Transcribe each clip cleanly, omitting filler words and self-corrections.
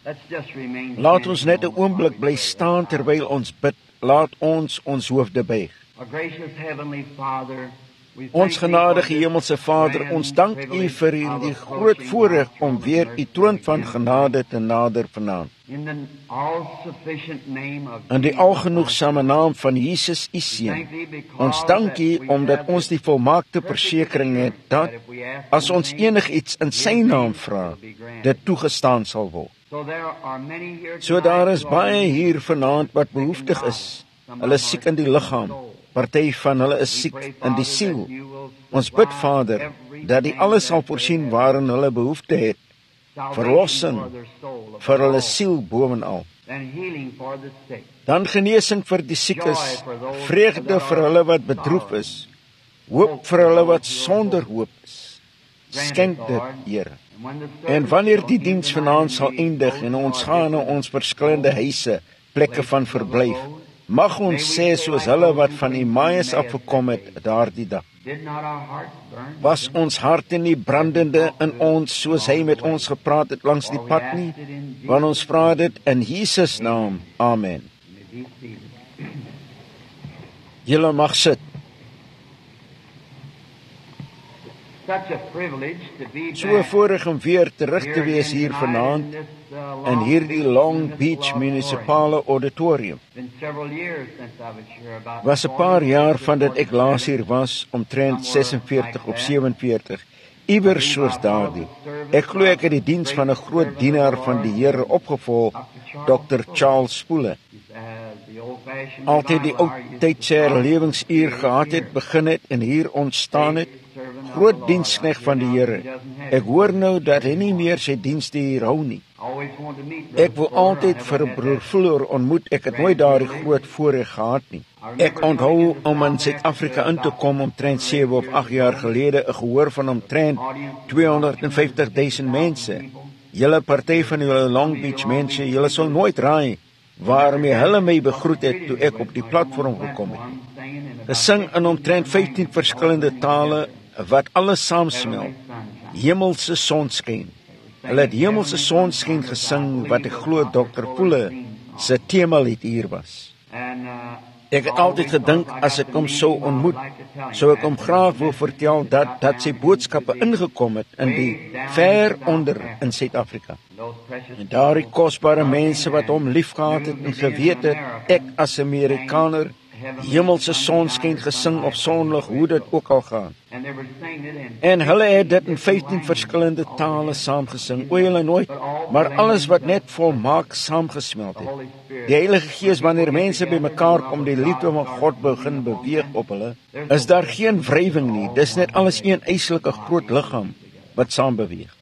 Laat ons net 'n oomblik bly staan terwyl ons bid. Laat ons ons hoofde buig. Ons genadige Hemelse Vader, ons dank U vir hierdie groot voorreg om weer U troon van genade te nader vanaand. In die algenoegsame naam van Jesus, U Seun. Ons dank U omdat ons die volmaakte versekering het dat, as ons enigiets in Sy naam vra, dit toegestaan sal word. So daar is baie hier vanaand wat behoeftig is. Hulle is siek in die liggaam. Party van hulle is siek in die siel. Ons bid, Vader, dat U alles sal voorsien waarin hulle behoefte het. Verlossing vir hulle siel bovenal. Dan genesing vir die siekes, vreugde vir hulle wat bedroef is, hoop vir hulle wat sonder hoop is. Skenk dit, Here. En wanneer die diens vanaand sal eindig en ons gaan na ons verskillende huise, plekke van verblyf, mag ons sê soos hulle wat van Emmaus afgekom het daardie dag. Was ons harte nie brandende in ons soos hy met ons gepraat het langs die pad nie? Want ons vra dit in Jesus naam. Amen. Julle mag sit. So 'n voorreg om weer terug te wees hier vanaand in hierdie Long Beach Munisipale Auditorium. Was 'n paar jaar van dat ek laas hier was, omtrent 46 of 47, iewers soos daardie. Ek glo ek het die diens van 'n groot dienaar van die Here opgevolg, Dr. Charles Spoele. Altyd die ou tydse herlewingsuur gehad het, begin het en hier ontstaan het. Groot diensknegt van die Here. Ek hoor nou dat hy nie meer sy dienste hier hou nie. Ek wil altyd vir 'n broer Fuller ontmoet. Ek het nooit daardie groot voorreg gehad nie. Ek onthou om in Suid-Afrika in te kom omtrent 7 of 8 jaar gelede, 'n gehoor van omtrent 250,000 mense. Julle party van julle Long Beach mense, julle sal nooit raai waarmee hulle my begroet het toe ek op die platform gekom het. Gesing in omtrent 15 verskillende tale wat alles saamsmelt. Hemelse sonskyn. Hulle het hemelse sonskyn gesing wat ek glo Dr. Fuller se temalied hier was. Ek het altyd gedink as ek hom sou ontmoet, sou ek hom graag wil vertel dat sy boodskappe ingekom het in die ver onder in Suid-Afrika. En daardie kosbare mense wat hom liefgehad het en geweet het, ek as Amerikaner, hemelse sonskyn gesing of sonlig, hoe dit ook al gaan. En hulle het dit in 15 verskillende tale saamgesing, hulle nooit, maar alles wat net volmaak saamgesmelt het. Die Heilige Gees, wanneer mense by mekaar kom, die liefde van God begin beweeg op hulle, is daar geen wrywing nie, dis net alles een eislike groot liggaam wat saam beweeg.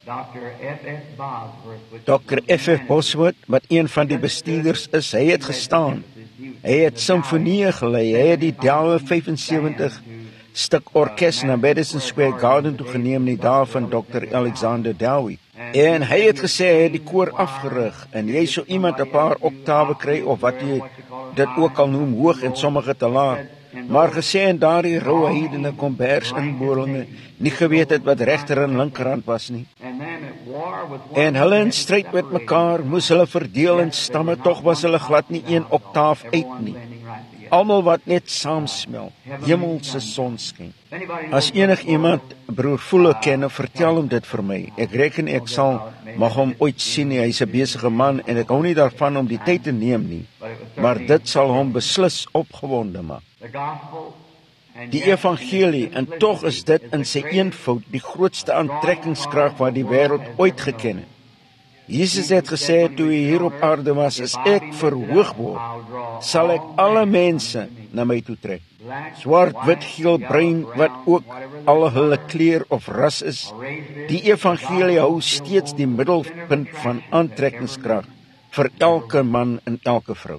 Dr. F.F. Bosworth, wat een van die bestuurders is, hy het gestaan. Hy het simfonieë gelei, hy het die Delwe 75 stuk orkes na Madison Square Garden toe geneem die dae van Dr. Alexander Dowie. En hy het gesê hy het die koor afgerig en jy sou iemand 'n paar oktawe kry of wat jy dit ook al noem, hoog en sommige te laag. Maar gesê in daardie roue heidene kombers inboorlinge nie geweet het wat regter en linkerhand was nie. En hulle in stryd met mekaar moes hulle verdeel in stamme, tog was hulle glad nie een oktaaf uit nie. Almal wat net saamsmel, hemelse sonskyn. As enig iemand broer Fuller ken, vertel hom dit vir my. Ek reken ek sal mag hom ooit sien nie, hy's 'n besige man en ek hou nie daarvan om die tyd te neem nie, maar dit sal hom beslis opgewonde maak. Die evangelie, en tog is dit in sy eenvoud die grootste aantrekkingskrag wat die wêreld ooit geken het. Jesus het gesê toe hy hier op aarde was, as ek verhoog word, sal ek alle mense na my toe trek. Swart, wit, geel, bruin, wat ook al hulle kleur of ras is. Die evangelie hou steeds die middelpunt van aantrekkingskrag vir elke man en elke vrou.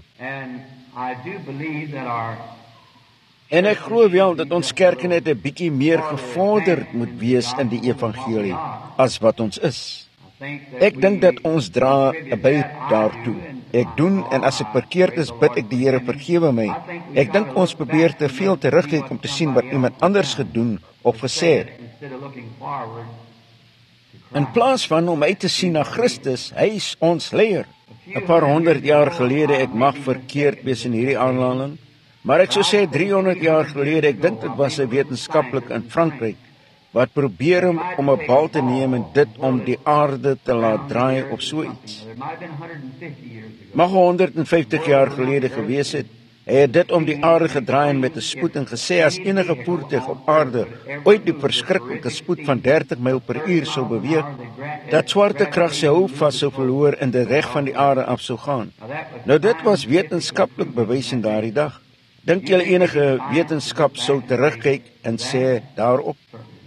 En ek glo wel dat ons kerke net 'n bietjie meer gevorderd moet wees in die evangelie as wat ons is. Ek dink dat ons dra by daartoe. Ek doen, en as ek verkeerd is, bid ek die Here vergewe my. Ek dink ons probeer te veel terugkyk om te sien wat iemand anders gedoen of gesê het. In plaas van om uit te sien na Christus, hy is ons leier. 'n paar 100 jaar gelede, ek mag verkeerd wees in hierdie aanhaling, maar ek sou sê 300 jaar gelede, ek dink dit was 'n wetenskaplik in Frankryk, wat probeer om 'n bal te neem en dit om die aarde te laat draai op so iets. Mag 150 jaar gelede gewees het, hy het dit om die aarde gedraai en met 'n spoed en gesê as enige voertuig op aarde ooit die verskriklike spoed van 30 myl per uur sou beweeg, dat swaartekrag sy hou vas sou verloor en dit reg van die aarde af sou gaan. Nou dit was wetenskaplik bewys in daardie dag. Dink julle enige wetenskap sou terugkyk en sê daarop?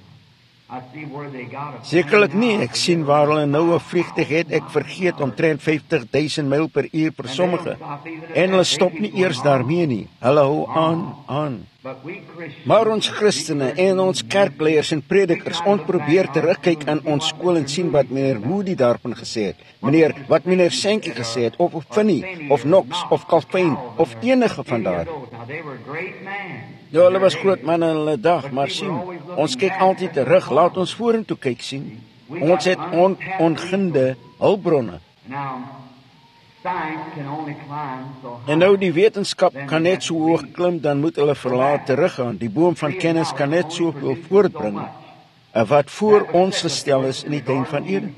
Sekerlik nie, ek sien waar hulle nou 'n vliegtuig het, ek vergeet omtrent 50.000 myl per uur per sommige, en hulle stop nie eers daarmee nie, hulle hou aan. Maar ons Christene en ons kerkleiers en predikers, ons probeer terugkyk aan ons skool en sien wat meneer Moody daarvan gesê het, wat meneer Sankey gesê het, of Finney, of Knox, of Calvin, of enige van daar. Ja, hulle was groot manne in hulle dag, maar sien, ons kyk altyd terug, laat ons vorentoe kyk sien. Ons het onginde hulpbronne. En nou die wetenskap kan net so hoog klim, dan moet hulle verlaat teruggaan. Die boom van kennis kan net soveel voortbring wat voor ons gestel is in die tuin van Eden.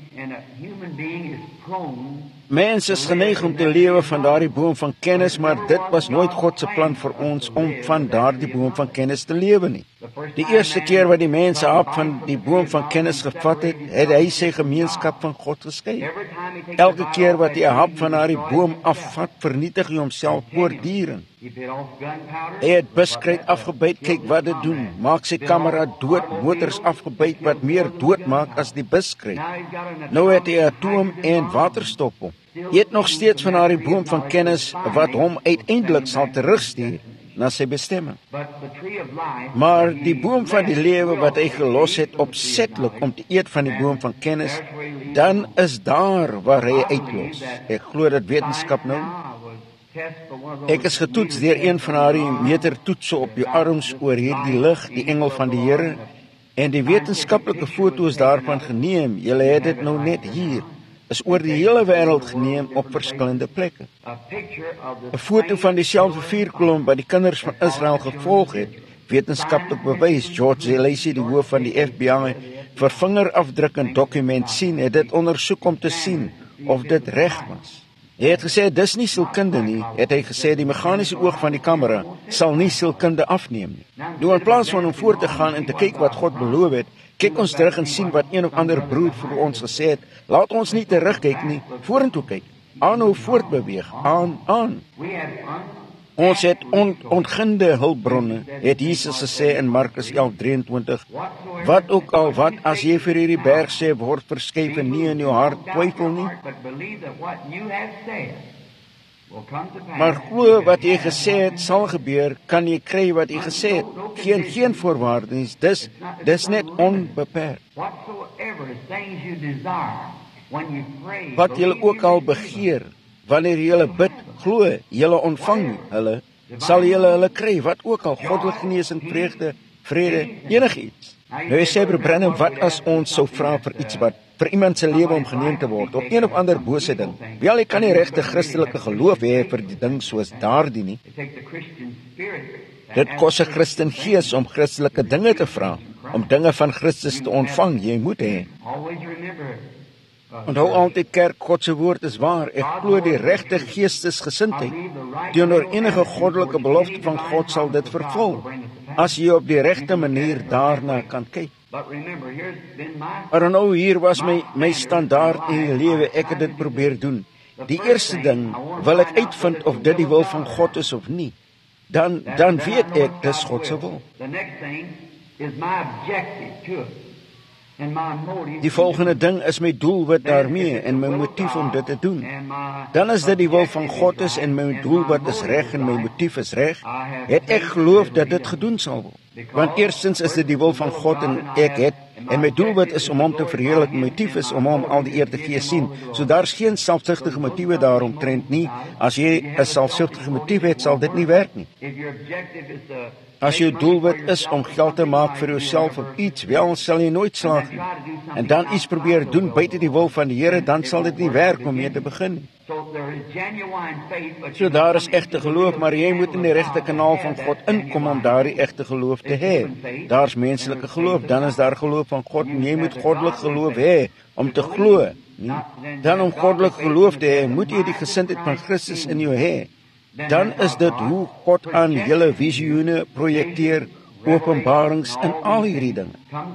Mens is geneig om te lewe van daardie boom van kennis, maar dit was nooit God se plan vir ons om van daardie boom van kennis te lewe nie. Die eerste keer wat die mense hap van die boom van kennis gevat het, het hy sy gemeenskap van God geskei. Elke keer wat hy 'n hap van daardie boom afvat, vernietig hy homself voortdurend. Hy het buskruit afgebyt, kyk wat dit doen, maak sy kamera dood, motors afgebyt wat meer dood maak as die buskruit. Nou het hy atoom en waterstof op. Hy het nog steeds van daardie boom van kennis wat hom uiteindelik sal terugstuur na sy bestemming. Maar die boom van die lewe wat hy gelos het opsetlik om te eet van die boom van kennis, dan is daar waar hy uitlos. Ek glo dat wetenskap nou. Ek is getoets deur een van daardie metertoetse op die arms oor hierdie lig, die engel van die Here, en die wetenskaplike foto's daarvan geneem. Julle het dit nou net hier. Is oor die hele wêreld geneem op verskillende plekke. 'n Foto van dieselfde vuurkolom wat die kinders van Israel gevolg het, wetenskaplik bewys. George Lacy, die hoof van die FBI, vir vingerafdruk en dokument sien, het dit ondersoek om te sien of dit reg was. Hy het gesê, dis nie sielkunde nie, het hy gesê, die meganiese oog van die kamera sal nie sielkunde afneem nie. Nou in plaas van om voort te gaan en te kyk wat God beloof het, kyk ons terug en sien wat een of ander broer vir ons gesê het. Laat ons nie terugkyk nie, vorentoe kyk. Aanhou voortbeweeg, aan. Ons het onginde hulpbronne, het Jesus gesê in Markus 11:23. Wat ook al wat, as jy vir hierdie berg sê, word verskuif en nie in jou hart twyfel nie. Maar glo wat jy gesê het sal gebeur, kan jy kry wat jy gesê het. Geen voorwaarde nie, dis net onbeperk. Wat jy ook al begeer, wanneer jy bid, glo, jy ontvang hulle, sal jy hulle kry, wat ook al, goddelike genesing, vreugde, vrede, enigiets. Nou jy sê, broer Branham, wat as ons sou vra vir iets wat vir iemand se lewe om geneem te word, of een of ander bose ding? Wel, jy kan nie regte Christelike geloof hê vir die ding soos daardie nie. Dit kos 'n Christen gees om Christelike dinge te vra, om dinge van Christus te ontvang, jy moet hê. Onthou altyd, kerk, God se woord is waar. Ek glo die regte geestesgesindheid teenoor enige goddelike belofte van God sal dit vervul, as jy op die regte manier daarna kan kyk. Maar nou hier was my standaard in die lewe, ek het dit probeer doen. Die eerste ding, wil ek uitvind of dit die wil van God is of nie. Dan weet ek, dis God se wil. Die volgende ding is my doelwit daarmee en my motief om dit te doen. Dan is dit die wil van God is en my doelwit is reg en my motief is reg, het ek geloof dat dit gedoen sal word. Want eerstens is dit die wil van God en ek het, en my doelwit is om hom te verheerlik, my motief is om hom al die eer te gee sien. So daar's geen selfsugtige motiewe daaromtrent nie. As jy 'n selfsugtige motief het, sal dit nie werk nie. As jou doelwit is om geld te maak vir jouself of iets, wel sal jy nooit slaag nie. En dan iets probeer doen buite die wil van die Here, dan sal dit nie werk om mee te begin nie. So daar is egte geloof, maar jy moet in die regte kanaal van God inkom om daardie egte geloof te hê. Daar's menslike geloof, dan is daar geloof van God en jy moet goddelik geloof hê om te glo. Dan om goddelik geloof te hê, moet jy die gesindheid van Christus in jou hê. Dan is dit hoe God aan julle visioene projekteer, openbarings en al hierdie dinge.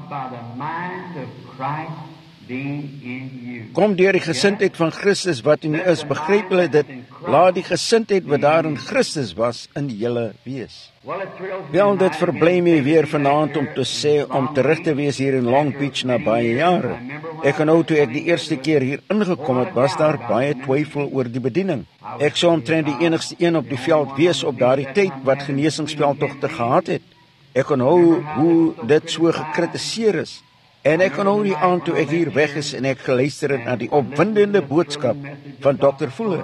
Kom deur die gesindheid van Christus wat in u is, begryp julle dit, laat die gesindheid wat daar in Christus was in julle wees. Wel, dit verbly my weer vanaand om te sê, om terug te wees hier in Long Beach na baie jare. Ek onthou toe ek die eerste keer hier ingekom het, was daar baie twyfel oor die bediening. Ek sou omtrent die enigste een op die veld wees op daardie tyd wat genesingsveldtogte gehad het. Ek onthou hoe dit so gekritiseer is. En ek onthou die aand toe ek hier weg is en ek geluister het na die opwindende boodskap van Dr. Fuller.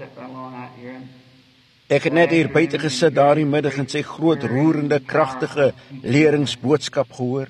Ek het net hier buite gesit daardie middag en sy groot, roerende, kragtige leringsboodskap gehoor.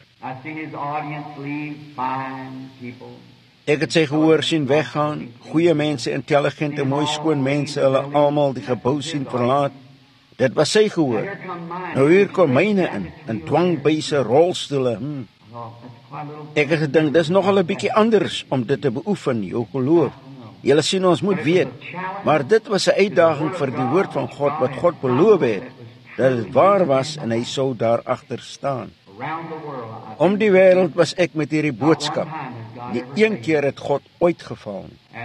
Ek het sy gehoor sien weggaan, goeie mense, intelligente, mooi skoon mense, hulle almal die gebou sien verlaat. Dit was sy gehoor. Nou hier kom myne in dwangbuise, rolstoele. Ek het gedink, dis nogal 'n bietjie anders om dit te beoefen, jou geloof. Julle sien, ons moet weet, maar dit was 'n uitdaging vir die woord van God, wat God beloof het, dat het waar was en hy sou daar agter staan. Om die wêreld was ek met hierdie boodskap. Nie een keer het God ooit geval nie.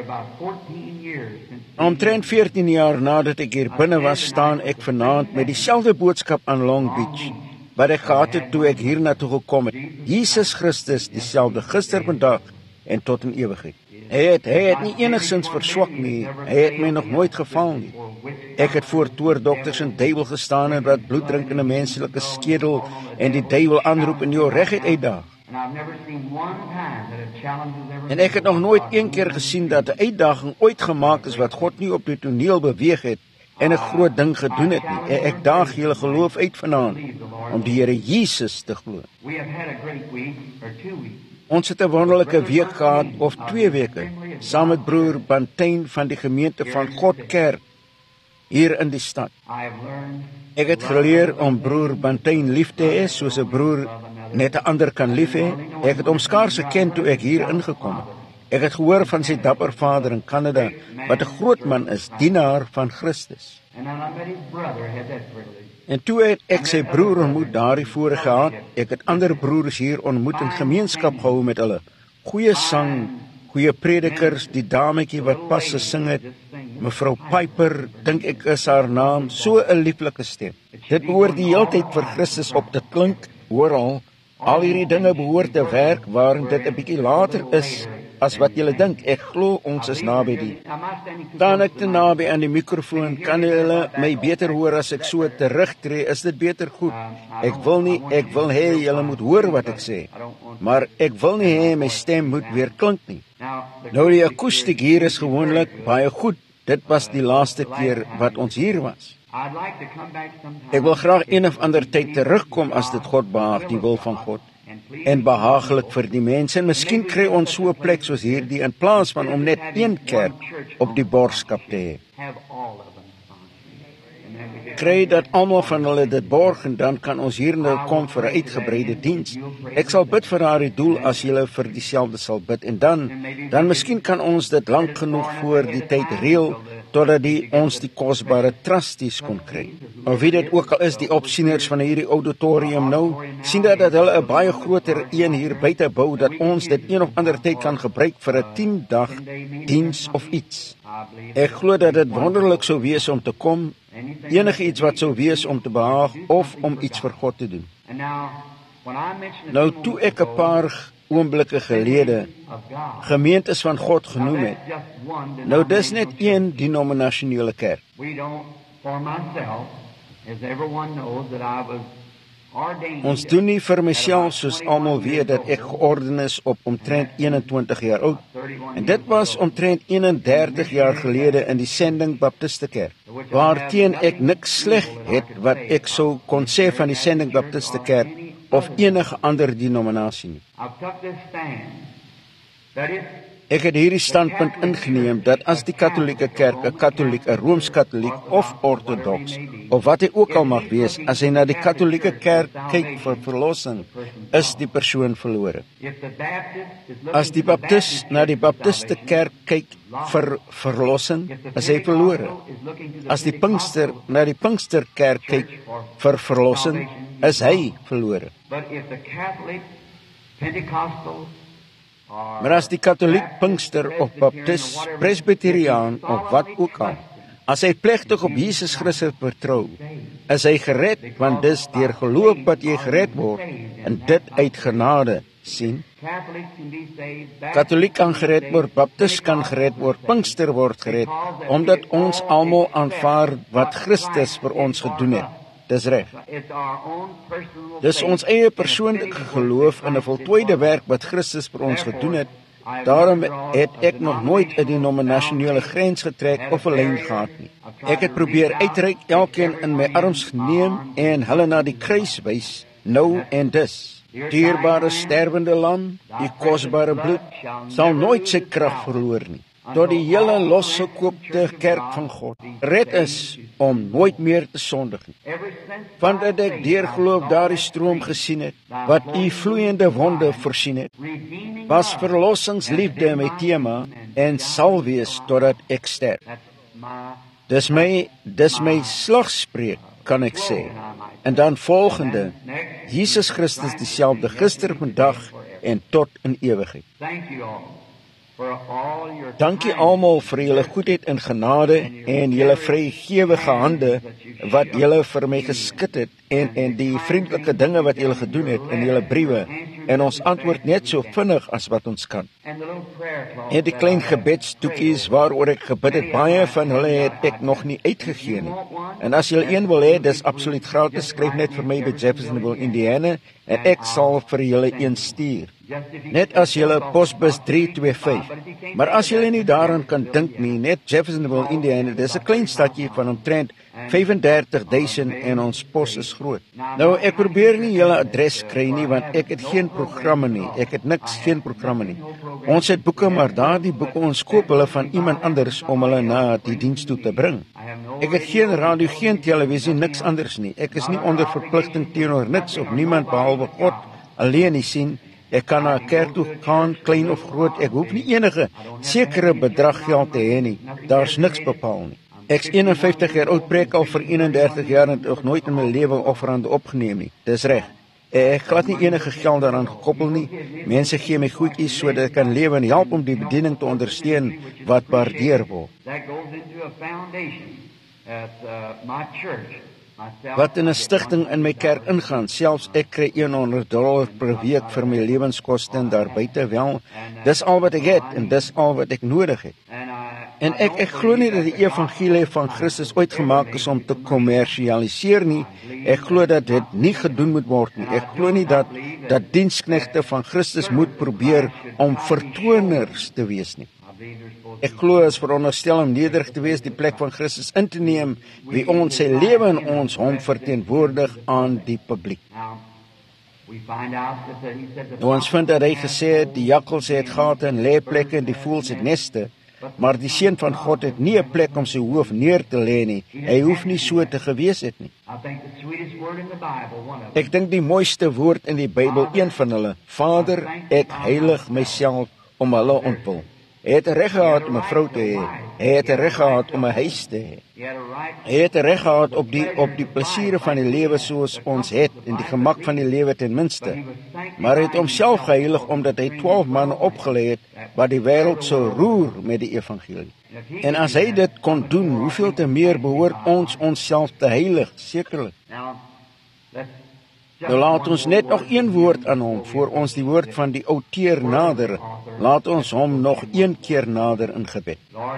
Omtrent 14 jaar nadat ek hier binne was, staan ek vanaand met dieselfde boodskap aan Long Beach, wat ek gehad het toe ek hiernatoe gekom het. Jesus Christus, dieselfde gister, vandag en tot in ewigheid. Hy het nie enigsins verswak nie, hy het my nog nooit geval nie. Ek het voor toordokters en duiwel gestaan en wat bloeddrinkende menslike skedel en die duiwel aanroep en jou regheid uitdaag. En ek het nog nooit een keer gesien dat 'n uitdaging ooit gemaak is wat God nie op die toneel beweeg het en 'n groot ding gedoen het nie. Ek daag julle geloof uit vanaand om die Here Jesus te glo. Ons het 'n wonderlike week gehad, of 2 weke, saam met broer Bantyn van die gemeente van God Kerk hier in die stad. Ek het geleer om broer Bantyn lief te hê, soos 'n broer net 'n ander kan lief hê. Ek het hom skaars geken toe ek hier ingekom het. Ek het gehoor van sy dapper vader in Kanada, wat 'n groot man is, dienaar van Christus. En toe het ek sy broer ontmoet, daardie voorheen gehad. Ek het ander broers hier ontmoet en gemeenskap gehou met hulle. Goeie sang, goeie predikers, die dametjie wat pas gesing het, mevrou Piper, dink ek is haar naam, so 'n lieflike stem. Dit behoort die hele tyd vir Christus op te klink, hoor al hierdie dinge behoort te werk waarin dit 'n bietjie later is as wat julle dink. Ek glo ons is naby die. Dan ek te naby aan die mikrofoon, kan julle my beter hoor as ek so terugtree, is dit beter goed. Ek wil hê julle moet hoor wat ek sê, maar ek wil nie hê my stem moet weer klink nie. Nou die akoestiek hier is gewoonlik baie goed. Dit was die laaste keer wat ons hier was. Ek wil graag een of ander tyd terugkom as dit God behaag, die wil van God, en behaaglik vir die mense. En miskien kry ons so 'n plek soos hierdie in plaas van om net een kerk op die borgskap te hê. Kry dat almal van hulle dit borg en dan kan ons hier nou kom vir 'n uitgebreide diens. Ek sal bid vir daardie doel as julle vir dieselfde sal bid en dan miskien kan ons dit lank genoeg voor die tyd reël totdat ons die kosbare trustees kon kry. Of wie dit ook al is, die opsieners van hierdie auditorium nou, sien dat hulle 'n baie groter een hier buite bou, dat ons dit een of ander tyd kan gebruik vir 'n 10-dag diens of iets. Ek glo dat dit wonderlik sou wees om te kom, enige iets wat sou wees om te behaag of om iets vir God te doen. Nou toe ek 'n paar oomblikke gelede gemeentes van God genoem het, nou dis net een denominasionele kerk. Ons doen nie vir myself, soos almal weet, dat ek georden is op omtrent 21 jaar oud. En dit was omtrent 31 jaar gelede in die Sending Baptiste Kerk, waarteen ek niks sleg het wat ek sou kon sê van die Sending Baptiste Kerk of enige ander denominasie nie. Ek het hierdie standpunt ingeneem dat as die Katolieke Kerk 'n Katoliek, 'n Rooms-Katoliek of Orthodox of wat hy ook al mag wees, as hy na die Katolieke Kerk kyk vir verlossing, is die persoon verlore. As die Baptist na die Baptiste Kerk kyk vir verlossing, is hy verlore. As die Pinkster na die Pinksterkerk kyk vir verlossing, is hy verlore. Maar as die Katoliek, Pinkster of Baptist, Presbyteriaan of wat ook al, as hy plegtig op Jesus Christus vertrou, is hy gered, want dis deur geloof wat jy gered word, en dit uit genade, sien. Katoliek kan gered word, Baptist kan gered word, Pinkster word gered, omdat ons almal aanvaar wat Christus vir ons gedoen het. Dis reg. Dis ons eie persoonlike geloof in 'n voltooide werk wat Christus vir ons gedoen het. Daarom het ek nog nooit 'n denominasionele grens getrek of 'n lyn gehad nie. Ek het probeer uitreik, elkeen in my arms geneem en hulle na die kruis wys, nou en dus. Dierbare sterwende lam, die kosbare bloed, sal nooit sy krag verloor nie. Tot die hele losgekoopte kerk van God red is om nooit meer te sondig nie. Want dat ek deur geloof daardie stroom gesien het, wat u vloeiende wonde voorsien het, was verlossingsliefde my tema en sal wees totdat ek sterf. Dis my slagspreuk, kan ek sê. En dan volgende, Jesus Christus dieselfde gister, vandag en tot in ewigheid. Dankie almal vir julle goedheid en genade en julle vrygewige hande wat julle vir my geskit het en die vriendelike dinge wat julle gedoen het in julle briewe, en ons antwoord net so vinnig as wat ons kan. En die klein gebedstoekies waaroor ek gebid het, baie van hulle het ek nog nie uitgegee nie. En as julle een wil hê, dis absoluut gratis, skryf net vir my by Jeffersonville, Indiana, en ek sal vir julle een stuur. Net as julle posbus 325. Maar as julle nie daaraan kan dink nie, net Jeffersonville, Indiana, dis 'n klein stadjie van omtrent 35,000 en ons pos is groot. Nou, ek probeer nie julle adres kry nie, want ek het geen programme nie. Ek het geen programme nie. Ons het boeke, maar daardie boeke ons koop hulle van iemand anders om hulle na die diens toe te bring. Ek het geen radio, geen televisie, niks anders nie. Ek is nie onder verpligting teenoor niks of niemand behalwe God alleen nie, sien. Ek kan na 'n kerk toe gaan, klein of groot. Ek hoef nie enige sekere bedrag geld te hê nie. Daar's niks bepaal nie. Ek's 51 jaar oud, preek al vir 31 jaar en nog nooit in my lewe offerande opgeneem nie. Dis reg. Ek glad nie enige geld daaraan gekoppel nie. Mense gee my goedjies sodat ek kan lewe en help om die bediening te ondersteun wat waardeer word. Wat in 'n stigting in my kerk ingaan, selfs ek kry $100 per week vir my lewenskoste en daar buite wel. Dis al wat ek het en dis al wat ek nodig het. En ek glo nie dat die evangelie van Christus ooit gemaak is om te kommersialiseer nie. Ek glo dat dit nie gedoen moet word nie. Ek glo nie dat diensknegte van Christus moet probeer om vertoners te wees nie. Ek glo is veronderstel om nederig te wees, die plek van Christus in te neem, wie ons sy lewe en ons hom verteenwoordig aan die publiek. Nou ons vind dat hy gesê het, die jakkals het gate en lêplekke en die voëls het neste, maar die seun van God het nie 'n plek om sy hoof neer te lê nie. Hy hoef nie so te gewees het nie. Ek dink die mooiste woord in die Bybel, een van hulle, Vader, ek heilig myself om hulle ontwil. Hy het reg gehad om 'n vrou te hê. Hy het reg gehad om 'n huis te hê. Hy het reg gehad op die plesiere van die lewe soos ons het en die gemak van die lewe ten minste. Maar hy het homself geheilig omdat hy 12 manne opgelei het wat die wêreld sou roer met die evangelie. En as hy dit kon doen, hoeveel te meer behoort ons onsself te heilig, sekerlik. Nou laat ons net nog een woord aan hom, voor ons die woord van die outeer nader. Laat ons hom nog een keer nader in gebed.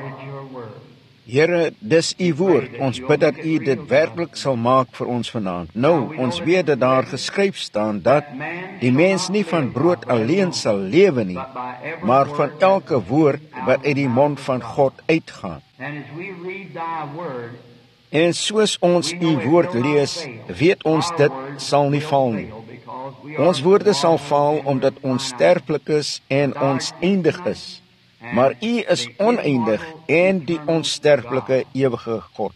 Here, dis u woord. Ons bid dat u dit werklik sal maak vir ons vanaand. Nou, ons weet dat daar geskryf staan dat die mens nie van brood alleen sal lewe nie, maar van elke woord wat uit die mond van God uitgaan. En soos ons u woord lees, weet ons dit sal nie val nie. Ons woorde sal val omdat ons sterflik is en ons eindig is. Maar U is oneindig en die onsterflike ewige God.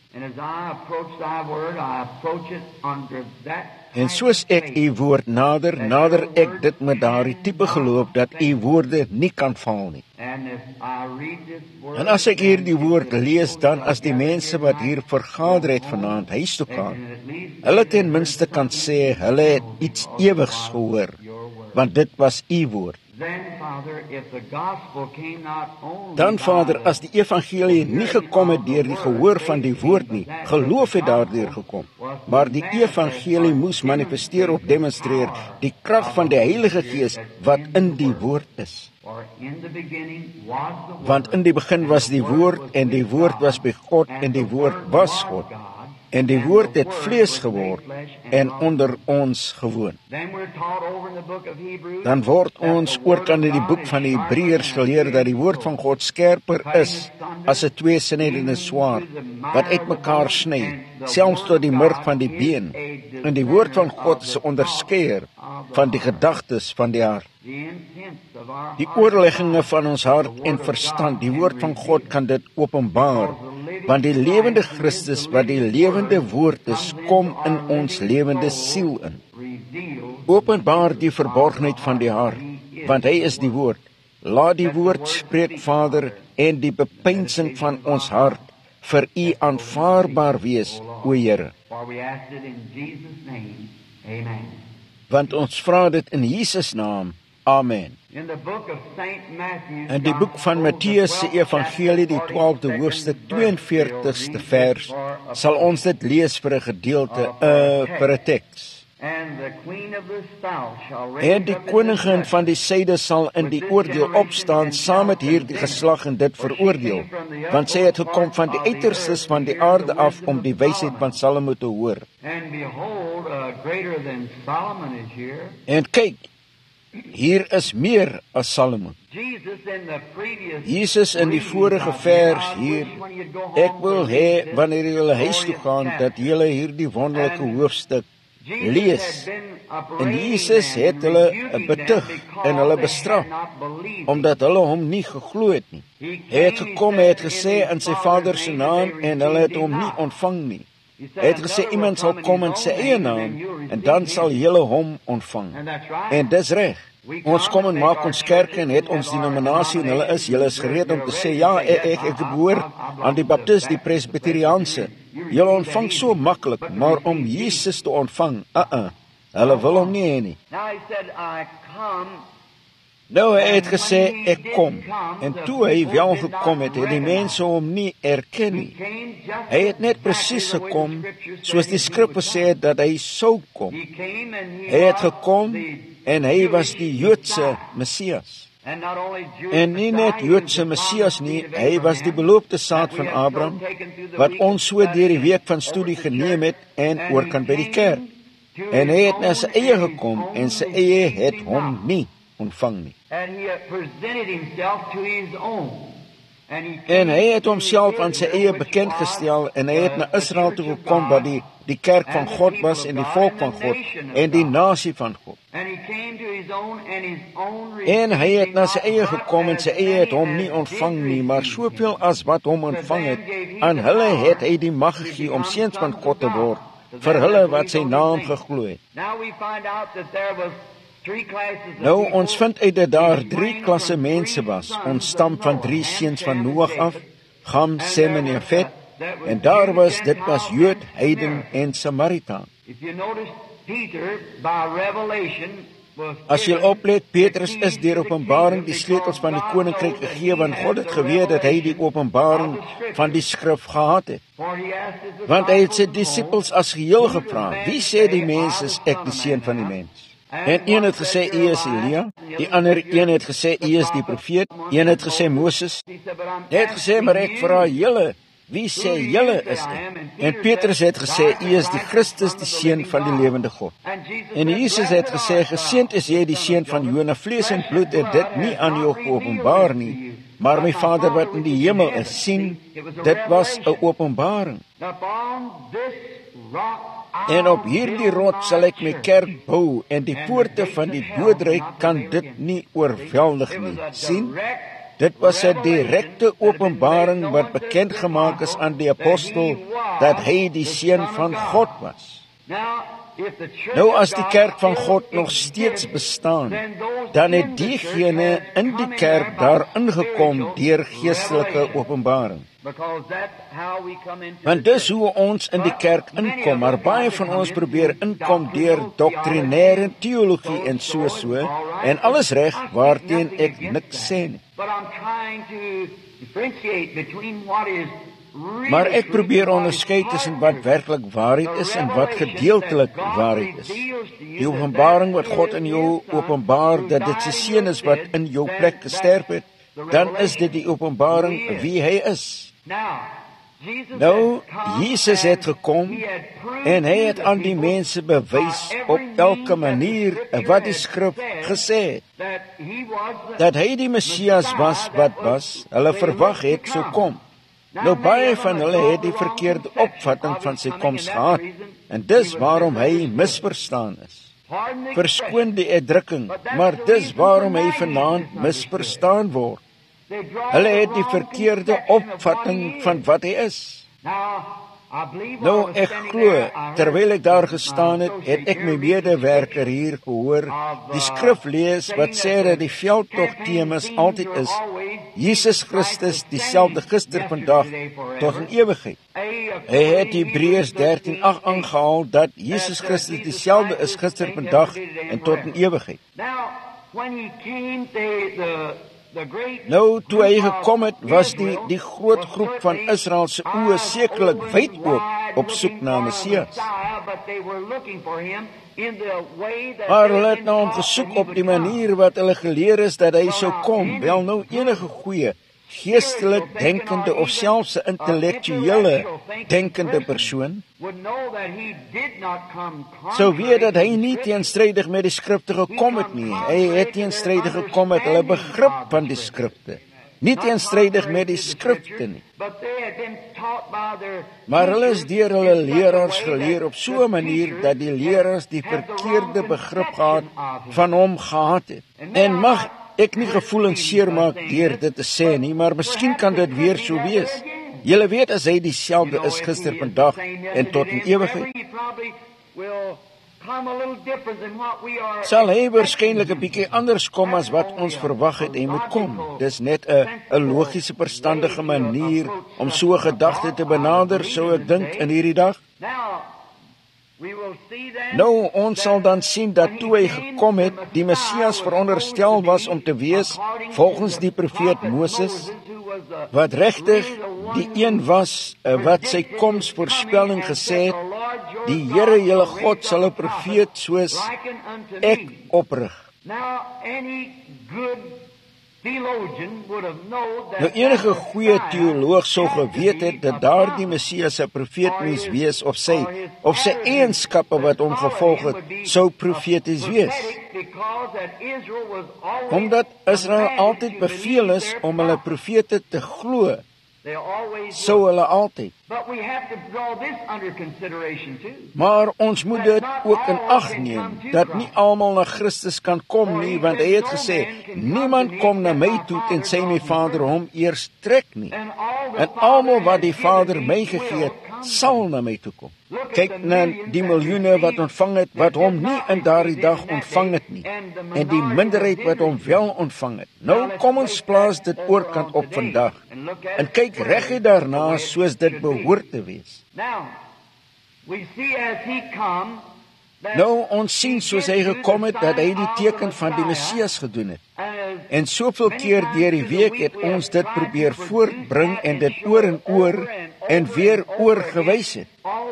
En soos ek U woord nader ek dit met daardie tipe geloof dat U woorde nie kan val nie. En as ek hierdie woord lees, dan as die mense wat hier vergader het vanaand huis toe gaan, hulle ten minste kan sê hulle het iets ewigs gehoor, want dit was U woord. Dan Vader, as die evangelie nie gekom het deur die gehoor van die woord nie, geloof het daardeur gekom, maar die evangelie moes manifesteer of demonstreer die krag van die Heilige Gees wat in die woord is. Want in die begin was die woord en die woord was by God en die woord was God. En die woord het vlees geword en onder ons gewoon. Dan word ons ook in die boek van die Hebreërs geleer dat die woord van God skerper is as 'n tweesnydende swaard wat uitmekaar sny, selfs tot die murg van die been. En die woord van God is 'n onderskeier van die gedagtes van die hart. Die oorlegginge van ons hart en verstand, die woord van God kan dit openbaar, want die lewende Christus wat die lewende woord is, kom in ons lewende siel in. Openbaar die verborgenheid van die hart, want hy is die woord. Laat die woord spreek, Vader, en die bepeinsing van ons hart vir U aanvaarbaar wees, o Here. Want ons vra dit in Jesus naam. Amen. In die boek van Matteus se evangelie, die 12de hoofstuk, 42ste vers, sal ons dit lees vir 'n gedeelte, vir 'n teks. En die koningin van die syde sal in die oordeel opstaan saam met hierdie geslag en dit veroordeel, want sy het gekom van die uiterstes van die aarde af om die wysheid van Salomo te hoor. En kyk, hier is meer as Salomo. Jesus in die vorige vers hier, ek wil hê wanneer julle huis toe gaan, dat julle hierdie wonderlike hoofstuk lees. En Jesus het hulle betug en hulle bestraf, omdat hulle hom nie geglo het nie. Hy het gekom, hy het gesê in sy Vader se naam, en hulle het hom nie ontvang nie. Hy het gesê, iemand sal kom in sy eie naam, en dan sal julle hom ontvang. En dis reg. Ons kom en maak ons kerk en het ons denominasie en hulle is gereed om te sê, ja, ek behoort aan die Baptist, die Presbyteriaanse. Julle ontvang so maklik, maar om Jesus te ontvang, hulle wil hom nie hê nie. Nou, hy het gesê, ek kom. En toe hy wel gekom het, het die mense hom nie erken nie. Hy het net presies gekom, soos die skrif gesê het, dat hy sou kom. Hy het gekom, en hy was die Joodse Messias. En nie net Joodse Messias nie, hy was die beloofde saad van Abraham, wat ons so deur die week van studie geneem het, en oor kan by die kerk. En hy het na sy eie gekom, en sy eie het hom nie ontvang nie. En hy het homself aan sy eie bekend gestel, en hy het na Israel toe gekom, wat die kerk van God was, en die volk van God, en die nasie van God. En hy het na sy eie gekom, en sy eie het hom nie ontvang nie, maar soveel as wat hom ontvang het, aan hulle het hy die mag gegee om seuns van God te word, vir hulle wat sy naam geglo het. Nou, ons vind uit dat daar 3 klasse mense was. Ons stam van 3 seuns van Noag af, Ham, Sem en Jafet, en dit was Jood, heiden en Samaritaan. As jy oplet, Petrus is deur openbaring die sleutels van die koninkryk gegee, want God het geweet dat hy die openbaring van die skrif gehad het. Want hy het sy disippels as geheel gevra, wie sê die mense is ek die seun van die mens? En een het gesê, u is Elia. Die ander een het gesê, u is die profeet. Een het gesê, Moses. Hy het gesê, maar ek vra julle, wie sê julle is ek? En Petrus het gesê, u is die Christus, die seun van die lewende God. En Jesus het gesê, geseënd is jy die seun van Jona, vlees en bloed het dit nie aan jou geopenbaar nie, maar my Vader wat in die hemel is, sien, dit was 'n openbaring. En op hierdie rots sal ek my kerk bou, en die poorte van die doodryk kan dit nie oorweldig nie. Sien, Dit was 'n direkte openbaring wat bekend gemaak is aan die apostel dat hy die seun van God was. Nou as die kerk van God nog steeds bestaan, dan het diegene in die kerk daar ingekom deur geestelike openbaring. Want dis hoe ons in die kerk inkom, maar baie van ons probeer inkom deur doktrinêre teologie en so, en alles reg, waarteen ek niks sê nie. Maar ek probeer onderskei tussen wat werklik waarheid is en wat gedeeltelik waarheid is. Die openbaring wat God in jou openbaar, dat dit sy seun is wat in jou plek gesterf het, dan is dit die openbaring wie hy is. Nou, Jesus het gekom en hy het aan die mense bewys op elke manier wat die skrif gesê het. Dat hy die Messias was wat was, hulle verwag het sou kom. Nou baie van hulle het die verkeerde opvatting van sy koms gehad, en dis waarom hy misverstaan is. Verskoon die uitdrukking, maar dis waarom hy vanaand misverstaan word. Hulle het die verkeerde opvatting van wat hy is. Nou, ek glo, terwyl ek daar gestaan het, het ek my medewerker hier gehoor, die skrif lees wat sê dat die veldtog temas altyd is, Jesus Christus dieselfde gister, vandag, tot in ewigheid. Hy het Hebreërs 13:8 aangehaal, dat Jesus Christus dieselfde is gister, vandag, en tot in ewigheid. Nou, toe hy gekom het, was die groot groep van Israel se oë sekerlik wyd oop op soek na Messias. Maar hulle het na hom gesoek op die manier wat hulle geleer is dat hy sou kom. Wel nou, enige goeie, geestelik denkende of selfs 'n intellektuele denkende persoon sou weet dat hy nie teenstrydig met die skrifte gekom het nie. Hy het teenstrydig gekom met hulle begrip van die skrifte, nie teenstrydig met die skrifte nie. Maar hulle is deur hulle leraars geleer op so 'n manier dat die leraars die verkeerde begrip gehad van hom gehad het. En mag ek nie gevoelens seermaak deur dit te sê nie, maar miskien kan dit weer so wees. Julle weet as hy dieselfde is gister, vandag en tot in ewigheid, sal hy waarskynlik 'n bietjie anders kom as wat ons verwag het hy moet kom. Dis net 'n logiese, verstandige manier om so 'n gedagte te benader, sou ek dink in hierdie dag. Nou, ons sal dan sien dat toe hy gekom het, die Messias veronderstel was om te wees, volgens die profeet Moses, wat regtig die een was wat sy komsvoorspelling gesê het, die Here julle God sal 'n profeet soos ek oprig. Nou, enige goeie teoloog sou geweet het dat daardie Messias 'n profeet moes wees, of sy eienskappe wat hom gevolg het, sou profeties wees. Omdat Israel altyd beveel is om hulle profete te glo, sou hulle altyd. Maar ons moet dit ook in ag neem, dat nie almal na Christus kan kom nie, want hy het gesê, niemand kom na my toe tensy my Vader hom eers trek nie. En almal wat die Vader my gegee het, sal na my toe kom. Kyk na die miljoene wat ontvang het, wat hom nie in daardie dag ontvang het nie, en die minderheid wat hom wel ontvang het. Nou kom ons plaas dit oorkant op vandag, en kyk reguit daarna soos dit behoort te wees. Nou, ons sien soos hy gekom het, dat hy die teken van die Messias gedoen het. En soveel keer deur die week het ons dit probeer voortbring en dit oor en weer oorgewys het.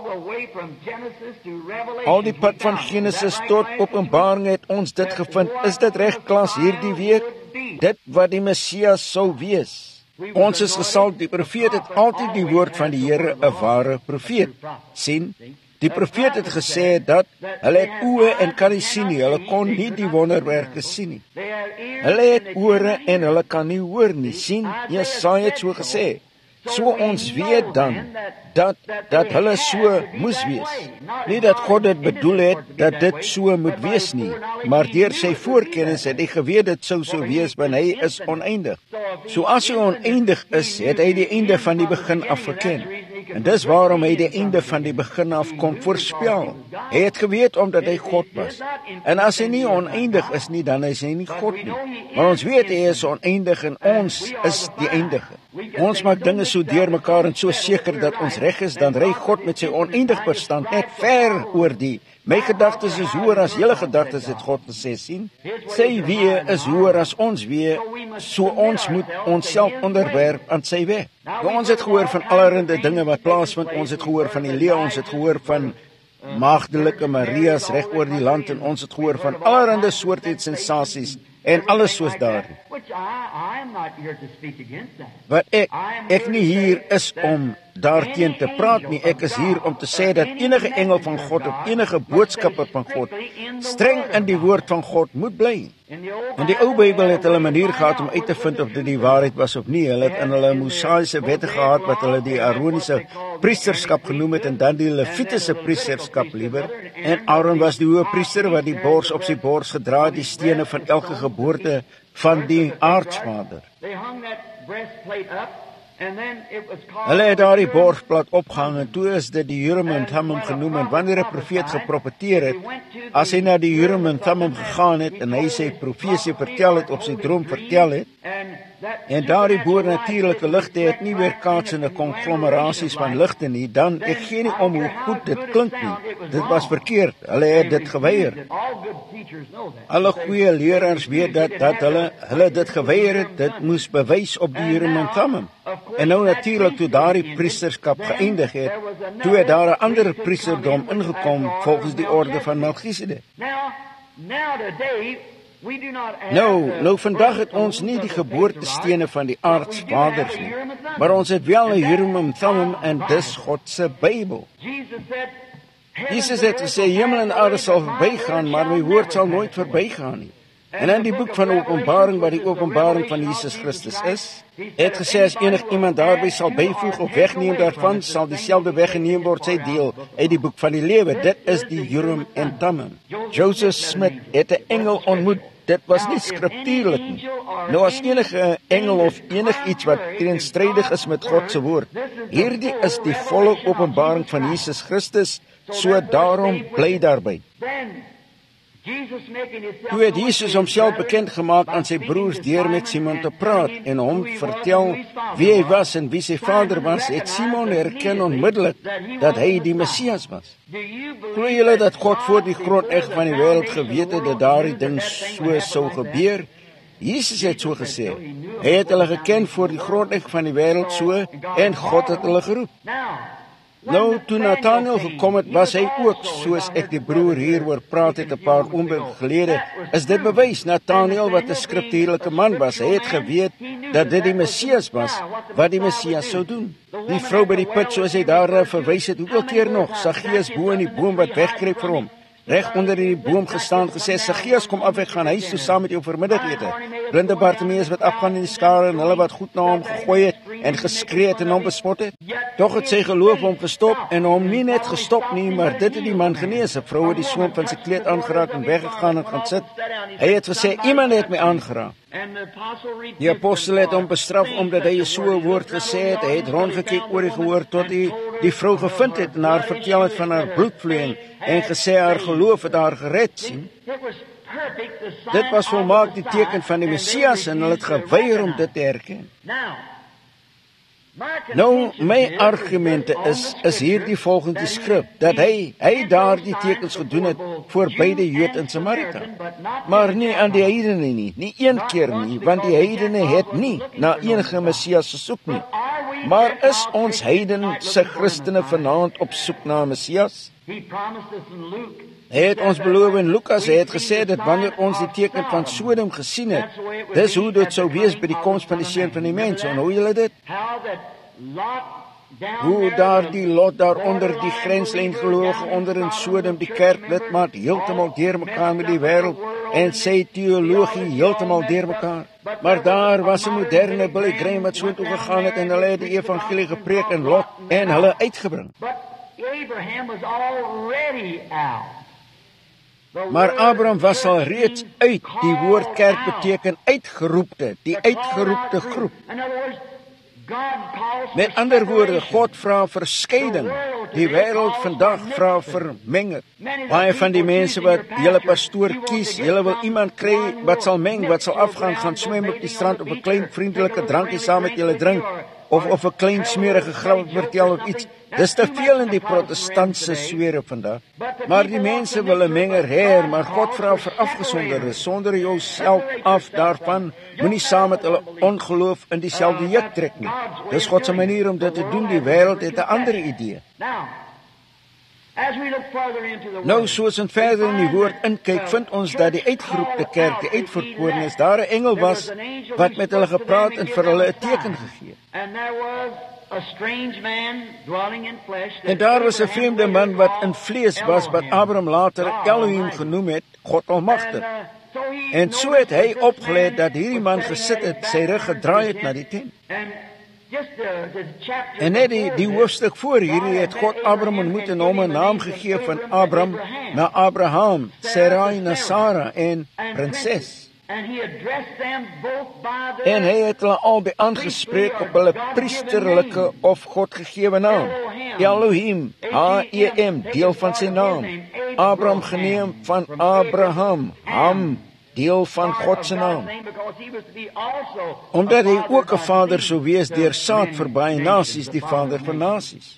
Al die pad van Genesis tot Openbaring het ons dit gevind. Is dit reg, klas, hierdie week? Dit wat die Messias sou wees. Ons is gesal, die profeet het altyd die woord van die Here 'n ware profeet. Sien? Die profeet het gesê dat hulle het oë en kan nie sien nie, hulle kon nie die wonderwerke sien nie. Hulle het ore en hulle kan nie hoor nie, sien? Jesaja het so gesê. So ons weet dan dat hulle so moes wees. Nie dat God dit bedoel het dat dit so moet wees nie, maar deur sy voorkennis het hy geweet dit sou so wees, want hy is oneindig. So as hy oneindig is, het hy die einde van die begin af geken. En dis waarom hy die einde van die begin af kon voorspel. Hy het geweet omdat hy God was. En as hy nie oneindig is nie, dan is hy nie God nie. Maar ons weet hy is oneindig en ons is die eindige. Ons maak dinge so deurmekaar en so seker dat ons reg is, dan ry God met sy oneindig verstand net ver oor die. My gedagtes is hoër as julle gedagtes, het God gesê, sien. Sy weë is hoër as ons weë, so ons moet onsself onderwerp aan sy wet. Ons het gehoor van allerlei dinge wat plaasvind, ons het gehoor van Elia, ons het gehoor van maagdelike Maria's reg oor die land, en ons het gehoor van allerlei soorte sensasies, en alles soos daarin. Wat ek nie hier is om daarteen te praat nie, ek is hier om te sê dat enige engel van God of enige boodskapper van God streng in die woord van God moet bly. In die ou Bybel het hulle 'n manier gehad om uit te vind of dit die waarheid was of nie. Hulle het in hulle Mosaïese wette gehad wat hulle die Aaroniese priesterskap genoem het en dan die Levitiese priesterskap liewer. En Aaron was die hoë priester wat die bors op sy bors gedra het, die stene van elke geboorte van die aartsvader. Hulle het daardie borsblad opgehang en toe is dit die Urim en Thummim genoem, en wanneer 'n profeet geprofeteer het, as hy na die Urim en Thummim gegaan het en hy sy profesie vertel het of sy droom vertel het, en daardie bonatuurlike ligte het nie weerkaatsende konglomerasies van ligte nie, dan ek gee nie om hoe goed dit klink nie. Dit was verkeerd. Hulle het dit geweier. Alle goeie leraars weet dat hulle dit geweier het. Dit moes bewys op die Urim en Thummim. En nou natuurlik toe daardie priesterskap geëindig het, toe het daar 'n ander priesterdom ingekom volgens die orde van Melchisedek. Nou vandag het ons nie die geboortestene van die aartsvaders nie, maar ons het wel 'n Urim en Thummim en dis God se Bybel. Jesus het gesê, hemel en aarde sal verbygaan, maar my woord sal nooit verbygaan nie. En in die boek van Openbaring, wat die openbaring van Jesus Christus is, het gesê, as enig iemand daarby sal byvoeg of wegneem daarvan, sal dieselfde weggeneem word sy deel uit die boek van die lewe. Dit is die Urim en Thummim. Joseph Smith het 'n engel ontmoet. Dit was nie skriftuurlik nie. Nou as enige engel of enigiets wat teenstrydig is met God se woord, hierdie is die volle openbaring van Jesus Christus, so daarom bly daarby. Toe het Jesus homself bekend gemaak aan sy broers deur met Simon te praat en hom vertel wie hy was en wie sy vader was, het Simon herken onmiddellik dat hy die Messias was. Glo julle dat God voor die grondleg van die wêreld geweet het dat daardie ding so sou gebeur? Jesus het so gesê. Hy het hulle geken voor die grondleg van die wêreld so, en God het hulle geroep. Nou, toe Nathanael gekom het, was hy ook, soos ek die broer hieroor praat het 'n paar oomblikke gelede, is dit bewys. Nathanael, wat 'n skriftuurlike man was, hy het geweet dat dit die Messias was, wat die Messias sou doen. Die vrou by die put, soos hy daar verwys het, hoeveel keer nog, Saggeus bo in die boom wat wegkruip vir hom, reg onder in die boom gestaan, gesê, Saggeus, kom af, ek gaan huis toe saam met jou vir middagete. Blinde Bartimeus wat afgaan in die skare en hulle wat goed na hom gegooi het en geskree het en hom bespot het. Tog het sy geloof hom gestop en hom nie net gestop nie, maar dit het die man genees. 'n Vrou het die swamp van sy kleed aangeraak en weggegaan en gaan sit. Hy het gesê, iemand het my aangeraak. Die apostel het hom bestraf omdat hy so 'n woord gesê het. Hy het rondgekyk oor die gehoor tot hy die vrou gevind het en haar vertel het van haar bloedvloeiing en gesê haar geloof het haar gered, sien. Dit was volmaak die teken van die Messias en hulle het geweier om dit te erken. Nou, my argumente is hier die volgende skrif, dat hy daar die tekens gedoen het voor beide Jood en Samarita. Maar nie aan die heidene nie een keer nie, want die heidene het nie na enige Messias gesoek nie. Maar is ons heidense Christene vanaand op soek na Messias? Hy het ons beloof in Lukas, hy het gesê dat wanneer ons die teken van Sodom gesien het, dis hoe dit sou wees by die koms van die Seun van die Mens. En hoe julle dit? hoe daardie Lot daaronder, die grenslyn gelowige onder in Sodom, die kerk lidmaat heeltemal deurmekaar met die wêreld en sy teologie heeltemal deurmekaar. Maar daar was 'n moderne Billy Graham wat so toe gegaan het en hulle het die evangelie gepreek in Lot en hulle uitgebring. Maar Abraham was al reeds uit. Die woord kerk beteken uitgeroepte, die uitgeroepte groep. Met ander woorde, God vra verskeiding. Die wêreld vandag vra vermenging. Baie van die mense wat julle pastoor kies, julle wil iemand kry wat sal meng, wat sal afgaan, gaan swem op die strand op 'n klein vriendelike drankie saam met julle drink, of 'n klein smerige grap vertel of iets. Dis te veel in die protestantse sfere vandag. Maar die mense wil 'n menger hê, maar God vra vir afgesonderdes, sonder jouself af daarvan, moenie saam met hulle ongeloof in dieselfde juk trek nie. Dis God se manier om dit te doen. Die wêreld het 'n ander idee. Nou, soos ons verder in die woord inkyk, vind ons dat die uitgeroepte kerk, die uitverkorenes, daar 'n engel was wat met hulle gepraat en vir hulle 'n teken gegee. En daar was 'n vreemde man wat in vlees was, wat Abraham later Elohim genoem het, God Almagtig. En so het hy opgelet dat hierdie man gesit het, sy rug gedraai het na die tent. En net die hoofstuk voor hierdie het God Abraham ontmoet en hom 'n naam gegee van Abram na Abraham, Sarai na Sara en prinses. En hy het hulle albei aangespreek op hulle priesterlike of God gegewe naam. Elohim, H-E-M, deel van sy naam. Abraham geneem van Abraham, Ham, deel van God se naam. Omdat hy ook 'n vader sou wees deur saad vir baie nasies, die vader van nasies.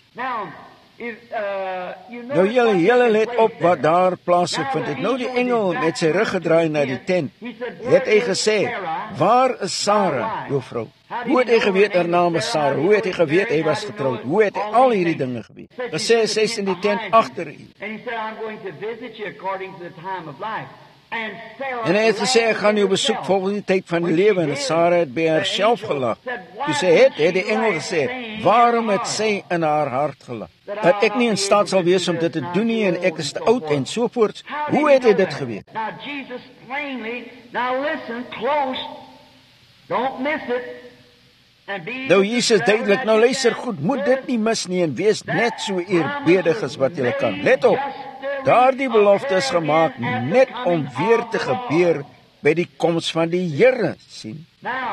Nou julle let op wat daar plaasgevind het. Nou die engel met sy rug gedraai na die tent, het hy gesê, waar is Sara, jou vrou? Hoe het hy geweet haar naam is Sara? Hoe het hy geweet hy was getroud? Hoe het hy al hierdie dinge geweet? Gesê, sy is in die tent agter u. En hy het gesê, ek gaan jou besoek volgens die tyd van die lewe, en Sara het by haarself gelag. Toe sy het die engel gesê, waarom het sy in haar hart gelag? Dat ek nie in staat sal wees om dit te doen nie, en ek is te oud, en sovoorts. Hoe het hy dit geweet? Nou Jesus duidelik, nou luister goed, moet dit nie mis nie, en wees net so eerbiedig as wat jy kan. Let op, daardie belofte is gemaak net om weer te gebeur by die koms van die Here, sien.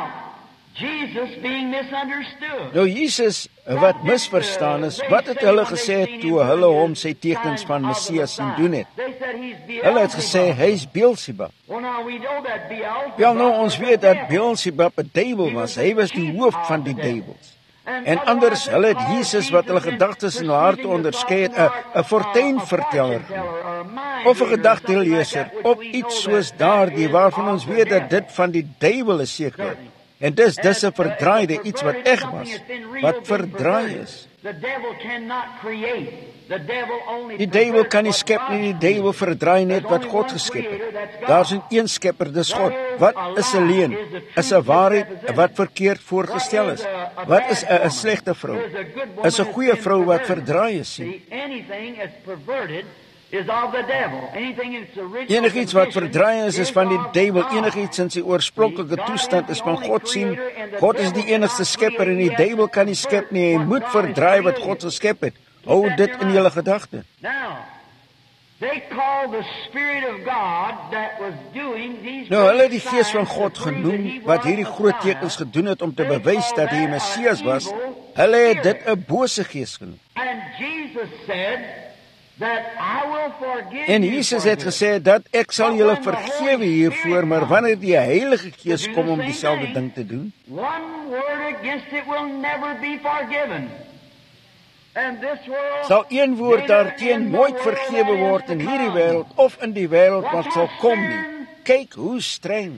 Nou Jesus, wat misverstaan is, wat het hulle gesê toe hulle hom sy tekens van Messias sien doen het? Hulle het gesê, hy is Beelzebub. Wel nou, ons weet dat Beelzebub 'n duiwel was, hy was die hoof van die duiwels. En anders, hulle het Jesus wat hulle gedagtes in hulle harte onderskei het, 'n fortuinverteller of 'n gedagteleser, of iets soos daardie waarvan ons weet dat dit van die duiwel is seker. En dis 'n verdraaide iets wat eg was, wat verdraai is. Die duiwel kan nie skep nie, die duiwel verdraai net wat God geskep het. Daar's een skepper, dis God. Wat is 'n leuen? Is 'n waarheid wat verkeerd voorgestel is? Wat is 'n slegte vrou? Is 'n goeie vrou wat verdraai is, sien? Enigiets wat verdraai is van die duiwel. Enigiets in sy oorspronklike toestand is van God, sien. God is die enigste skepper en die duiwel kan nie skep nie. Hy moet verdraai wat God geskep het. Hou dit in julle gedagte. Nou, hulle het die Gees van God genoem wat hierdie groot tekens gedoen het om te bewys dat hy Messias was. Hulle het dit 'n bose gees genoem. En Jesus het gesê dat ek sal julle vergewe hiervoor, maar wanneer die Heilige Gees kom om dieselfde ding te doen, sal een woord daarteen nooit vergewe word in hierdie wêreld of in die wêreld wat sal kom nie. Kyk hoe streng.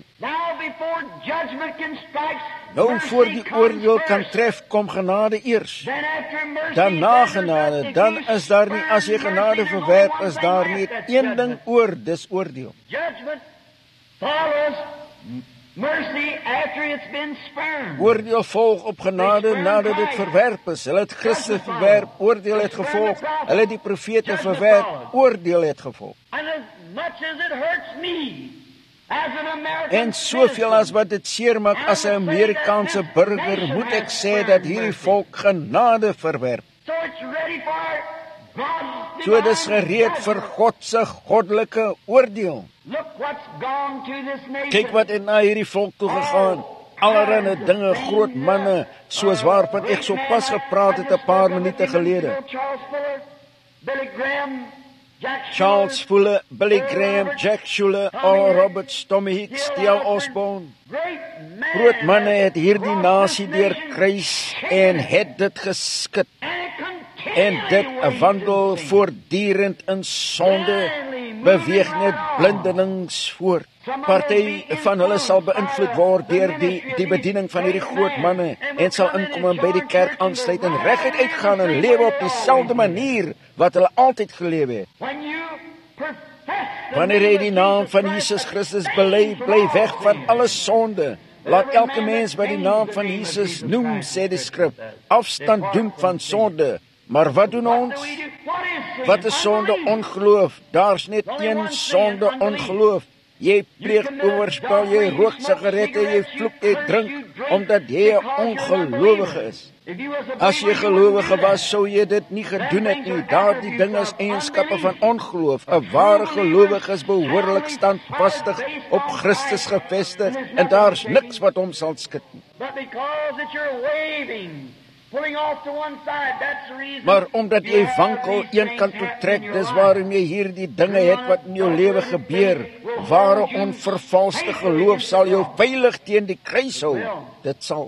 Nou voor die oordeel kan tref, kom genade eers. Dan na genade, dan is daar nie, as jy genade verwerp, is daar nie een ding oor, dis oordeel. Oordeel volg op genade nadat dit verwerp is. Hulle het Christus verwerp, oordeel het gevolg. Hulle het die profete verwerp, oordeel het gevolg. En soveel as wat dit seermaak as 'n Amerikaanse burger, moet ek sê dat hierdie volk genade verwerp. So dis gereed vir God se goddelike oordeel. Kyk wat het na hierdie volk toe gegaan. Allerlei dinge, groot manne, soos waarvan ek so pas gepraat het 'n paar minute gelede. Charles Fuller, Billy Graham, Jack Schuller, Oral Roberts, Tommy Hicks, D.L. Osborne. Groot manne het hierdie nasie deurkruis en het dit geskit. En dit wandel voortdurend in sonde, beweeg net blindelings voort. Party van hulle sal beïnvloed word deur die bediening van hierdie groot manne en sal inkom en by die kerk aansluit en reguit uitgaan en lewe op dieselfde manier wat hulle altyd gelewe het. Wanneer jy die naam van Jesus Christus bely, bly weg van alle sonde. Laat elke mens by die naam van Jesus noem, sê die skrif, afstand doen van sonde. Maar wat doen ons? Wat is sonde? Ongeloof. Daar's net een sonde, ongeloof. Jy pleeg oorspel, jy rook sigarette, jy vloek, jy drink, omdat jy 'n ongelowige is. As jy gelowige was, sou jy dit nie gedoen het nie. Daardie dinge is eienskappe van ongeloof. 'n Ware gelowige is behoorlik standvastig op Christus gefestig en daar's niks wat hom sal skud nie. Maar omdat jy wankel een kant toe trek, dis waarom jy hierdie dinge het wat in jou lewe gebeur. Ware onvervalste geloof sal jou veilig teen die kruis hou. Dit sal.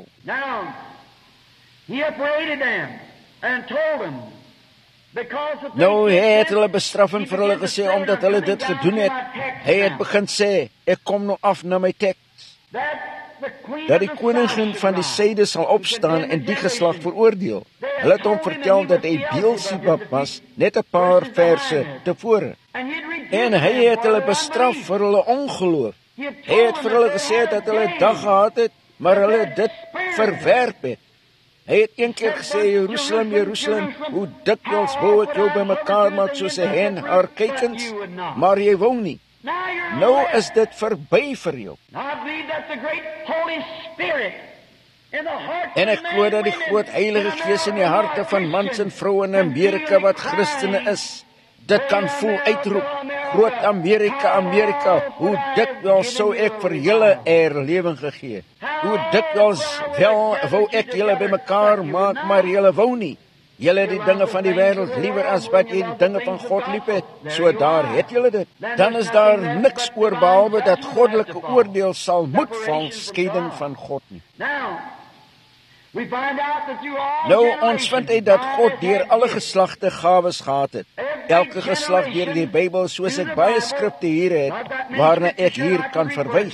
Nou, hy het hulle bestraf en vir hulle gesê, omdat hulle dit gedoen het. Hy het begin sê, ek kom nou af na my teks. Dat die koningin van die syde sal opstaan en die geslag veroordeel. Hulle het hom vertel dat hy Beelzebub was, net 'n paar verse tevore. En hy het hulle bestraf vir hulle ongeloof. Hy het vir hulle gesê dat hulle 'n dag gehad het, maar hulle dit verwerp het. Hy het een keer gesê, Jerusalem, Jerusalem, hoe dikwels wou ek jou bymekaar maak soos 'n hen haar kuikens, maar jy wou nie. Nou is dit verby vir jou. En ek glo dat die groot Heilige Gees in die harte van mans en vroue in Amerika wat Christene is, dit kan voel uitroep, groot Amerika, Amerika, hoe dikwels sou ek vir julle herlewing gegee. Hoe dikwels wel wou ek julle bymekaar maak, maar julle wou nie. Julle het die dinge van die wêreld liewer as wat jy die dinge van God liefhet. So daar het julle dit. Dan is daar niks oor behalwe dat goddelike oordeel sal moet val, skeiding van God nie. Nou, ons vind uit dat God deur alle geslagte gawes gehad het. Elke geslag deur die Bybel, soos ek baie skrifte hier het, waarna ek hier kan verwys.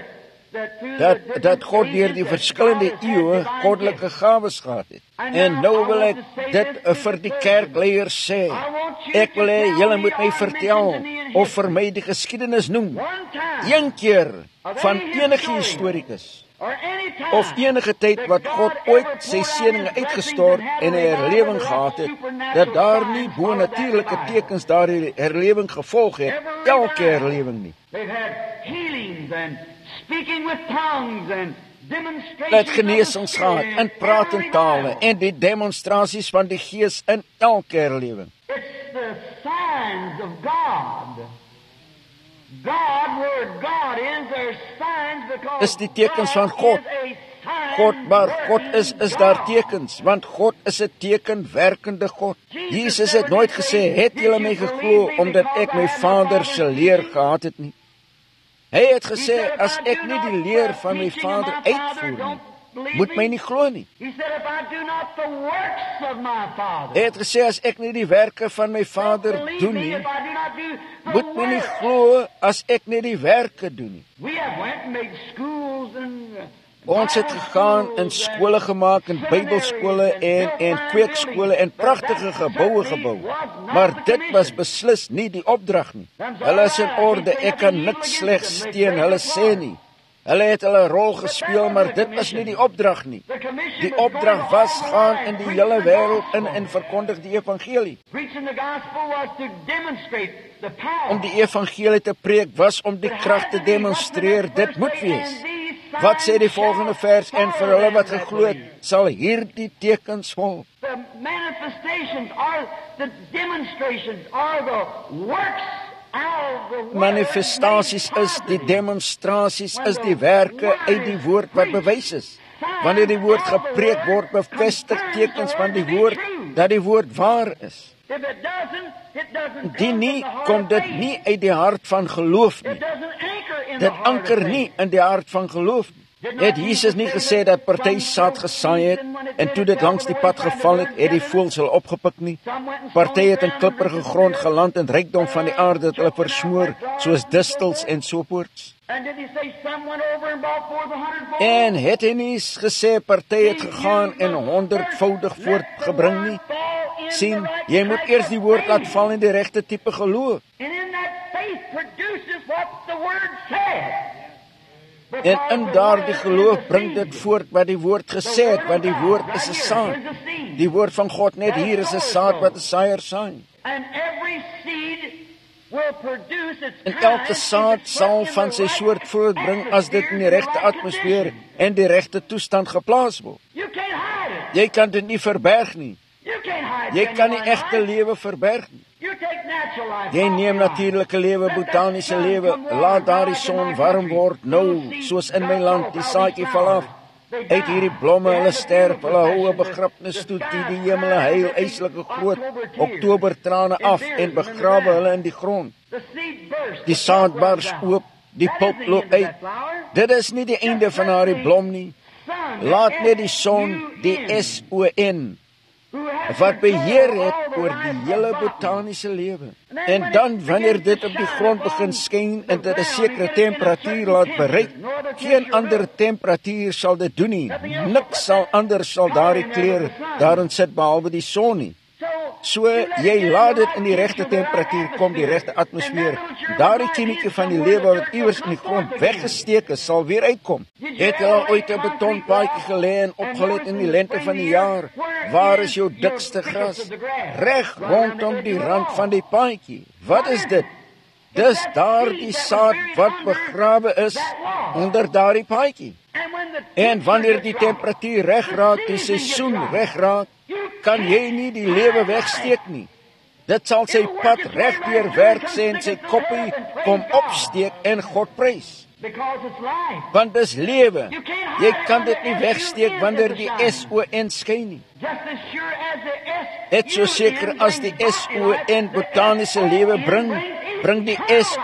Dat God deur die verskillende eeue goddelike gawes gehad het. En nou wil ek dit vir die kerkleiers sê. Ek wil hê julle moet my vertel of vir my die geskiedenis noem. Een keer van enige historikus of enige tyd wat God ooit sy seëninge uitgestort en 'n herlewing gehad het, dat daar nie bonatuurlike tekens daardie herlewing gevolg het, elke herlewing nie. Het genesings gehad in praat en tale en die demonstrasies van die Gees in elke herlewing. Is die tekens van God. Maar God is daar tekens, want God is 'n tekenwerkende God. Jesus het nooit gesê, het julle my geglo omdat ek my Vader se leer gehad het nie. Hy het gesê, as ek nie die leer van my Vader uitvoer nie, moet my nie glo nie. Hy het gesê, as ek nie die werke van my Vader doen nie, moet my nie glo as ek nie die werke doen nie. Ons het gegaan en skole gemaak en Bybelskole en kweekskole en pragtige geboue gebou. Maar dit was beslis nie die opdrag nie. Hulle is in orde, ek kan niks slegs teen hulle sê nie. Hulle het hulle rol gespeel, maar dit was nie die opdrag nie. Die opdrag was, gaan in die hele wêreld in en verkondig die evangelie. Om die evangelie te preek was om die krag te demonstreer, dit moet wees. Wat sê die volgende vers? En vir hulle wat geglo het, sal hierdie tekens volg. The manifestations are the demonstrations are the works out of the word. Manifestasies is die demonstrasies, is die werke uit die woord wat bewys is. Wanneer die woord gepreek word, bevestig tekens van die woord dat die woord waar is. If it doesn't Die nie, kom dit nie uit die hart van geloof nie. It doesn't anchor in Dit the heart anker of faith. nie in die hart van geloof nie. Het Jesus nie gesê dat party saad gesaai het en toe dit langs die pad geval het, het die voëls hulle opgepik nie? Party het in klipprige grond geland en rykdom van die aarde het hulle versmoor, soos distels en soortvoorts. And did he say some went over and brought forth 100-fold? En het hy nie gesê party het gegaan en 100voudig voortgebring nie? Sien, jy moet eers die woord laat val in die regte tipe geloof. And in that faith produces what the word said. En in daardie geloof bring dit voort wat die woord gesê het, want die woord is 'n saad. Die woord van God net hier is 'n saad wat 'n saaier saai. And every seed will produce its En elke saad sal van sy soort voortbring as dit in die regte atmosfeer en die regte toestand geplaas word. You can't hide it. Jy kan dit nie verberg nie. You can't hide Jy kan nie genuine egte life. lewe verberg nie. You take natural life. Jy neem natuurlike lewe, botaniese lewe. Laat daardie son warm word nou, soos in my land, die saadjie val af. Uit hierdie blomme, hulle sterf, hulle hou 'n begrafnis toe, die hemel huil eislike groot oktobertrane af en begrawe hulle in die grond. The seed bursts. Die saad bars oop, die pulp loop uit. Dit is nie die einde van haar blom nie. Laat net die son, die SON, wat beheer het oor die hele botaniese lewe. En dan wanneer dit op die grond begin skyn en dit 'n sekere temperatuur laat bereik, geen ander temperatuur sal dit doen nie. Niks sal anders sal daardie kleur daarin sit behalwe die son nie. So jy laat dit in die regte temperatuur kom, die regte atmosfeer. Daardie chemieke van die lewe wat iewers in die grond weggesteek is, sal weer uitkom. Het jy al ooit 'n betonpaadjie gelê en opgelet in die lente van die jaar? Waar is jou dikste gras? Reg rondom die rand van die paadjie. Wat is dit? Dis daardie saad wat begrawe is onder daardie paadjie. En wanneer die temperatuur reg raak, die seisoen reg raak, kan jy nie die lewe wegsteek nie. Dit sal sy pad regdeur werk sê en sy koppie kom opsteek en God prys. Because it's life. Want dis lewe. Jy kan dit nie wegsteek wanneer die SON skyn nie. Just as sure as the S. Net so seker as die SON botaniese lewe bring die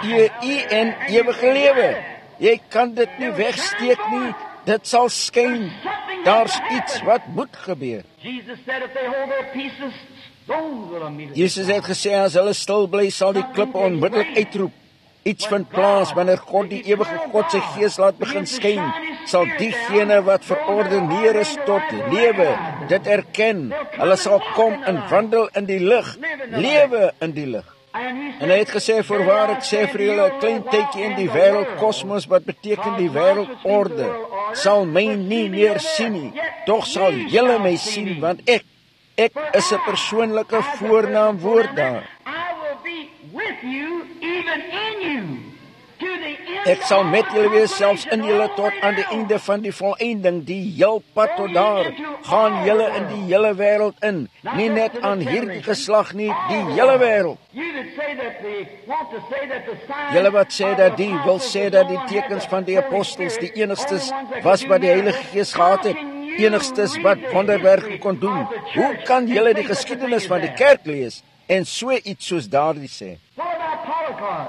SEIN ewige lewe. Jy kan dit nie wegsteek nie. Dit sal skyn. Daar's iets wat moet gebeur. Jesus said if they hold their pieces, stones will immediately. Jesus het gesê as hulle stil bly, sal die klippe onmiddellik uitroep. Iets vind plaas wanneer God die ewige God sy gees laat begin skyn, sal diegene wat verordeneer is tot lewe dit erken. Hulle sal kom en wandel in die lig, lewe in die lig. En hy het gesê, voorwaar ek sê vir julle, 'n klein tydjie in die wêreld kosmos, wat beteken die wêreldorde, sal my nie meer sien nie, tog sal julle my sien, want ek is 'n persoonlike voornaamwoord daar. I will be with you, even in you, to the end. Ek sal met julle wees, selfs in julle tot aan die einde van die volëinding, die heel pad tot daar. Gaan julle in die hele wêreld in, nie net aan hierdie geslag nie, die hele wêreld. You that say that they want to say that the signs. Julle wat sê dat die wil sê dat die tekens van die apostels die enigstes was wat die Heilige Gees gehad het, enigstes wat wonderwerke kon doen. Hoe kan julle die geskiedenis van die kerk lees en so iets soos daardie sê? What about Polycarp?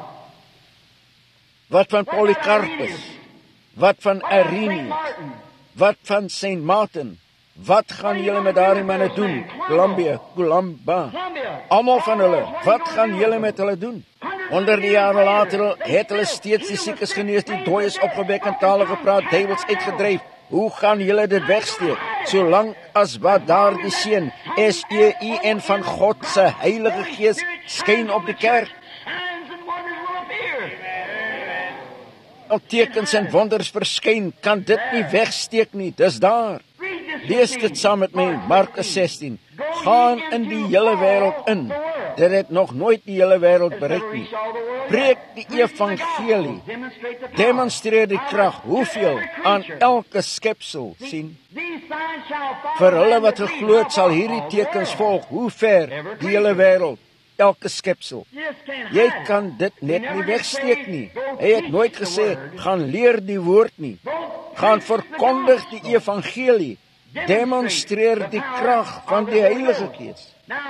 Wat van Polycarpus? Wat van Irenaeus? Wat van Saint Martin? Wat gaan julle met daardie manne doen? Columba. Columbia. Almal van hulle. Wat gaan julle met hulle doen? 100 jare later het hulle steeds die siekes genees, die dooies opgewek en tale gepraat, duiwels uitgedryf. Hoe gaan julle dit wegsteek? Solank as wat daardie seën SEIN van God se Heilige Gees skyn op die kerk. Signs and wonders will appear. al tekens en wonders verskyn, kan dit nie wegsteek nie, dis daar. Lees dit saam met my, Markus 16. Gaan in die hele wêreld in. Dit het nog nooit die hele wêreld bereik nie. Preek die evangelie. Demonstreer die krag. Hoeveel? Aan elke skepsel, sien. Vir hulle wat geglo het, sal hierdie tekens volg. Hoe ver? Die hele wêreld. Elke skepsel. Jy kan dit net nie wegsteek nie. Hy het nooit gesê, gaan leer die woord nie. Gaan verkondig die evangelie. Demonstreer die krag van die Heilige Gees.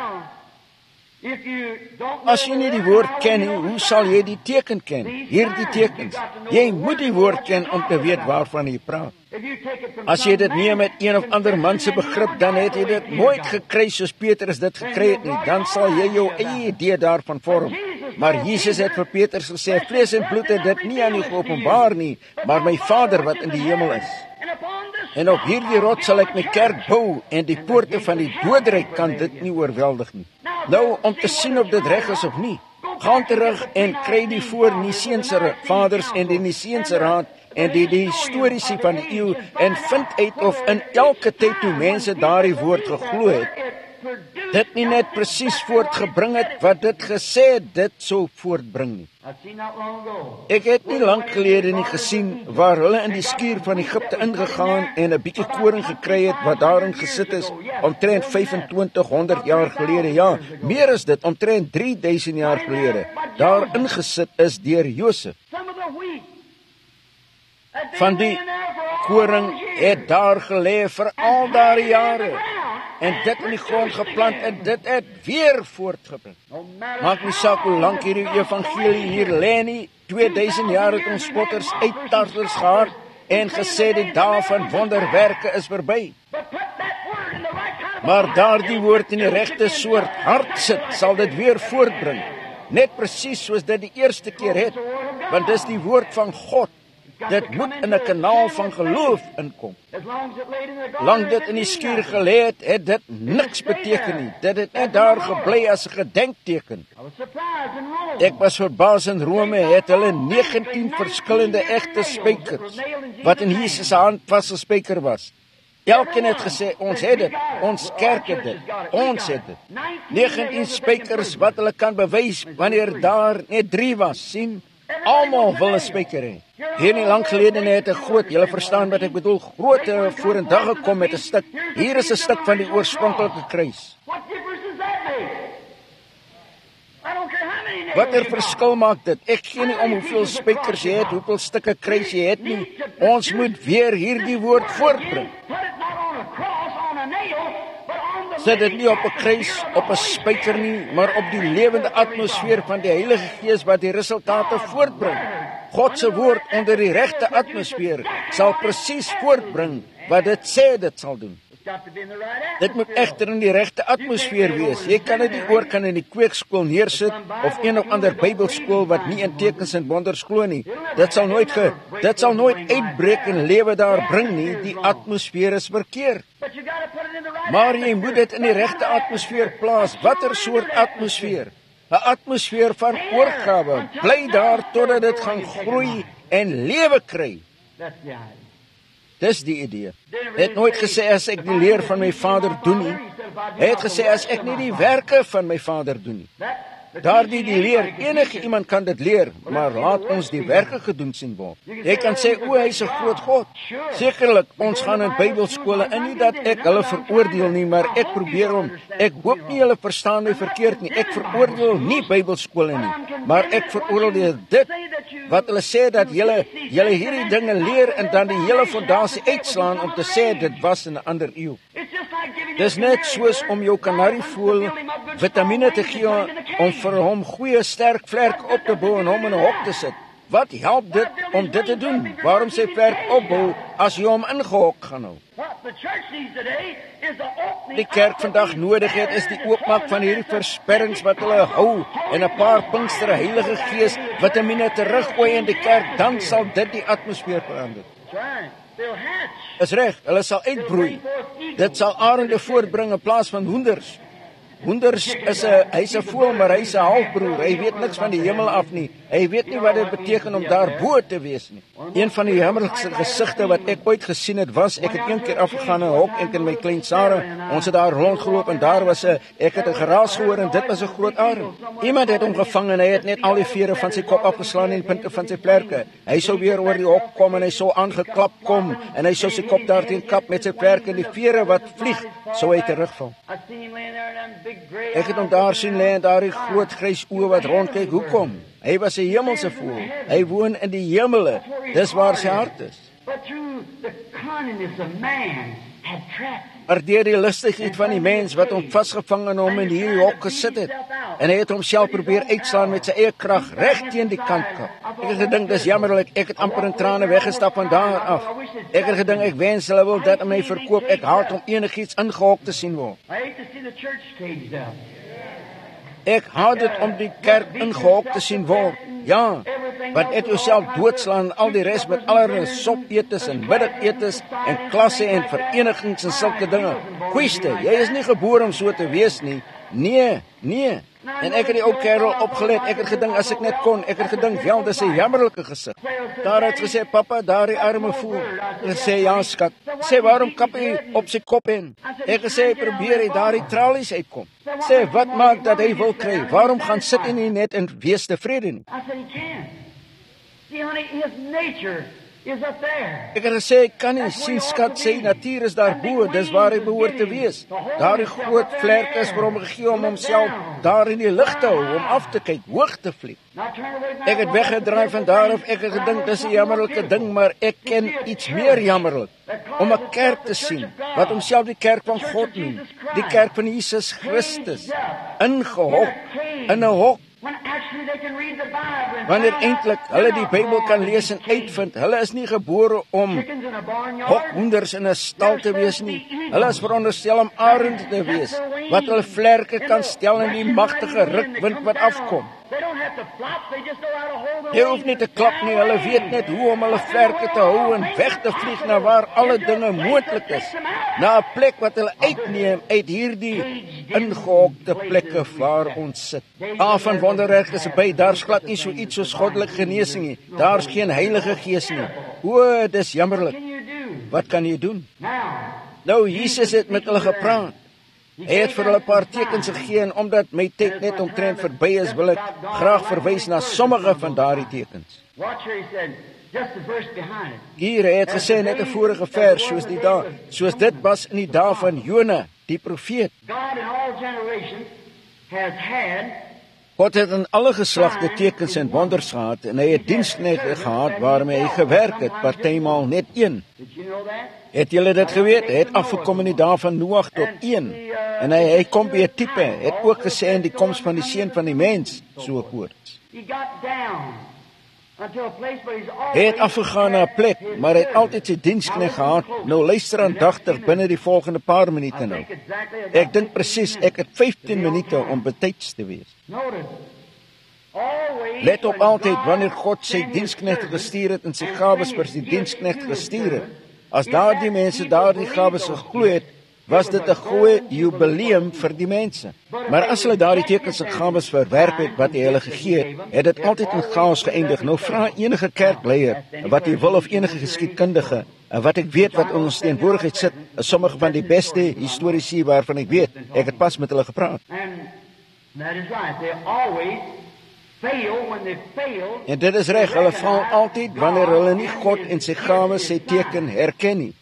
As jy nie die woord ken nie, hoe sal jy die teken ken? Hierdie tekens. Jy moet die woord ken om te weet waarvan jy praat. As jy dit neem met een of ander man se begrip, dan het jy dit nooit gekry soos Petrus dit gekry het nie. Dan sal jy jou eie idee daarvan vorm. Maar Jesus het vir Petrus gesê, vlees en bloed het dit nie aan u geopenbaar nie, maar my Vader wat in die hemel is. En op hierdie rots sal ek my kerk bou, en die poorte van die doderyk kan dit nie oorweldig nie. Nou, om te sien of dit reg is of nie, gaan terug en kry die voor-Niseense vaders en die Niseense raad en die historiese van die eeu en vind uit of in elke tyd toe mense daardie woord geglo het, dit nie net presies voortgebring het wat dit gesê het, dit sou voortbring nie. Ek het nie lank gelede nie gesien waar hulle in die skuur van Egipte ingegaan en 'n bietjie koring gekry het wat daarin gesit is omtrent 2500 jaar gelede. Ja, meer as dit, omtrent 3000 jaar gelede. Daarin gesit is deur Josef. Van die koring het daar gelê vir al daardie jare. En dit in die grond geplant en dit het weer voortgebring. Maak nie saak hoe lank hierdie evangelie hier lê nie, 2000 jaar het ons spotters uittartels gehad en gesê die dae van wonderwerke is verby. Maar daardie woord in die regte soort hart sit, sal dit weer voortbring. Net presies soos dit die eerste keer het, want dis die woord van God. Dit moet in 'n kanaal van geloof inkom. Lang dit in die skuur gelê het, het dit niks beteken nie. Dit het net daar gebly as 'n gedenkteken. Ek was verbaas in Rome, het hulle 19 verskillende egte spykers, wat in Jesus se hand vasgespyker was. Elkeen het gesê, ons het dit, ons kerk het dit, ons het dit. 19 spykers wat hulle kan bewys, wanneer daar net 3 was, sien? Almal wil 'n spyker hê. Hier nie lank gelede het 'n groot, julle verstaan wat ek bedoel, groot vorendag gekom met 'n stuk. Hier is 'n stuk van die oorspronklike kruis. Watter verskil maak dit? Ek gee nie om hoeveel spykers jy het, hoeveel stukke kruis jy het nie. Ons moet weer hierdie woord voortbring. Sit dit nie op 'n kruis, op 'n spyker nie, maar op die lewende atmosfeer van die Heilige Gees wat die resultate voortbring. God se woord onder die regte atmosfeer sal presies voortbring wat dit sê dit sal doen. Dit moet egter in die regte atmosfeer wees. Jy kan dit nie oor kan in die kweekskool neersit of een of ander Bybelskool wat nie in tekens en wonders glo nie. Dit sal nooit uitbreek en lewe daar bring nie. Die atmosfeer is verkeerd. Maar jy moet dit in die regte atmosfeer plaas. Watter soort atmosfeer? 'n Atmosfeer van oorgawe. Bly daar totdat dit gaan groei en lewe kry. Dis die idee. Hy het nooit gesê as ek die leer van my Vader doen nie. Hy het gesê as ek nie die werke van my Vader doen nie. Daardie die leer, enige iemand kan dit leer, maar laat ons die werke gedoen sien word. Jy kan sê, o, hy is 'n groot God. Sekerlik, ons gaan in Bybelskole in, nie dat ek hulle veroordeel nie, maar ek probeer om, ek hoop nie julle verstaan my verkeerd nie, ek veroordeel nie Bybelskole nie, maar ek veroordeel dit, wat hulle sê dat julle hierdie dinge leer en dan die hele fondasie uitslaan om te sê dit was in 'n ander eeu. Dis net soos om jou kanarievoël vitamine te gee om vir hom goeie sterk vlerke op te bou en hom in 'n hok te sit. Wat help dit om dit te doen? Waarom sy vlerk opbou as jy hom ingehok gaan hou? Die kerk vandag nodig het is die oopmaak van hierdie versperrings wat hulle hou en 'n paar Pinkster Heilige Gees vitamine teruggooi in die kerk, dan sal dit die atmosfeer verander. Is reg, hulle sal uitbroei. Dit sal arende voortbring in plaas van hoenders. Hoenders hy's 'n voël, maar hy's 'n halfbroer. Hy weet niks van die hemel af nie. Hy weet nie wat dit beteken om daar bo te wees nie. Een van die jammerlikste gesigte wat ek ooit gesien het was, ek het een keer afgegaan in 'n hok en met my klein Sarah, ons het daar rondgeloop en daar was ek het 'n geraas gehoor en dit was 'n groot arend. Iemand het hom gevang en hy het net al die vere van sy kop afgeslaan en die punte van sy vlerke. Hy sou weer oor die hok kom en hy sou aangeklap kom en hy sou sy kop daarteen kap met sy vlerke en die vere wat vlieg, sou hy terugval. Ek het hom daar sien lê en daar die groot grys oë wat rondkyk. Hoekom? Hy was 'n hemelse voël. Hy woon in die hemele. Dis waar sy hart is. Maar deur die listigheid van die mens wat hom vasgevang en hom in hierdie hok gesit het, en hy het homself probeer uitslaan met sy eie krag reg teen die kantkap. Ek het gedink dis jammerlik, ek het amper in trane weggestap van daar af. Ek het gedink ek wens hulle wil dit aan my verkoop. Ek haat om enigiets ingehok te sien word. Ek haat dit om die kerk ingehok te sien word. Ja, want ek jouself doodslaan en al die res met allerlei sopetes en middagetes en klasse en verenigings en sulke dinge. Goeieste, jy is nie gebore om so te wees nie. Nee. En ek het die ou kerel opgelet. Ek het gedink as ek net kon. Ek het gedink, wel, dis 'n jammerlike gesig. Daar het gesê, papa, daar die arme voel. Ek sê, ja, skat. Sê, waarom kap hy op sy kop in? Ek gesê, probeer hy daar die tralies uitkom. Sê, wat maak dat hy wil kry? Waarom gaan sit hy nie net en wees tevrede nie? Ek het gesê, ek kan nie sien, skat, sy natuur is daarbo, dis waar hy behoort te wees. Daar die groot vlerke is vir hom gegee om homself daar in die lig te hou, om af te kyk, hoog te vlieg. Ek het weggedraai van daar af, ek het gedink, dis 'n jammerlike ding, maar ek ken iets meer jammerlik. Om 'n kerk te sien, wat homself die kerk van God noem, die kerk van Jesus Christus, ingehok, in 'n hok, wanneer eintlik hulle die Bybel kan lees en uitvind, hulle is nie gebore om hokhoenders in 'n stal te wees nie. Hulle is veronderstel om arende te wees, wat hulle vlerke kan stel in die magtige rukwind wat afkom. Jy hoef nie te klap nie, hulle weet net hoe om hulle vlerke te hou en weg te vlieg na waar alle dinge moontlik is. Na 'n plek wat hulle uitneem uit hierdie ingehokte plekke waar ons sit. Van wonderwerk is by, daar's glad nie so iets soos goddelike genesing nie. Daar's geen Heilige Gees nie. O, dis jammerlik. Wat kan jy doen? Nou, Jesus het met hulle gepraat. Hy het vir hulle 'n paar tekens gegee en omdat my tyd net omtrent verby is, wil ek graag verwys na sommige van daardie tekens. Hier het gesê net 'n vorige vers, soos dit was in die dae van Jona, die profeet. God het in alle geslagte tekens en wonders gehad en hy het diensknegte gehad waarmee hy gewerk het, partymaal net een. Het julle dit geweet? Hy het afgekom in die dae van Noag tot 1 en hy kom by 'n tipe, het ook gesê in die koms van die seun van die mens, so voorts. Hy het afgegaan na 'n plek, maar hy het altyd sy diensknegt gehad. Nou luister aandagtig binne die volgende paar minute nou. Ek dink presies, ek het 15 minute om betyds te wees. Let op altyd wanneer God sy diensknegte gestuur het en sy gawes vir die diensknegt gestuur het. As daardie mense daardie gawes geglo het, was dit 'n goeie jubileum vir die mense. Maar as hulle daardie tekens en gawes verwerp het wat hy hulle gegee het, het dit altyd in chaos geëindig. Nou vra enige kerkleier, wat jy wil of enige geskiedkundige, wat ek weet wat in ons teenwoordigheid sit, is sommige van die beste historiese waarvan ek weet. Ek het pas met hulle gepraat. En dit is reg, hulle val altyd wanneer hulle nie God en sy gawes, sy teken herken nie.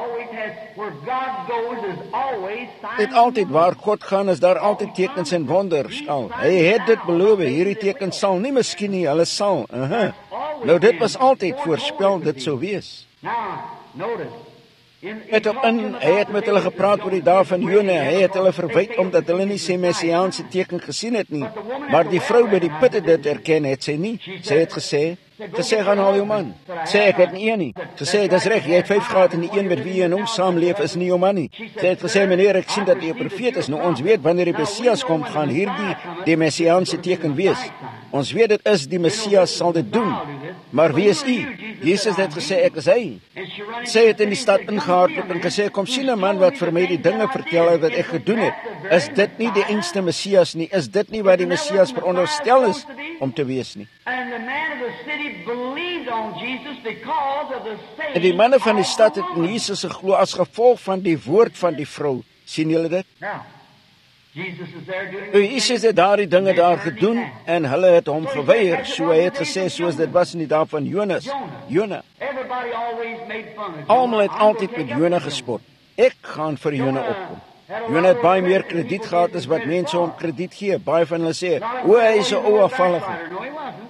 Dit altyd waar God gaan, is daar altyd tekens en wonders. Hy het dit beloof, hierdie tekens sal nie miskien nie, hulle sal. Nou dit was altyd voorspel, dit sou wees. Hy het met hulle gepraat oor die dae van Jona. Hy het hulle verwyd omdat hulle nie sy messiaanse teken gesien het nie. Maar die vrou by die put het dit erken, het sy nie. Sy het gesê, gaan haal jou man. Sê, ek het nie een nie. Gesê, dis reg, jy het 5 gehad en die een met wie jy nou saamleef is nie jou man nie. Sy het gesê, meneer, ek sien dat jy 'n profeet is. Nou ons weet, wanneer die Messias kom, gaan hierdie die messiaanse teken wees. Ons weet dit is, die Messias sal dit doen. Maar wie is u? Jesus het gesê, ek is hy. Sy het in die stad ingehardloop en gesê, kom sien 'n man wat vir my die dinge vertel het wat ek gedoen het. Is dit nie die enigste Messias nie? Is dit nie wat die Messias veronderstel is om te wees nie? the man of the city believed on Jesus because of the saying. En die manne van die stad het in Jesus geglo as gevolg van die woord van die vrou. Sien julle dit? Now, Jesus is there doing Jesus het daardie dinge daar gedoen en hulle het hom geweier. So hy het gesê soos dit was in die dae van Jonas. Jona. Everybody always made fun of Almal het I'm altyd gonna met take Jona up gespot. Ek gaan vir Jona opkom. Jona het baie meer krediet gehad as wat mense hom krediet gee. Baie van hulle sê, "O, hy is 'n ou afvallige." No, he wasn't.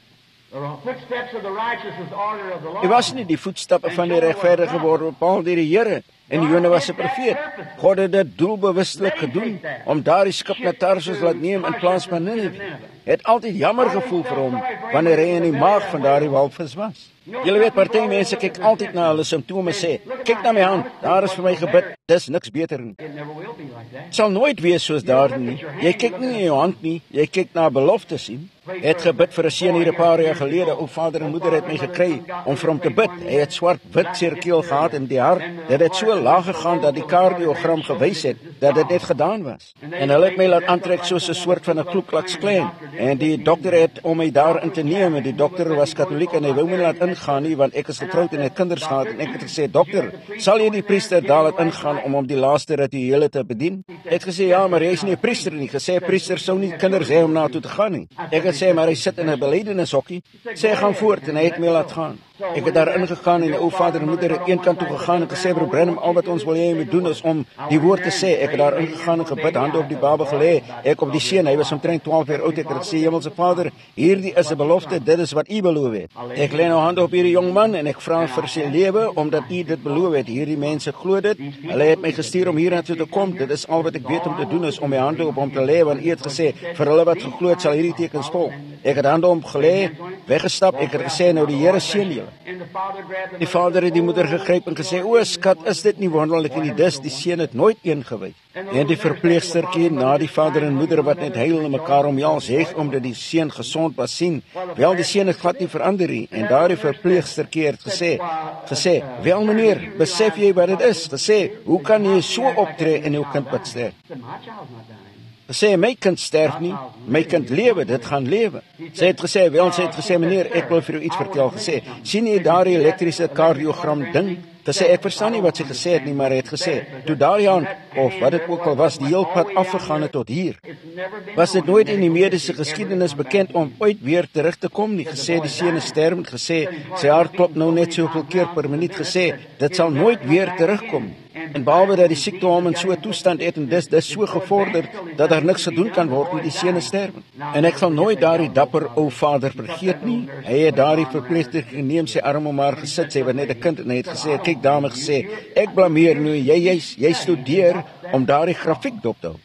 The footsteps of the righteous is the order of the Lord. Hy was nie die voetstappe van die regverdige word bepaal deur die Here. En Jona was 'n profeet. God het dit doelbewustelik gedoen om daardie skip na Tarsus laat neem in plaas van Ninive. Het altyd jammer gevoel vir hom wanneer hy in die maag van daardie walvis was. Julle weet, party mense kyk altyd na hulle simptome sê, "Kyk na my hand, daar is vir my gebid, dis niks beter nie." It never will be like that. Het sal nooit wees soos daardie nie. Jy kyk nie na jou hand nie, jy kyk na 'n belofte sien. Het gebid vir 'n seun hier 'n paar jaar gelede. O vader en moeder het my gekry om vir hom te bid. Hy het swart-wit seerkeel gehad in die hart. Dit het so laag gegaan dat die kardiogram gewys het dat dit net gedaan was. En hulle het my laat aantrek soos 'n soort van 'n Ku Klux Klan. En die dokter het om my daarin te neem en die dokter was Katoliek en hy wou my laat ingaan nie want ek is getroud en het kinders gehad en ek het gesê, "Dokter, sal jy die priester daar laat ingaan om hom die laaste rituele te bedien?" Hy het gesê, "Ja, maar hy is nie 'n priester nie." Gesê, "Priester sou nie kinders hê om na toe te gaan nie." Ek het sê, "Maar hy sit in 'n belydenishokkie." Sê, "Gaan voort," en hy het my laat gaan. Ek het daar ingegaan en die ou vader en moeder het een kant toe gegaan en gesê, "Broer Branham, al wat ons wil hê jy moet doen is om die woord te sê." Ek het daar ingegaan en gebid, hande op die Bybel gelê. Ek op die seun, hy was omtrent 12 jaar oud. Ek het gesê, "Hemelse Vader, hierdie is 'n belofte, dit is wat U beloof het. Ek lê nou hande op hierdie jong man en ek vra vir sy lewe omdat U dit beloof het. Hierdie mense glo dit. Hulle het my gestuur om hiernatoe te kom. Dit is al wat ek weet om te doen is om my hande op hom te lê want U het gesê, vir hulle wat geglo het sal hierdie tekens volg." Ek het hande op hom gelê, weggestap. Ek het gesê, "Nou die Here seën julle." Die vader het die moeder gegryp en gesê, "O skat, is dit nie wonderlik nie? Dis die seun het nooit een gewys." En die verpleegstertjie na die vader en moeder wat net huil en mekaar omhels het omdat die seun gesond was sien. Wel, die seun het glad nie verander nie en daardie verpleegstertjie het gesê, "Wel meneer, besef jy wat dit is?" Gesê, "Hoe kan jy so optree en jou kind wat sterf?" Sê, "My kind sterf nie, my kind lewe, dit gaan lewe." Sy het gesê, "Meneer, ek wil vir jou iets vertel." Gesê, "Sien jy daardie elektriese kardiogram ding?" Gesê, "Ek verstaan nie wat sy gesê het nie, maar hy het gesê, toe daardie hand, of wat dit ook al was, die heel pad afgegaan het tot hier. Was dit nooit in die mediese geskiedenis bekend om ooit weer terug te kom nie." Gesê, "Die seun is sterwend." Gesê, "Sy hart klop nou net soveel keer per minuut." Gesê, "Dit sal nooit weer terugkom." En behalwe dat die siekte hom in so 'n toestand het en dis so gevorderd dat daar niks gedoen kan word nie, die seun is sterwend. En ek sal nooit daardie dapper ou vader vergeet nie. Hy het daardie verpleegster geneem, sy arm om haar gesit, sy was net 'n kind en hy het gesê, "Kyk dame," gesê, "Ek blameer nou, jy studeer om daardie grafiek dop te hou."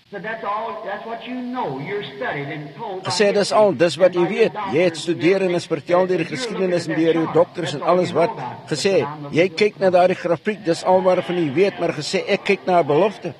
Gesê, "Dis wat jy weet. Jy het studeer en is vertel deur die geskiedenis en deur jou dokters en alles wat." Gesê, "Jy kyk na daardie grafiek, dis al waarvan jy weet." Maar gesê, "Ek kyk na 'n belofte."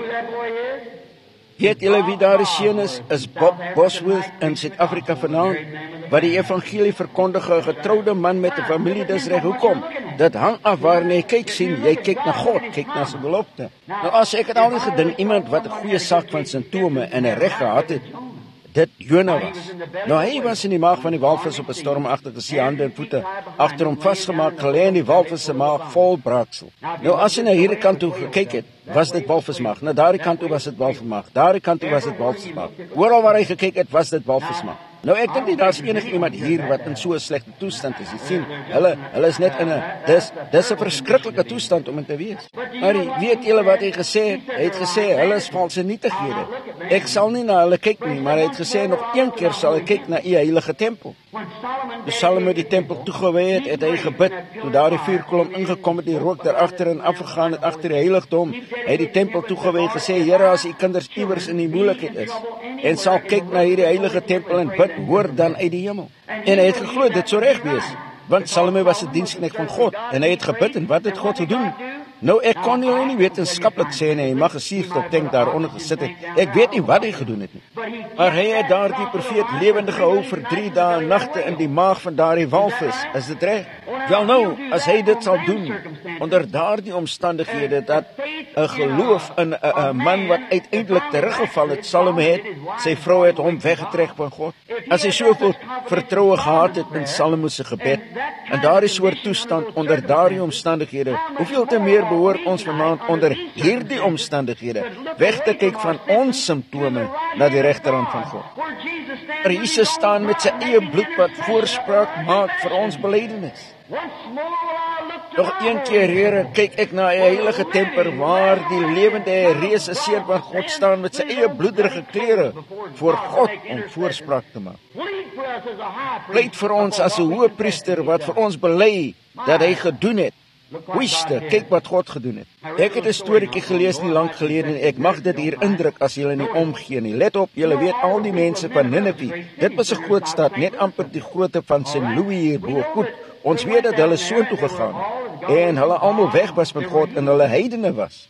Weet julle wie daardie seun is? Is Bob Bosworth in Suid-Afrika vanaand, wat die evangelie verkondig, 'n getroude man met 'n familie. Dis reg. Hoekom? Dit hang af waar jy kyk, sien. Jy kyk na God, kyk na sy belofte. Nou as ek het al nie gedink iemand wat 'n goeie sak van simptome en 'n reg gehad het, dit Jona was. Nou hy was in die maag van die walvis op 'n stormagtige see, hande en voete agter hom vasgemaak, gelê in die walvis se maag vol braaksel. Nou as hy na hierdie kant toe gekyk het, was dit walvismaag. Na daardie kant toe was dit walvismaag. Daardie kant toe was dit walvismaag. Oral waar hy gekyk het, was dit walvismaag. Nou ek dink nie daar's enige iemand hier wat in so 'n slegte toestand is. Jy sien, hulle is net in 'n dis 'n verskriklike toestand om in te wees. Maar weet julle wat hy gesê het? Hy het gesê hulle is valse nietighede. Ek sal nie na hulle kyk nie, maar hy het gesê nog een keer sal ek kyk na u heilige tempel. Toe Salomo die tempel toegewy het hy gebid. Toe daardie vuurkolom ingekom het, die rook daar agter en afgegaan het agter die heiligdom, hy het die tempel toegewy gesê, Here, as u kinders iewers in die moeilikheid is en sal kyk na hierdie heilige tempel en bid, hoor dan uit die hemel. En hy het geglo dit sou reg wees, want Salomo was 'n diensknegt van God en hy het gebid en wat het God gedoen? Nou, ek kon hulle nie wetenskaplik sê nie, hy mag 'n suurstoftank daaronder gesit het. Ek weet nie wat hy gedoen het nie. Maar hy het daardie profeet lewende gehou vir 3 dae en nagte in die maag van daardie walvis. Is dit reg? Wel nou, as hy dit sal doen onder daardie omstandighede dat 'n geloof in 'n man wat uiteindelik teruggeval het, sal hom het, sy vrou het hom weggetrek van God. As hy soveel vertroue gehad het in Salomo se gebed, en daardie soort toestand onder daardie omstandighede, hoeveel te meer behoort ons vanaand onder hierdie omstandighede weg te kyk van ons simptome na die regterhand van God. Maar Jesus staan met sy eie bloed wat voorspraak maak vir ons belydenis. Nog een keer, Here, kyk ek na 'n heilige tempel waar die lewende reuse seun van God staan met sy eie bloederige klere voor God om voorspraak te maak. Pleit vir ons as 'n hoëpriester wat vir ons bely dat hy gedoen het. Wiste, kyk wat God gedoen het. Ek het 'n storieetjie gelees nie lank gelede en ek mag dit hier indruk as julle nie omgee nie. Let op, julle weet al die mense van Nineve. Dit was 'n groot stad, net amper die grootte van St. Louis hierbo. Goed, ons weet dat hulle soontoe gegaan het en hulle almal weg was met God en hulle heidene was.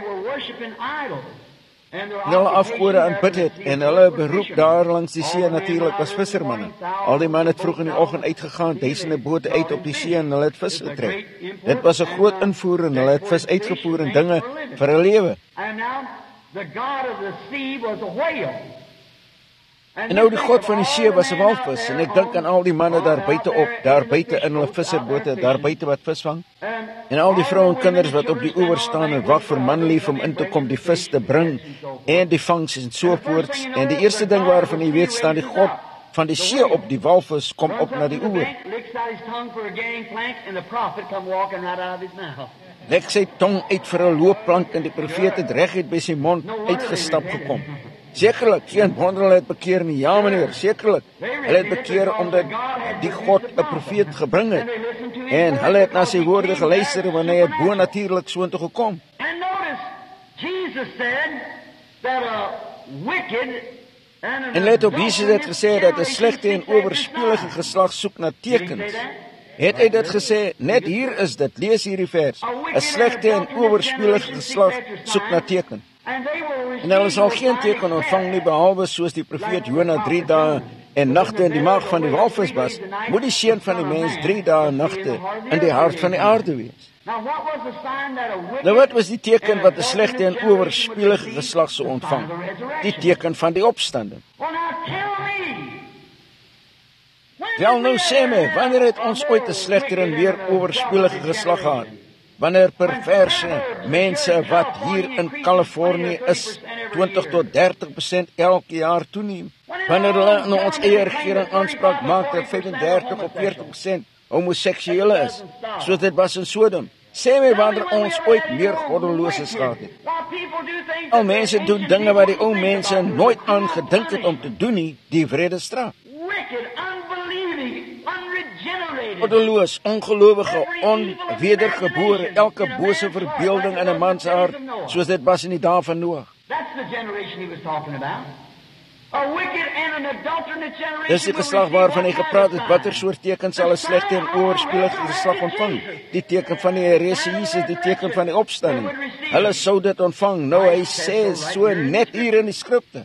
En hulle afgode aanbid het en hulle beroep daar langs die see natuurlik was vissermanne. Al die manne het vroeg in die oggend uitgegaan, duisende bote uit op die see en hulle het vis getrek. Dit was 'n groot invoer en hulle het vis uitgevoer en dinge vir hulle lewe. En nou die God van die see was 'n walvis en ek dink aan al die manne daar buite in hulle visserbote, daar buite wat vis vang. En al die vroue en kinders wat op die oewer staan en wag vir manlief om in te kom die vis te bring en die vangs en so voorts. En die eerste ding waarvan jy weet staan die God van die see op die walvis kom op na die oewer. Lek sy tong uit vir 'n loopplank en die profeet het reguit by sy mond uitgestap gekom. Sekerlik, geen wonder hulle het bekeer nie. Ja meneer, sekerlik. Hulle het bekeer omdat die God 'n profeet gebring het. En hulle het na sy woorde geluister wanneer hy het bonatuurlik soontoe gekom. En let op, Jesus het gesê dat 'n slegte en oorspielige geslag soek na tekens. Het hy dit gesê? Net hier is dit. Lees hierdie vers. 'n Slegte en oorspielige geslag soek na tekens. En hulle sal geen teken ontvang nie behalwe soos die profeet Jona 3 dae en nagte in die maag van die walvis was, moet die seun van die mens 3 dae en nagte in die hart van die aarde wees. Nou wat was die teken wat 'n slegte en oorspielige geslag sou ontvang? Die teken van die opstanding. Wel nou sê my, wanneer het ons ooit 'n slegter en weer oorspielige geslag gehad? Wanneer perverse mense wat hier in Kalifornië is 20 tot 30% elke jaar toeneem. Wanneer hulle in ons eie regering aanspraak maak dat 35 of 40% homoseksuele is, soos dit was in Sodom. Sê my wanneer ons ooit meer goddeloses gehad het. Al mense doen dinge wat die ou mense nooit aan gedink het om te doen nie, die wrede straf. Goddeloos, ongelowige, onwedergebore, elke bose verbeelding in 'n man se hart, soos dit was in die dae van Noag. Dis die geslag waarvan hy gepraat het. Watter soort teken sal 'n slegte en oorspielige geslag ontvang? Die teken van die herese Jesus, die teken van die opstanding. Hulle sou dit ontvang. Nou hy sê so net hier in die skrifte.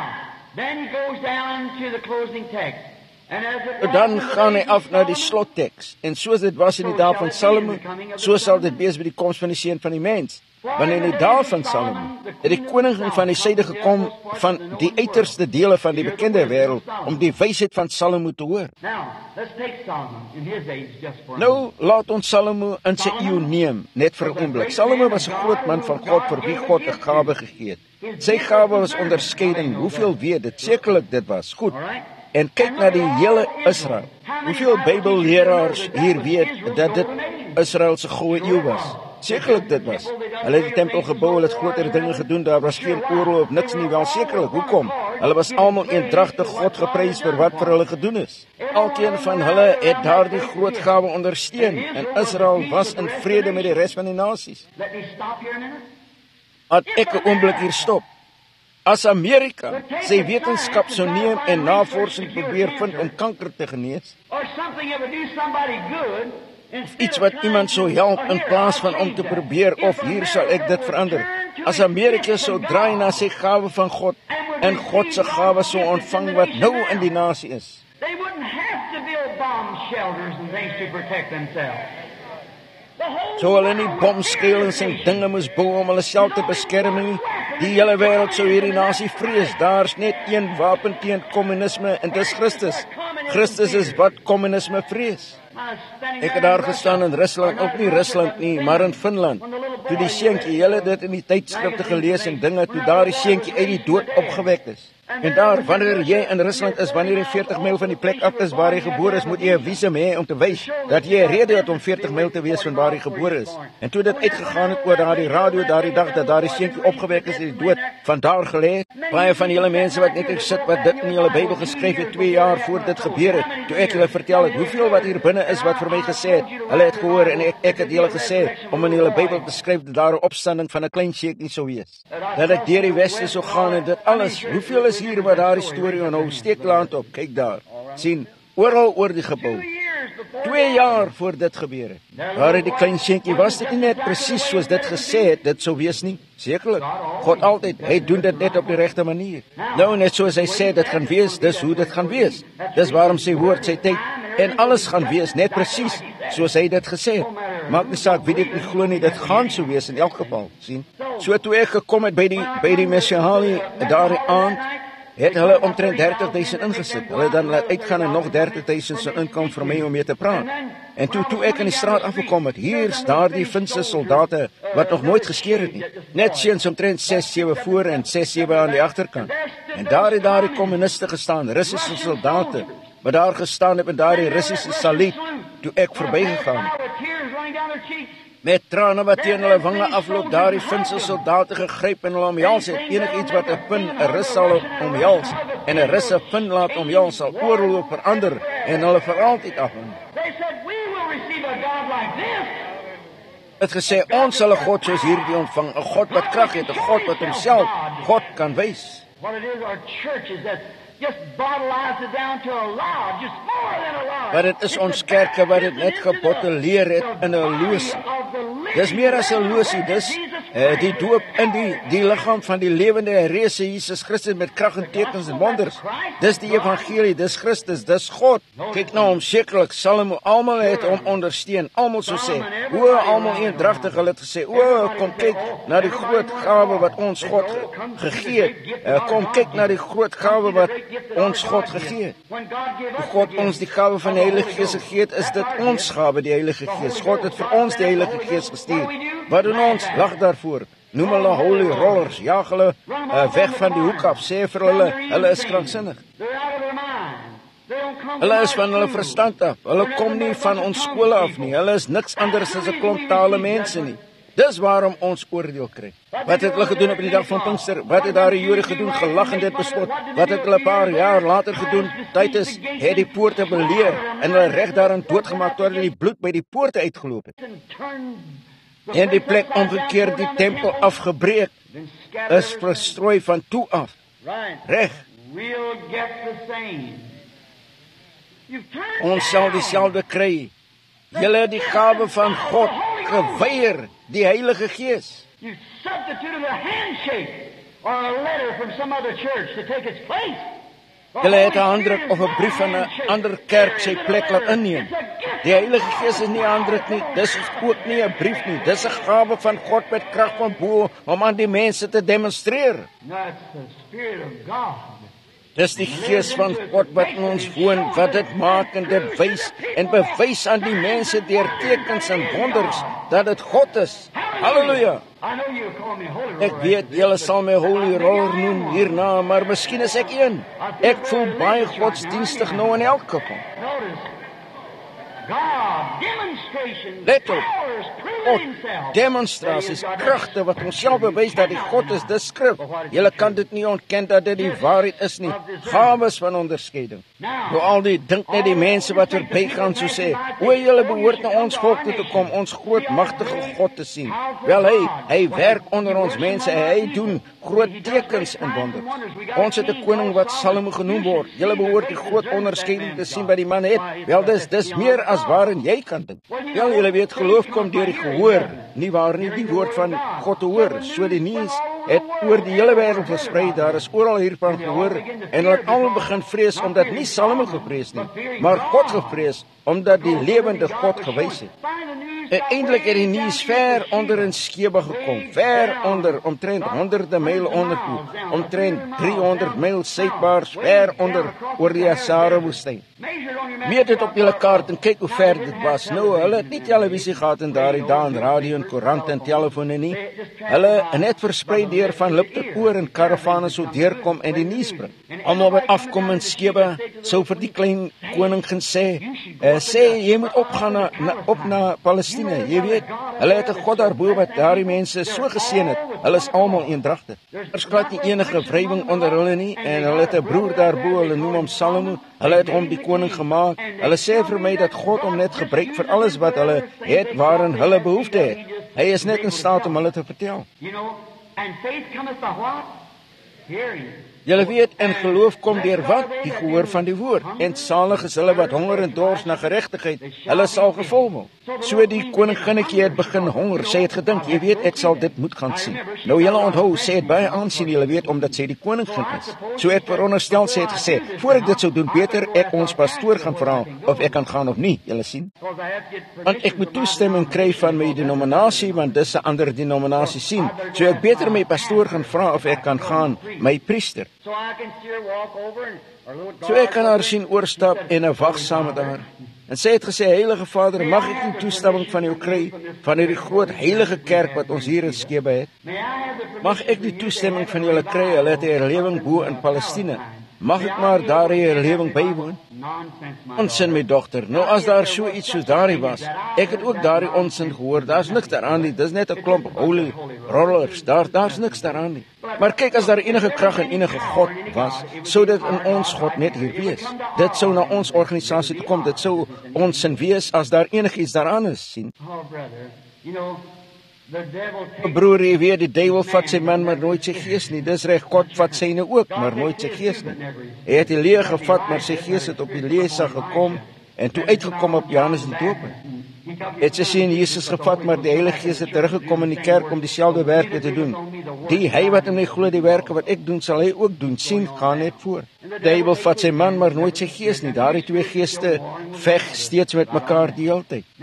Dan gaan hy af na die slotteks. En soos dit was in die dae van Salomo, so sal dit wees by die koms van die seun van die mens. Wanneer in die dae van Salomo het die koning van die suide gekom van die uiterste dele van die bekende wêreld om die wysheid van Salomo te hoor. Nou laat ons Salomo in sy eeu neem, net vir 'n oomblik. Salomo was 'n groot man van God vir wie God 'n gawe gegee het. Sy gawe was onderskeiding. Hoeveel weet dit? Sekerlik dit was goed. En kyk na die hele Israel. Hoeveel Bybelleraars hier weet dat dit Israel se goeie eeu was? Sekerlik dit was. Hulle het die tempel gebou, hulle het groter dinge gedoen, daar was geen oorlog of niks nie, wel sekerlik. Hoekom? Hulle was almal eendragtig God geprys vir wat vir hulle gedoen is. Elkeen van hulle het daardie groot gawe ondersteun en Israel was in vrede met die res van die nasies. Laat ek 'n oomblik hier stop. As Amerika sy wetenskap sou neem en navorsing probeer vind om kanker te genees, iets wat iemand sou help in plaas van om te probeer of hier sal ek dit verander. As Amerika sou draai na sy gawe van God en God se gawe sou ontvang wat nou in die nasie is. They wouldn't have to build bomb shelters and things to protect themselves. Sou hulle nie bomskelings en dinge moes bou om hulle self te beskerm nie. Die hele wêreld sou hierdie nasie vrees. Daar's net een wapen teen kommunisme en dis Christus. Christus is wat kommunisme vrees. Ek het daar gestaan in Rusland, ook nie Rusland nie, maar in Finland. Toe die seentjie, julle het dit in die tydskrifte gelees en dinge, toe daar die seentjie uit die dood opgewek is. En daar, wanneer jy in Rusland is, wanneer jy 40 myl van die plek af is waar jy gebore is, moet jy 'n visum hê om te wys dat jy 'n rede het om 40 myl te wees van waar jy gebore is. En toe dit uitgegaan het oor daardie radio daardie dag dat daardie seentjie opgewek is uit die dood, van daar gelê, baie van julle mense wat net gesit wat dit in julle Bybel geskryf het 2 jaar voor dit gebeur het, toe ek hulle vertel het, hoeveel wat hier binne is wat vir my gesê het, hulle het gehoor en ek het julle gesê om in julle Bybel te skryf dat daar 'n opstanding van 'n klein seentjie sou wees. Dat ek deur die weste sou gaan en dit alles, hoeveel is hier wat daardie storie onhou, steek land op, kyk daar, sien, oral oor die gebou. 2 jaar voor dit gebeur het. Daar het die klein seentjie, was dit nie net presies soos dit gesê het, dit sou wees nie? Sekerlik, God altyd, hy doen dit net op die regte manier. Nou net soos hy sê, dit gaan wees, dis hoe dit gaan wees. Dis waarom sy woord, sy tyd, en alles gaan wees, net presies, soos hy dit gesê het. Maak nie saak, wie dit nie glo nie, dit gaan so wees in elk geval, sien. So toe ek gekom het by die Messiahali, daardie aand, het hulle omtrent 30,000 ingesit. Hulle dan laat uitgaan en nog 30,000 sou inkom vir my om mee te praat. En toe ek in die straat afgekom het, hier's daardie Finse soldate wat nog nooit geskeer het nie. Net seuns omtrent 6-7 voor en 6-7 aan die agterkant. En daar het daardie kommuniste gestaan, Russiese soldate, wat daar gestaan het met daardie Russiese saluut, toe ek verbygegaan het. Met trane wat teen hulle wange afloop, daardie Finse soldate gegryp en hulle omhels het. Enigiets wat 'n pin 'n Rus sal omhels en 'n Rus 'n pin laat omhels, sal oorloop verander en hulle vir altyd afhang. Het gesê, ons sal 'n God soos hierdie ontvang, 'n God wat krag het, 'n God wat homself God kan wys. Maar dit is ons kerke wat dit net gebotteleer het in 'n loosie. Dis meer as 'n loosie, dis die doop in die liggaam van die lewende herese Jesus Christus met krag en tekens en wonders. Dis die evangelie, dis Christus, dis God. Kyk nou, sekerlik sal hom almal het hom ondersteun. Almal sou sê, o, almal eendragtig, hulle het gesê, o, kom kyk na die groot gawe wat ons God gegee het. Kom kyk na die groot gawe wat ons God gegee het. Toe God ons die gawe van die Heilige Gees gegee het, is dit ons gawe, die Heilige Gees. God het vir ons die Heilige Gees gestuur. Wat doen ons? Lag daarvoor. Noem hulle holy rollers, jaag hulle weg van die hoek af, sê vir hulle is kranksinnig. Hulle is van hulle verstand af. Hulle kom nie van ons skole af nie. Hulle is niks anders as 'n klomp tale mense nie. Dis waarom ons oordeel kry. Wat het hulle gedoen op die dag van Pinkster? Wat het daar die Jode gedoen? Gelag en dit bespot. Wat het hulle 'n paar jaar later gedoen? Titus het die poorte beleer en hulle reg daarin doodgemaak totdat die bloed by die poorte uitgeloop het. En die plek omgekeer, die tempel afgebreek, is verstrooi van toe af. Reg. Ons sal dieselfde kry. Julle het die gawe van God geweier, die Heilige Gees. You substituted a handshake or a letter from some other church to take its place. Julle het 'n handdruk of 'n brief van 'n ander kerk sy plek laat inneem. Die Heilige Gees is nie 'n handdruk nie, dis ook nie 'n brief nie. Dis 'n gawe van God met krag van bo om aan die mense te demonstreer. That's the Spirit of God. Dis die Gees van God wat in ons woon, wat dit maak en dit wys en bewys aan die mense deur tekens en wonders dat dit God is. Halleluja. Ek weet, julle sal my holy roller noem hierna, maar miskien is ek een. Ek voel baie godsdienstig nou in elk geval. Let op, God, demonstrasies, kragte wat onsself bewys dat die God is, dis skrif. Julle kan dit nie ontken dat dit die waarheid is nie. Gawes van onderskeiding. Nou al die dink net die mense wat verbygaan so sê, o, julle behoort na ons volk toe te kom, ons groot magtige God te sien. Wel hy werk onder ons mense, hy doen groot tekens en wonders. Ons het 'n koning wat Salomo genoem word. Julle behoort die groot onderskeiding te sien wat die man het. Wel dis meer as waarin jy kan dink. Ja, julle weet, geloof kom deur die gehoor, nie waar nie, die woord van God te hoor. So die nuus het oor die hele wêreld versprei, daar is oral hiervan gehoor, en hulle het almal begin vrees, omdat nie Salomo gevrees nie, maar God gevrees, omdat die lewende God gewys het. En eintlik het die nuus ver onder in Skeba gekom, ver onder, omtrent honderde myl onder toe, omtrent 300 myl suidwaarts, ver onder oor die Sahara-woestyn. Meet dit op julle kaart en kyk hoe ver dit was. Nou, hulle het nie televisie gehad in daardie dae, en radio en koerante en telefone nie. Hulle net versprei deur van lip tot oor en karavane so deurkom en die nuus bring. Almal wat afkom in Skeba sou vir die klein koning gaan sê, jy moet opgaan op na Palestina. Jy weet, hulle het 'n God daarbo wat daardie mense so geseën het. Hulle is almal eendragtig. Daar's glad nie enige wrywing onder hulle nie, en hulle het 'n broer daarbo, hulle noem hom Salomo. Hulle het hom die koning gemaak. Hulle sê vir my dat God hom net gebruik vir alles wat hulle het, waarin hulle behoefte het. Hy is net in staat om hulle te vertel. Julle weet, en geloof kom deur wat? Die gehoor van die woord. En salig is hulle wat honger en dors na geregtigheid, hulle sal gevul word. So die koninginnetjie het begin honger. Sy het gedink, jy weet, ek sal dit moet gaan sien. Nou julle onthou, sy het baie aansien, julle weet, omdat sy die koningin is. So ek veronderstel, sy het gesê, voor ek dit sou doen, beter ek ons pastoor gaan vra of ek kan gaan of nie, julle sien. Want ek moet toestemming kry van my denominasie, want dis 'n ander denominasie sien. So ek beter my pastoor gaan vra of ek kan gaan, my priester. So ek kan haar sien oorstap en 'n wag saam met haar. En sy het gesê, Heilige Vader, mag ek die toestemming van jou kry, van hierdie groot heilige kerk wat ons hier in Skeba het? Mag ek die toestemming van julle kry, hulle het 'n herlewing bo in Palestina. Mag ek maar daardie herlewing bywoon? Onsin, my dogter. Nou as daar so iets soos daardie was, ek het ook daardie onsin gehoor, daar's niks daaraan nie, dis net 'n klomp holy rollers, daar's niks daaraan nie. Maar kyk, as daar enige krag en enige God was, sou dit in ons God net hier wees. Dit sou na ons organisasie toe kom, dit sou onsin wees as daar enigiets daaraan is, sien. Broer, jy weet, die duiwel vat sy man, maar nooit sy gees nie. Dis reg, God vat syne ook, maar nooit sy gees nie. Hy het die leë gevat, maar sy gees het op die leesa gekom, en toe uitgekom op Johannes die Doper. Het sy sien Jesus gevat, maar die Heilige Gees het teruggekom in die kerk om dieselfde werke te doen. Hy wat in my glo, die werke wat ek doen, sal hy ook doen. Sien, gaan net voor. Die duiwel vat sy man, maar nooit sy gees nie. Daardie twee geeste veg steeds met mekaar die hele tyd.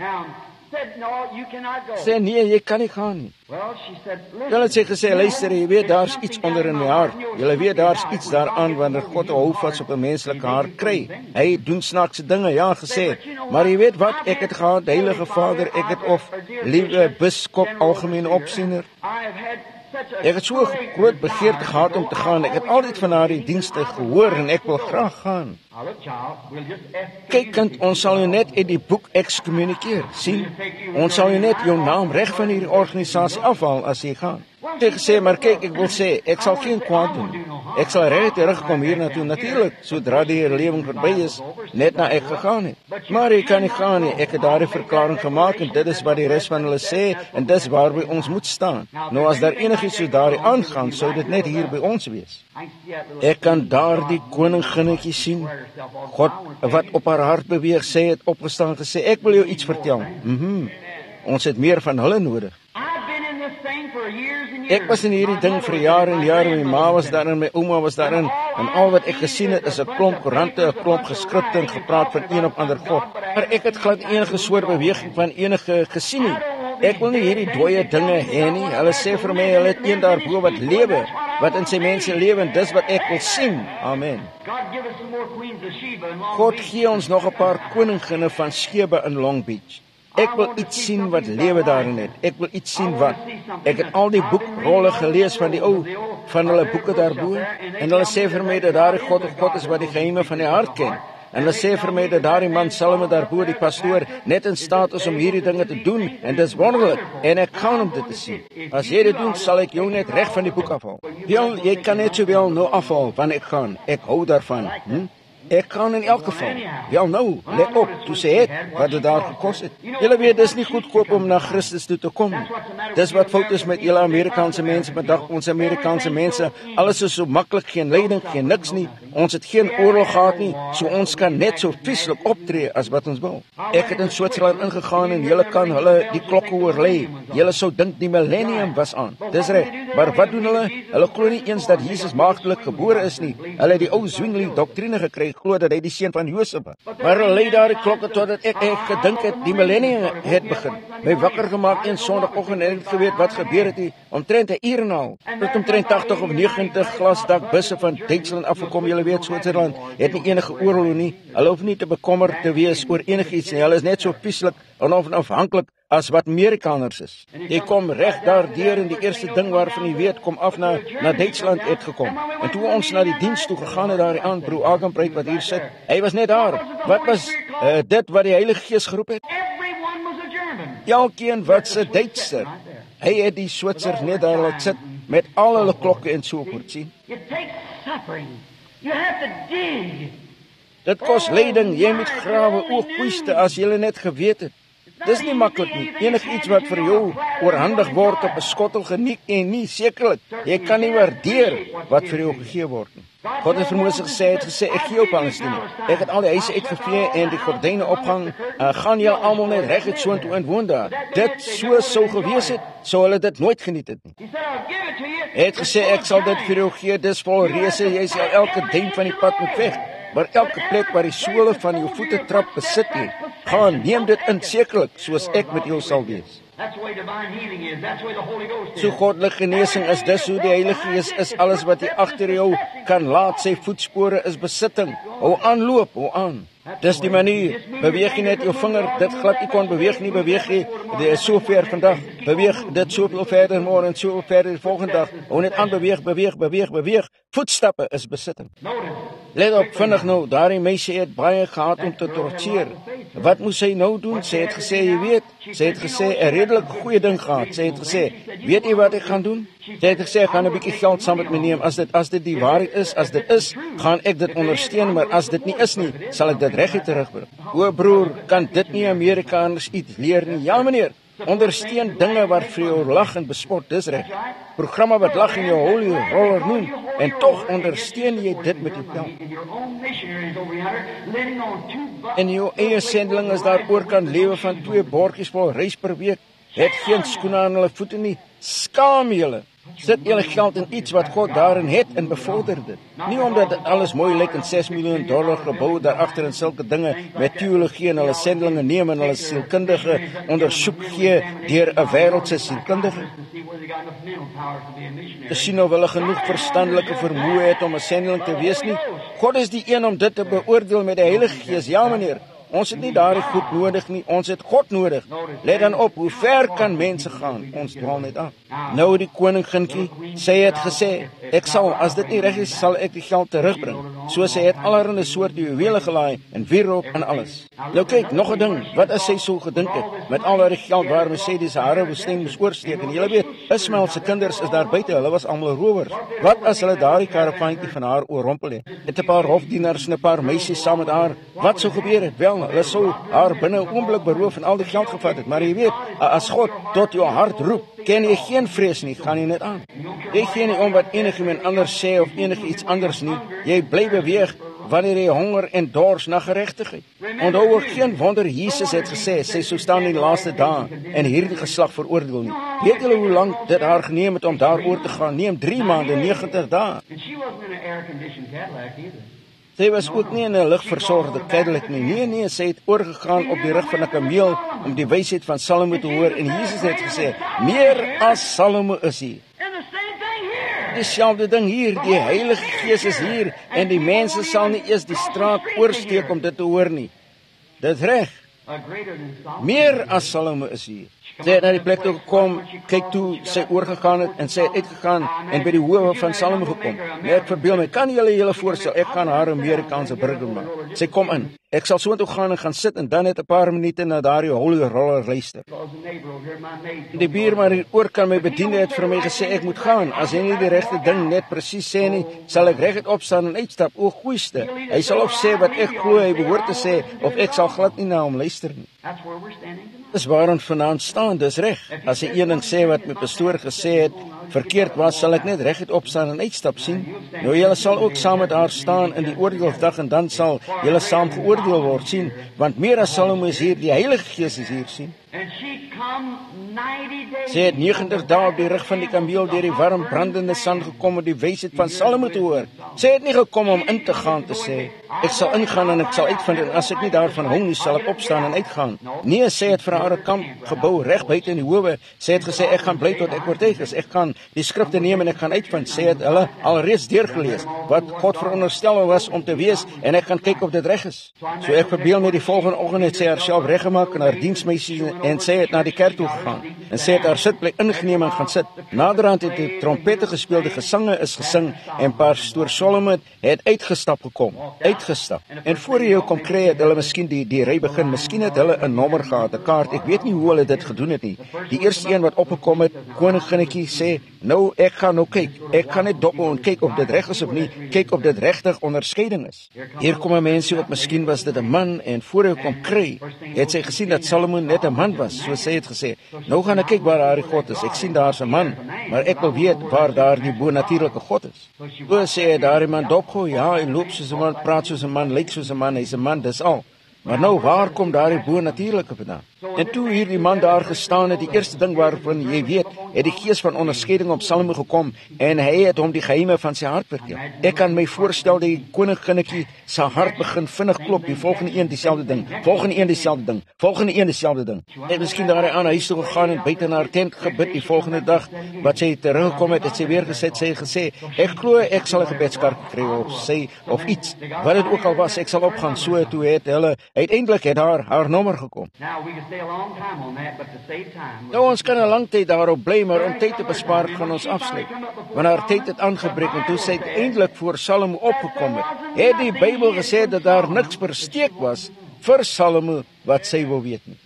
Sê nee, jy kan nie gaan nie. Hulle het sy gesê, luister, jy weet, daar's iets onder in my hart. Julle weet, daar's iets daaraan wanneer God 'n houvas op 'n menslike hart kry. Hy doen snaakse dinge, ja, gesê. Maar jy weet wat, ek het gehad, Heilige Vader, ek het of liewe biskop, algemene opsiener. Ek het so groot begeerte gehad om te gaan. Ek het altyd van haar die dienste gehoor en ek wil graag gaan. Kyk, kind, ons sal jou net uit die boek excommunikeer, sien? Ons sal jou net jou naam reg van hierdie organisasie afhaal as jy gaan. Ek gesê, maar kyk, ek wil sê, ek sal geen kwaad doen. Ek sal reg terugkom hier naartoe, natuurlik, sodra die herlewing verby is, net na ek gegaan het. Maar ek kan nie gaan nie, ek het daardie verklaring gemaak en dit is wat die res van hulle sê en dis waarby ons moet staan. Nou as daar enigiets so daardie aangaan, sou dit net hier by ons wees. Ek kan daardie koninginnetjie sien, God wat op haar hart beweeg, sê het opgestaan gesê, ek wil jou iets vertel. Ons het meer van hulle nodig. Ek was in hierdie ding vir jare en jare, my ma was daarin, my ouma was daarin, en al wat ek gesien het is 'n klomp koerante, 'n klomp geskrifte en gepraat van een of ander God. Maar ek het glad enige soort beweging van enige gesien nie. Ek wil nie hierdie dooie dinge hê nie. Hulle sê vir my, hulle het een daarbo wat lewe, wat in sy mense lewe, en dis wat ek wil sien. Amen. God gee ons nog 'n paar koninginne van Skeba in Long Beach. Ek wil iets sien wat lewe daarin het. Ek wil iets sien wat. Ek het al die boekrolle gelees van die ou, van hulle boeke daarbo, en hulle sê vir my dat daardie God 'n God is wat die geheime van die hart ken. En hulle sê vir my dat daardie man Salomo daarbo, die pastoor, net in staat is om hierdie dinge te doen, en dis wonderlik, en ek kan om dit te sien. As jy dit doen, sal ek jou net reg van die boek afhaal. Wel, jy kan net sowel nou afhaal, wanneer ek gaan. Ek hou daarvan. Ek kan in elk geval. Wel nou, let op, toe sê het, wat het daar gekos het. Julle weet, dis nie goedkoop om na Christus toe te kom. Dis wat fout is met julle Amerikaanse mense vandag, ons Amerikaanse mense. Alles is so maklik, geen leiding, geen niks nie. Ons het geen oorlog gehad nie, so ons kan net so vieslik optree as wat ons wil. Ek het in Switserland ingegaan en julle kan hulle die klokke oorlê. Julle sou dink die millennium was aan. Dis reg. Maar wat doen hulle? Hulle glo nie eens dat Jesus maagdelik gebore is nie. Hulle het die ou Zwingli doktrine gekry, glo dat hy die seun van Josef was. Maar hulle lê daar die klokke totdat ek gedink het die millennium het begin. My wakker gemaak een Sondagoggend en ek het geweet wat gebeur het hier. Omtrent 'n uur en al. Tot omtrent 80 of 90 glasdak busse van Duitsland afgekom. Julle weet Switserland het nie enige oorlog nie. Hulle hoef nie te bekommerd te wees oor enigiets nie. Hulle is net so pieslik en onafhanklik as wat Amerikaners is. Jy kom reg daardeur en die eerste ding waarvan jy weet kom af na Duitsland het gekom. En toe ons na die diens toe gegaan het daar aan, broer Agenbreek wat hier sit, hy was net daar. Wat was dit wat die Heilige Gees geroep het? Elkeen wat se Duitser. Hy het die Switsers net daar laat sit met al hulle klokke en so voort sien. Dit kos lyding, jy moet grawe oogpuiste as jy net geweet het. Dis nie maklik nie. Enigiets wat vir jou oorhandig word op 'n skottel geniet en nie sekerlik. Jy kan nie waardeer wat vir jou gegee word nie. God het vir Moses gesê, ek gee jou Palestina. Ek het al die huise uitgevee en die gordyne ophang. Gaan julle almal net reguit soontoe en woon daar. Dit sou gewees het, sou hulle dit nooit geniet het nie. Hy het gesê, ek sal dit vir jou gee, dis vol reëse, jy sal elke duim van die pad moet veg. Maar elke plek waar die sole van jou voete trap besit jy, gaan neem dit in sekerlik, soos ek met jou sal wees. So goddelike genesing is dis hoe die Heilige Gees is, alles wat jy agter jou kan laat, sy voetspore is besitting. Hou aan loop, hou aan. Dis die manier, beweeg jy net jou vinger, dit glad nie kon beweeg nie, dit is so ver vandag, beweeg dit soveel verder môre en soveel verder die volgende dag, hou net aan beweeg, voetstappe is besitting. Let op, vinnig nou, daardie meisie het baie gehad om te tortureer. Wat moes sy nou doen? Sy het gesê, jy weet, sy het gesê, 'n redelike goeie ding gehad. Sy het gesê, weet jy wat ek gaan doen? Sy het gesê, ek gaan 'n bietjie geld saam met my neem. As dit die waarheid is, as dit is, gaan ek dit ondersteun, maar as dit nie is nie, sal ek dit reguit terugbring. O broer, kan dit nie Amerikaners iets leer nie? Ja meneer, ondersteun dinge wat vir jou lag en bespot, dis reg. Programme wat lag in jou holy roller noem, en tog ondersteun jy dit met jou geld. En jou eie sendeling is daar oor kan lewe van 2 bordjies vol rys per week, het geen skoene aan hulle voete nie, skaam julle. Sit julle geld in iets wat God daarin het en bevorder dit. Nie omdat dit alles mooi lyk en $6 miljoen gebou daar agter en sulke dinge met teologie en hulle sendelinge neem en hulle sielkundige ondersoek gee deur 'n wêreldse sielkundige. Dis sien of hulle genoeg verstandelike vermoë het om 'n sendeling te wees nie. God is die een om dit te beoordeel met die Heilige Gees. Ja meneer. Ons het nie daardie goed nodig nie, ons het God nodig. Let dan op, hoe ver kan mense gaan? Ons dwaal net af. Nou die koningintjie, sy het gesê, ek sal, as dit nie reg is, sal ek die geld terugbring. So sy het allerlei soorte juwele gelaai en wierook en alles. Nou kyk, nog 'n ding, wat as sy so gedink het, met al daardie geld waar Mercedes hare bestem moes oorsteek, en julle weet, Ismael se kinders is daar buite, hulle was almal rowers. Wat as hulle daardie karavaantjie van haar oorrompel het? Het 'n paar hofdieners en 'n paar meisies saam met haar, wat sou gebeur het? Wel, hulle sou haar binne 'n oomblik beroof en al die geld gevat het. Maar jy weet, as God tot jou hart roep, ken jy geen vrees nie, gaan jy net aan. Jy gee nie om wat enigiemand anders sê of iets anders nie. Jy bly beweeg wanneer jy honger en dors na geregtigheid. Onthou ook geen wonder Jesus het gesê, sy sou staan in die laaste dae en hierdie geslag veroordeel nie. Weet julle hoe lank dit haar geneem het om daaroor te gaan? Neem 3 maande, 90 dae. Sy was ook nie in 'n ligversorgde Cadillac nie. Nee, sy het oorgegaan op die rug van 'n kameel om die wysheid van Salomo te hoor. En Jesus het gesê, meer as Salomo is hier. Dieselfde ding hier, die Heilige Gees is hier en die mense sal nie eers die straat oorsteek om dit te hoor nie. Dit reg. Meer as Salomo is hier. Sy het na die plek toe gekom, kyk toe sy oorgegaan het en sy het uitgegaan en by die howe van Salomo gekom. Nee, ek verbeel my, kan julle voorstel, ek gaan haar 'n Amerikaanse burger maak. Sy kom in. Ek sal so toe gaan en gaan sit en dan net 'n paar minute na daardie holy roller luister. Die buurman hier oor kan my bediende het vir my gesê ek moet gaan. As hy nie die regte ding net presies sê nie, sal ek reguit opstaan en uitstap. O goeieste. Hy sal of sê wat ek glo hy behoort te sê of ek sal glad nie na hom luister nie. Dis waar ons vanaand staan, dis reg. As hy een ding sê wat my pastoor gesê het, verkeerd was, sal ek net reguit opstaan en uitstap, sien. Nou julle sal ook saam met haar staan in die oordeelsdag en dan sal julle saam geoordeel word, sien, want meer as Salomo is hier, die Heilige Gees is hier, sien. Sy het 90 dae op die rug van die kameel deur die warm brandende son gekom om die wysheid van Salomo te hoor. Sy het nie gekom om in te gaan te sê, ek sal ingaan en ek sal uitvind en as ek nie daarvan hou nie, sal ek opstaan en uitgaan. Nee, sy het vir haar 'n kamp gebou reg buite in die howe. Sy het gesê, ek gaan bly tot ek oortuig is. Ek gaan die skrifte neem en ek gaan uitvind. Sy het hulle alreeds deurgelees wat God veronderstel was om te wees en ek gaan kyk of dit reg is. So ek verbeel my die volgende oggend het sy haarself reggemaak en haar diensmeisies en sy het na die kerk toe gegaan. En sy het haar sitplek ingeneem en gaan sit. Naderhand het die trompette gespeel, die gesange is gesing en pastoor Solomon het uitgestap gekom. Uitgestap. En voor jy kom kry het hulle miskien die ry begin. Miskien het hulle 'n nommer gehad, 'n kaart. Ek weet nie hoe hulle dit gedoen het nie. Die eerste een wat opgekom het, koninginnetjie sê, nou ek gaan nou kyk. Ek gaan net dop en kyk of dit reg is of nie. Kyk of dit regtig onderskeiding is. Hier kom 'n mensie op, miskien was dit 'n man en voor hy kom kry, het sy gesien dat Solomon net 'n man was, so sy het gesê, nou gaan ek kyk waar daar die God is. Ek sien daar's 'n man, maar ek wil weet waar daar die bo-natuurlike God is. So sê hy, daar iemand dopgooi, ja, hy loop soos 'n man, praat soos 'n man, lyk soos 'n man, hy's 'n man, dis al. Maar nou, waar kom daar die bo-natuurlike vandaan? En toe hierdie man daar gestaan het, die eerste ding waarvan jy weet, het die gees van onderskeiding op Salomo gekom en hy het hom die geheime van sy hart vertel. Ek kan my voorstel die koninginnetjie sy hart begin vinnig klop, die volgende een dieselfde ding, volgende een dieselfde ding, volgende een dieselfde ding. En miskien daar aan huis toe gegaan en buite na haar tent gebid die volgende dag, wat sy teruggekom het sy weer gesê, ek glo ek sal 'n gebedskaart kry of iets, wat dit ook al was, ek sal opgaan. So toe het hulle uiteindelik het haar nommer gekom. Nou, ons kan 'n lang tyd daarop bly, maar om tyd te bespaar gaan ons afsluit. Want haar tyd het aangebreek en toe sy uiteindelik voor Salomo opgekom het die Bybel gesê dat daar niks versteek was vir Salomo wat sy wou weet nie.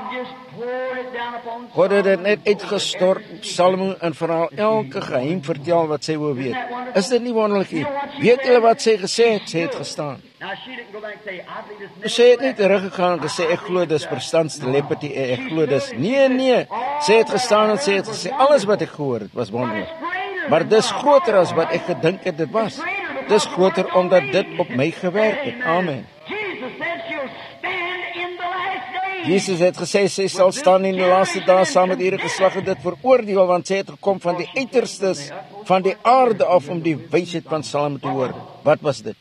God het dit net uitgestort op Salomo en vir haar elke geheim vertel wat sy wou weet. Is dit nie wonderlik nie? Weet julle wat sy gesê het? Sy het gestaan. Sy het nie teruggegaan en gesê, ek glo dis verstandstelepathy, ek glo dis. Nee. Sy het gestaan en sy het gesê, alles wat ek gehoor het was wonderlik. Maar dis groter as wat ek gedink het dit was. Dis groter omdat dit op my gewerk het. Amen. Jesus het gesê, sy sal staan in die laaste dae saam met hierdie geslag en dit veroordeel, want sy het gekom van die uiterstes van die aarde af om die wysheid van Salomo te hoor. Wat was dit?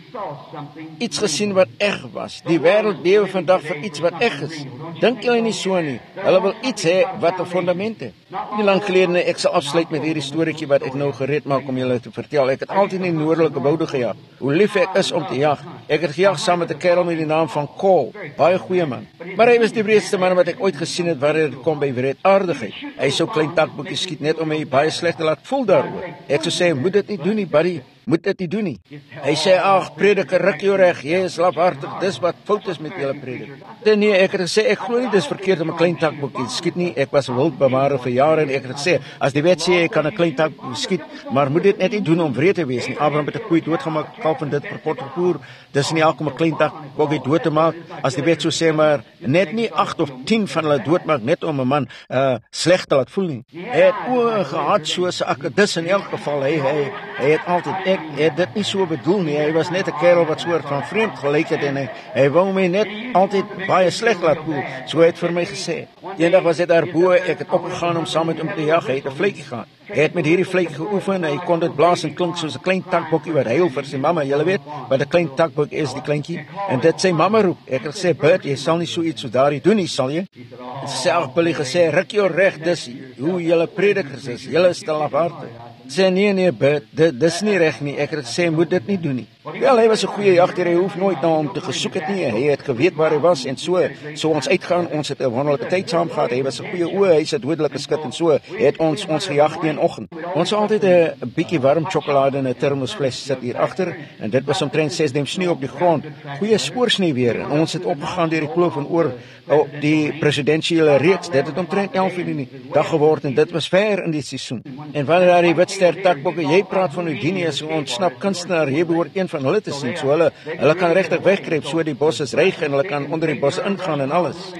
Iets gesien wat eg was. Die wêreld lewe vandag vir iets wat eg is. Dink julle nie so nie? Hulle wil iets hê wat 'n fondament het. Nie lank gelede, ek sal afsluit met hierdie storieetjie wat ek nou gereed maak om julle te vertel. Ek het altyd in die noordelike woude gejag. Hoe lief ek is om te jag. Ek het gejag saam met 'n kerel met die naam van Cole. Baie goeie man. Maar hy was die wreedste man wat ek ooit gesien het wanneer dit kom by wreedaardigheid. Hy sou klein takboekies skiet net om my baie sleg te laat voel daaroor. Ek sou sê, moet dit nie doen nie, buddy. Moet dit nie doen nie. Hy sê, ag, prediker, ruk jou reg, jy is lafhartig, dis wat fout is met julle predik. Nee, ek het gesê, ek glo nie dis verkeerd om 'n klein takboekie te skiet nie. Ek was 'n wildbewaarder vir jare en ek het gesê, as die wet sê ek kan 'n klein takboekie skiet, maar moet dit net nie doen om wreed te wees nie. Abraham het 'n koei doodgemaak, kalf en dit verpot vervoer. Dis nie alkom 'n klein takboekie dood te maak, as die wet so sê, maar net nie 8 of 10 van hulle doodmaak net om 'n man sleg te laat voel nie. Hy het oë gehad soos 'n akedus in elk geval. Hy het altyd het dit nie so bedoel nie. Hy was net 'n kerel wat soort van vreemd gelyk het en hy wou my net altyd baie sleg laat voel. So het vir my gesê. Eendag was dit daarbo, ek het opgegaan om saam met hom te jag. Hy het 'n vletjie gehad. Hy het met hierdie vletjie geoefen. Hy kon dit blaas en klink soos 'n klein takbokkie wat huil vir sy mamma. Julle weet, wat 'n klein takbok is, die kleintjie. En dit sy mamma roep. Ek het gesê, "Bert, jy sal nie so iets so daardie doen nie, sal jy?" Sy het Billy gesê, "Ruk jou reg, dis hoe julle predikers is. Julle is te lafhartig." Sê, nee, Bert, dis nie reg nie. Ek het gesê, moet dit nie doen nie. Wel, hy was 'n goeie jagter, hy hoef nooit na hom te gesoek het nie. Hy het geweet waar hy was en so ons uitgaan, ons het 'n wonderlike tyd saam gehad. Hy was 'n goeie oë, hy's 'n dodelike skut en so het ons gejag teen oggend. Ons het altyd 'n bietjie warm sjokolade in 'n termosfles sit hier agter en dit was omtrent 6 duim sneeu op die grond. Goeie spoorsnee weer. En ons het opgegaan deur die kloof en oor die presidensiële reeks. Dit het omtrent 11 uur in die dag geword en dit was ver in die seisoen. En wanneer daar die witster takbokke, jy praat van Houdini as 'n ontsnap kunstenaar, jy behoort een van hulle te sien. So hulle kan regtig wegkruip, so die bos is reig en hulle kan onder die bos ingaan en alles.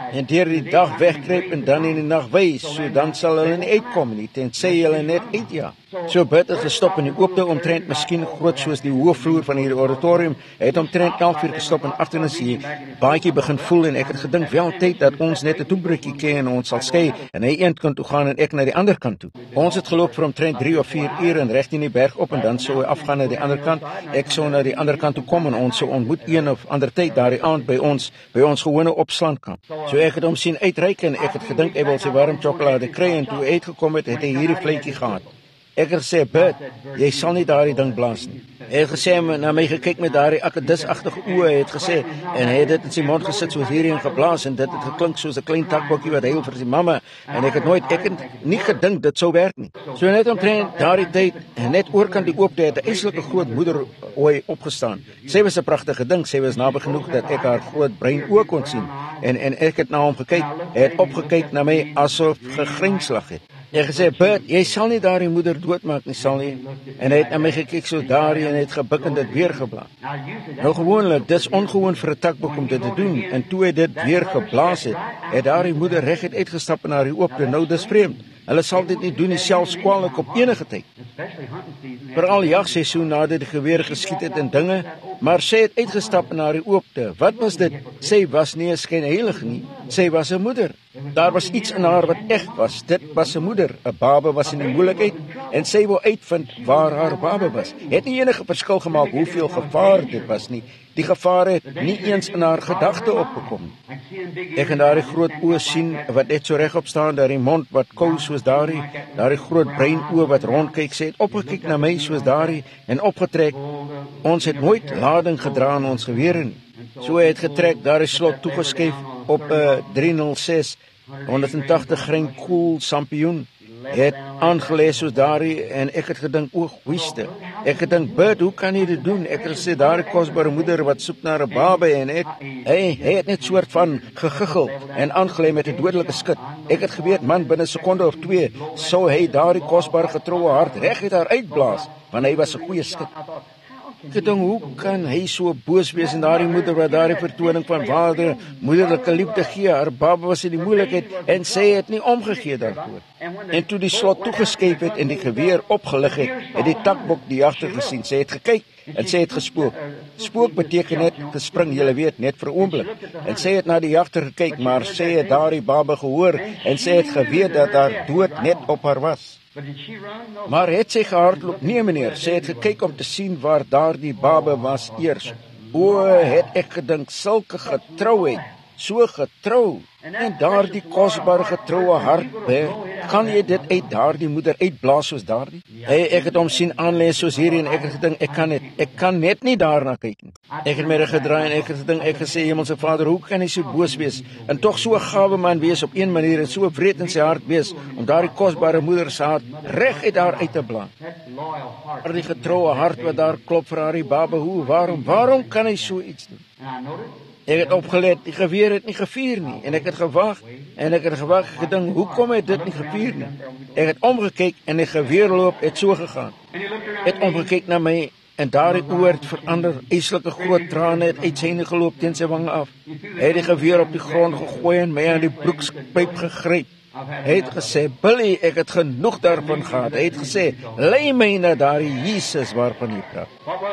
en deur die dag wegkruip en dan in die nag wys, so dan sal hulle nie uitkom nie, tensy hulle net uitjaag. So Bert het gestop in die oopte omtrent miskien groot soos die hoofvloer van hierdie auditorium. Hy het omtrent 11 uur gestop en agternis hier baadjie begin voel en ek het gedink wel tyd dat ons net 'n toebreekie kry en ons sal skei en hy een kant toe gaan en ek na die ander kant toe. Ons het geloop vir omtrent 3 of 4 ure en reg in die berg op en dan sou hy afgaan na die ander kant. Ek sou na die ander kant toe kom en ons sou ontmoet een of ander tyd daardie aand by ons gewone opslaankamp. So ek het hom sien uitreik en ek het gedink hy wil sy warm sjokolade kry en toe hy uitgekom het hy hierdie vletjie gehad. Ek het gesê, Bert, jy sal nie daardie ding blaas nie. Hy het gesê, na my gekyk met daardie akkedisagtige oë, hy het gesê, en hy het dit in sy mond gesit soos hierin geblaas, en dit het geklink soos 'n klein takbokkie wat huil vir sy mamma, en ek het nie gedink dit sou werk nie. So net omtrent daardie tyd, en net oorkant die oopte, het 'n eislike groot moederooi opgestaan. Sy was 'n pragtige ding, sy was naby genoeg dat ek haar groot brein oë kon sien, en ek het na hom gekyk, hy het opgekyk na my asof gegrinslag het. Hy het gesê, Bert, jy sal nie daardie moeder doodmaak nie, sal nie. En hy het na my gekyk so daardie en het gebuk en dit weer geblaas. Nou gewoonlik, dis ongewoon vir 'n takbok om dit te doen. En toe hy dit weer geblaas het daardie moeder reguit uitgestap en na die oopte. Nou dis vreemd. Hulle sal dit nie doen nie, selfs kwaliek op enige tyd. Veral jagseisoen nadat die geweer geskiet het en dinge, maar sy het uitgestap na die oopte. Wat was dit? Sy was nie 'n skynheilige nie, sy was 'n moeder. Daar was iets in haar wat eg was. Dit was 'n moeder. 'n Baba was in die moeilikheid en sy wou uitvind waar haar baba was. Het nie enige verskil gemaak hoeveel gevaar dit was nie. Die gevaar het nie eens in haar gedagte opgekom nie. Ek kan daardie groot oë sien wat net so regop staan, daardie mond wat kou soos daardie groot brein oë wat rondkyk. Sy het opgekyk na my soos daardie en opgetrek. Ons het nooit lading gedra aan ons gewere nie. So hy het getrek, daardie slot toegeskuif op 'n 306 180 grain koel sampioen. Het aangelê soos daardie en ek het gedink, o, goeieste. Ek het gedink, Bert, hoe kan jy dit doen? Ek het gesê, daardie kosbare moeder wat soek na 'n baba en hy het net soort van gegiggel en aangelê met 'n dodelike skud. Ek het geweet, man, binne 'n sekonde of 2 sou hy daardie kosbare getroue hart reguit daar uitblaas, want hy was 'n goeie skud. Ek dink, hoe kan hy so boos wees en daardie moeder wat daardie vertoning van vader, moederlike liefde gee, haar baba was in die moeilikheid en sy het nie omgegee daarvoor. En toe die slot toegeskuif het en die geweer opgelig het die takbok die jagter gesien. Sy het gekyk en sy het gespook. Spook beteken net gespring, julle weet, net vir 'n oomblik. En sy het na die jagter gekyk, maar sy het daardie baba gehoor en sy het geweet dat haar dood net op haar was. Maar het sy gehardloop? Nee, meneer, sy het gekyk om te sien waar daardie baba was eers. O, het ek gedink, sulke getrouheid, so getrou, en daardie kosbare getroue hart, kan jy dit uit daardie moeder uitblaas soos daardie? Ek het hom sien aanlê soos hierdie en ek het gedink, ek kan net nie daarna kyk nie. Ek het my rug gedraai en ek het gedink, ek gesê, Hemelse Vader, hoe kan hy so boos wees en tog so 'n gawe man wees op een manier en so wreed in sy hart wees om daardie kosbare moeder se hart reg uit daar uit te blaas? Die getroue hart wat daar klop vir haar baba, waarom kan hy so iets doen? Ek het opgelet, die geweer het nie gevuur nie en ek het gewag en ek gedink, hoekom het dit nie gevuur nie? Ek het omgekyk en die geweerloop het so gegaan. Ek het omgekyk na my en daardie oor het verander, eislike groot trane het uit syne geloop teen sy wange af. Hy het die geweer op die grond gegooi en my aan die broekspyp gegryp. Hy het gesê, Billy, ek het genoeg daarvan gehad. Hy het gesê, lei my na daardie Jesus waarvan jy praat.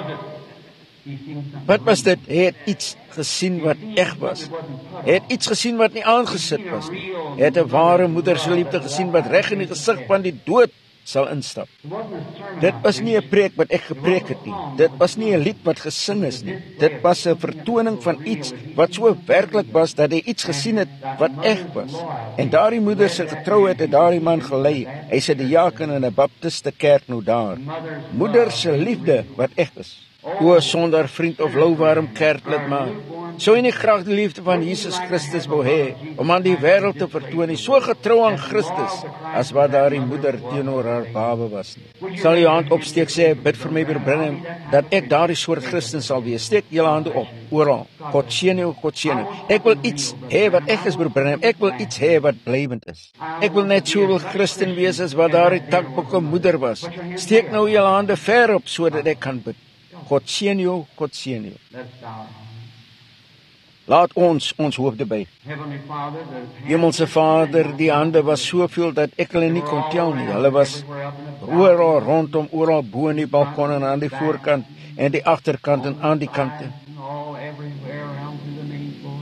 Wat was dit? Hy het iets gesien wat eg was. Hy het iets gesien wat nie aangesit was nie. Hy het 'n ware moeder se liefde gesien wat reg in die gesig van die dood sal instap. Dit was nie 'n preek wat ek gepreek het nie. Dit was nie 'n lied wat gesing is nie. Dit was 'n vertoning van iets wat so werklik was dat hy iets gesien het wat eg was. En daardie moeder se getrouheid het daardie man gelei. Hy sit die diaken in 'n baptiste kerk nou daar. Moeder se liefde wat eg is. O, sonder vriend of louwarm kerklid maar, sou jy nie graag die liefde van Jesus Christus wou hê, om aan die wêreld te vertoon, nie so getrou aan Christus, as wat daardie moeder teenoor haar baba was nie. Sal jy hand opsteek, sê, bid vir my, Broer Branham, dat ek daardie soort Christen sal wees. Steek julle hande op, oral, God seën jou, God seën jou. Ek wil iets hê wat ek is, Broer Branham, ek wil iets hê wat blywend is. Ek wil net so wil Christen wees, as wat daardie takbokke moeder was. Steek nou julle hande ver op, sodat ek kan bid. God seën jou, God seën jou. Laat ons hoop by. Heavenly Father, the Hemelse Vader, die hande was soveel dat ek hulle nie kon tel nie. Hulle was oral rondom, oral bo in die balkon en aan die voorkant en die agterkant en aan die kante. all everywhere around to the main floor.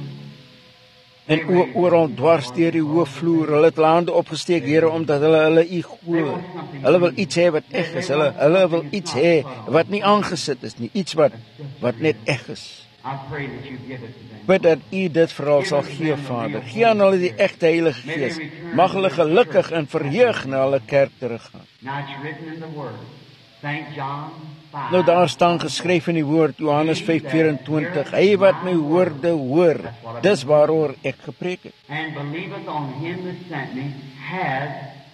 En oral dwars deur die hoofvloer. Hulle het hulle hande opgesteek, Here, omdat hulle U glo. Hulle wil iets hê wat eg is. Hulle wil iets hê wat nie aangesit is nie, iets wat net eg is. I pray that you give it to them. Bid dat U dit vir hulle sal gee, Vader. Gee aan hulle die egte Heilige Gees. Mag hulle gelukkig en verheug na hulle kerk teruggaan. Now it's written in the Word, St. John 5. Nou daar staan geskryf in die woord, Johannes 5:24, hy wat my woorde hoor, dis waaroor ek gepreek het. And believeth on him that sent me has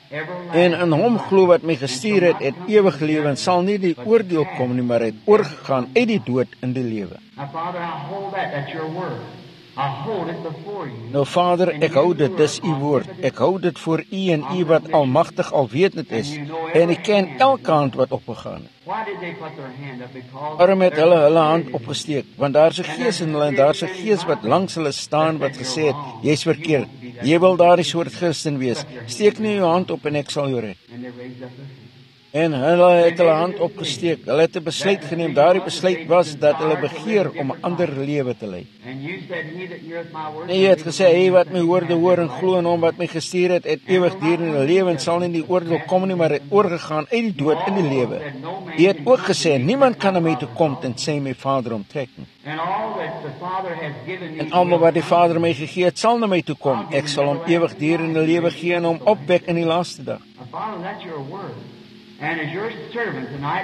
En everlasting in hom glo wat my gestuur het ewige lewe en sal nie die oordeel kom nie, maar het oorgegaan uit die dood in die lewe. Now, Father, I hold that's your word. I hold it before you. Nou Vader, ek hou dit, dis U woord. Ek hou dit voor U en U wat almagtig alwetend is. En ek ken elke hand wat opgegaan het. Why did they put their hand up? Because Waarom het hulle hand opgesteek? Want daar's 'n gees in hulle en daar's 'n gees wat langs hulle staan wat gesê het, jy's verkeerd. Jy wil daardie soort Christen wees. Steek nie jou hand op en ek sal jou red. And they raised up their hand. En hulle het hulle hand opgesteek. Hulle het 'n besluit geneem. Daardie besluit was dat hulle begeer om 'n ander lewe te lei. And you said, he that heareth my word. En jy het gesê, hy wat my woorde hoor en glo in hom wat my gestuur het ewigdurende lewe en sal nie in die oordeel kom nie, maar het oorgegaan uit die dood in die lewe. Jy het ook gesê, niemand kan na my toe kom tensy my Vader hom trek nie. And all that the Father has given me. En almal wat die Vader my gegee het, sal na my toe kom. Ek sal hom ewigdurende lewe gee en hom opwek in die laaste dag. Father, that's your word. And as your servant tonight,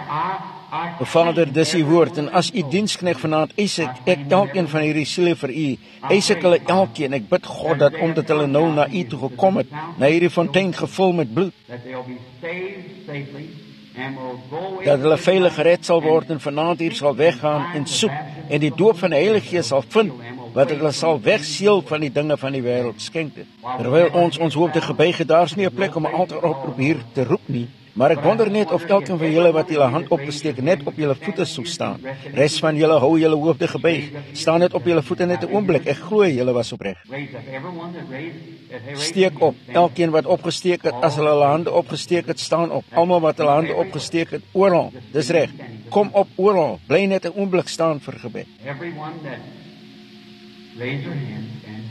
I Vader, dis U woord en as U diensknegt vanaand, eis ek elkeen van hierdie siele vir U. Eis ek hulle elkeen. Ek bid God dat omdat hulle nou na U toe gekom het, na hierdie fontein gevul met bloed, that they'll be saved safely and will go away. dat hulle veilig gered sal word en vanaand hier sal weggaan en soek en die doop van die Heilige Gees sal vind, wat hulle sal wegseël van die dinge van die wêreld. Skenk dit. Terwyl ons hoop te gebuig het, daar's nie 'n plek om 'n altaar oproep hier te roep nie. Maar ek wonder net of elkeen van julle wat julle hand opgesteek net op julle voete sou staan. Res van julle hou julle hoofde gebuig. Staan net op julle voete net 'n oomblik. Ek glo julle was opreg. Raise up everyone that raised. Steek op. Elkeen wat opgesteek het, as hulle hulle hande opgesteek het, staan op. Almal wat hulle hande opgesteek het, oral. Dis reg. Kom op oral. Bly net 'n oomblik staan vir gebed. Everyone that raised their hand stand.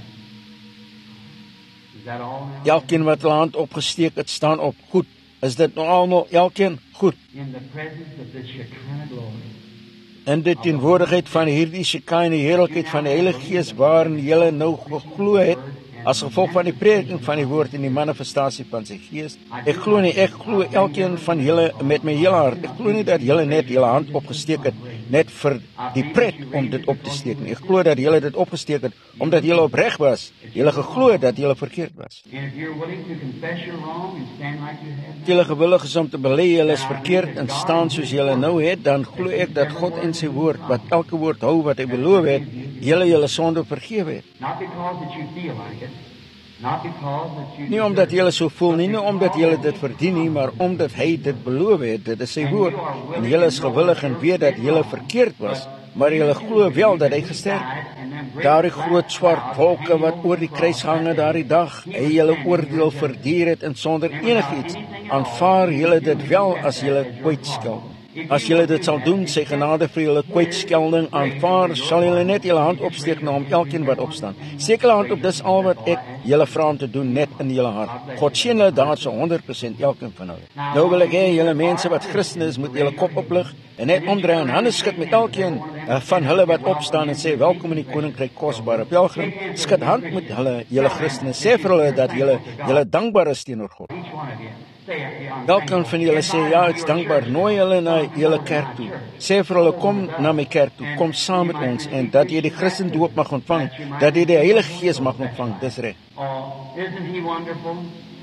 Is that all now? Elkeen wat hulle hand opgesteek het, staan op. Goed. Is dit nou almal elkeen? Goed. In the presence of the Shekinah glory. In die teenwoordigheid van hierdie Shekinah heerlikheid van die Heilige Gees waarin julle nou geglo het, as gevolg van die prediking van die woord en die manifestasie van sy Gees. Ek glo elkeen van julle met my hele hart. Ek glo nie dat julle net julle hand opgesteek het net vir die pret om dit op te steek nie. Ek glo dat julle dit opgesteek het omdat julle opreg was. Julle geglo het dat julle verkeerd was. And if you're willing to confess your wrong and stand like you have. Julle gewillig is om te bely julle is verkeerd en staan soos julle nou het, dan glo ek dat God in sy woord, wat elke woord hou wat hy beloof het, julle sonde vergewe het. Not because that you feel like it. Not because that you Nie omdat julle so voel nie omdat julle dit verdien nie, maar omdat hy dit beloof het. Dit is sy woord. En julle is gewillig en weet dat julle verkeerd was, maar julle glo wel dat hy gesterf het. Daardie groot swart wolke wat oor die kruis hang daardie dag, hy julle oordeel verduur het en sonder enigiets, aanvaar julle dit wel as julle kwytskuld. As julle dit sal doen, sy genade vir julle kwytskelding aanvaar, sal julle net julle hand opsteek na hom elkeen wat opstaan. Steek julle hand op, dis al wat ek julle vra om te doen, net in julle hart. God seën hulle daar so 100% elkeen van hulle. Nou wil ek hê julle mense wat Christen is, moet julle kop oplig en net omdraai en hande skud met elkeen van hulle wat opstaan en sê welkom in die koninkryk kosbare pelgrim. Skud hand met hulle, julle Christene. Sê vir hulle dat julle dankbaar is teenoor God. each one of you. Say it. Elkeen van julle sê ja, ek's dankbaar. Nooi hulle na julle kerk toe. Sê vir hulle kom na my kerk toe. Kom saam met ons en dat jy die Christendoop mag ontvang, dat jy die Heilige Gees mag ontvang. Dis reg. Oh, isn't he wonderful?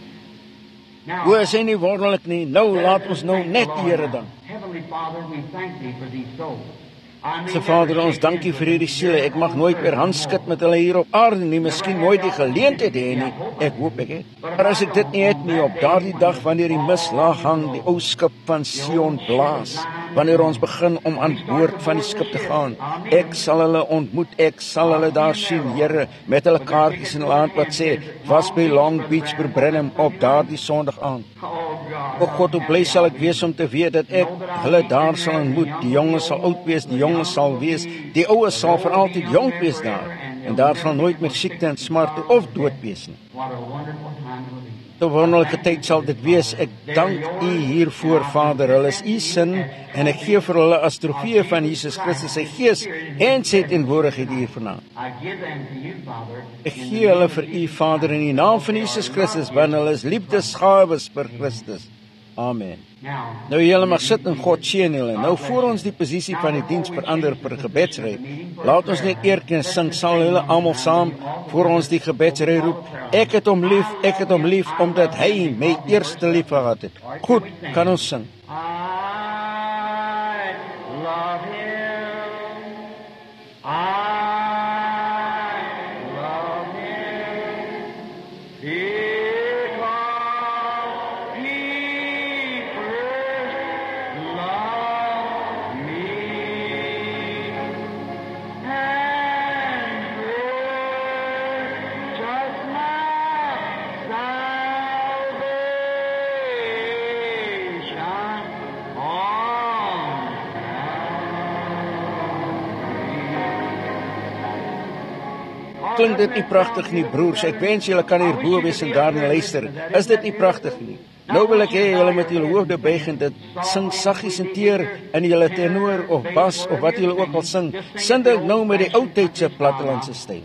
Now, O, is hy nie wonderlik nie? Nou laat ons nou net die Here dank. Heavenly Father, we thank thee for these souls. Se Vader, ons dankie vir hierdie siele. Ek mag nooit meer hand skud met hulle hier op aarde nie, miskien nooit die geleentheid hê nie. Ek hoop ek het. Maar as ek dit nie het nie, op daardie dag wanneer die mis laag hang, die ou skip van Sion blaas, wanneer ons begin om aan boord van die skip te gaan. Ek sal hulle ontmoet, ek sal hulle daar sien, Here, met hulle kaartjies in hulle hand wat sê, was by Long Beach by Brenham op daardie Sondag aand. O God, hoe bly sal ek wees om te weet dat ek hulle daar sal ontmoet. Die jonges sal oud wees, die jonges sal wees, die oues sal vir altyd jong wees daar. En daar sal nooit meer siekte en smarte of dood wees nie.'n wonderlike tyd sal dit wees. Ek dank U hiervoor, Vader. Hulle is U sin en ek gee vir hulle as trofee van Jesus Christus sy gees en sy teenwoordigheid hier vanaand. Ek gee hulle vir U, Vader, in die naam van Jesus Christus, want hulle is liefdesgawes vir Christus. Amen. Nou julle mag sit en God seën julle. Nou voor ons die posisie van die diens verander vir gebedsry, laat ons net eerken sing, sal julle almal saam voor ons die gebedsry roep. Ek het hom lief, omdat hy my eerste lief gehad het. Goed, kan ons sing. I love him. I love him. Because he first loved me and purchased my salvation on Klink dit nie pragtig nie, broers? Ek wens julle kan hier bo wees en daarna luister. Is dit nie pragtig nie? Nou wil ek hê julle met julle hoofde buig en dit sing saggies en teer in julle tenor of bas of wat julle ook al sing. Sing dit nou met die ou tydse plattelandse styl.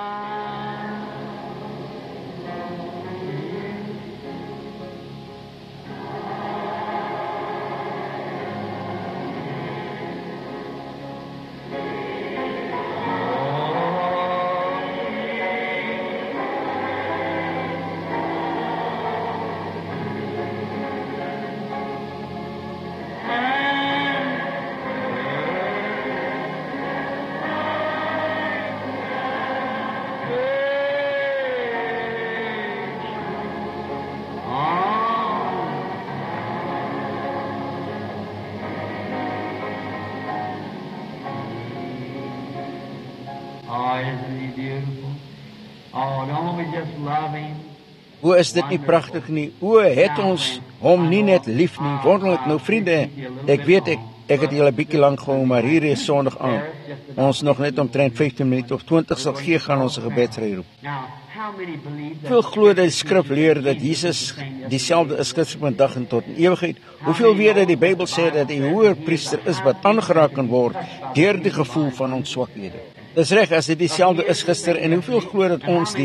Oh, isn't he beautiful? Oh, don't we just love him? O, is dit nie pragtig nie? O, het ons hom nie net lief nie? Wonderlik. Nou vriende, ek weet ek het julle bietjie lank gehou, maar hier is Sondag aan. Ons nog net omtrent 15 minute of 20 sal gee gaan ons 'n gebedsry roep. Now, how many believe that? Hoeveel glo dat die skrif leer dat Jesus dieselfde is gister vandag en tot in ewigheid? Hoeveel weet dat die Bybel sê dat die hoëpriester is wat aangeraak kan word deur die gevoel van ons swakhede? Dis reg, as dit dieselfde is gister, en hoeveel glo dat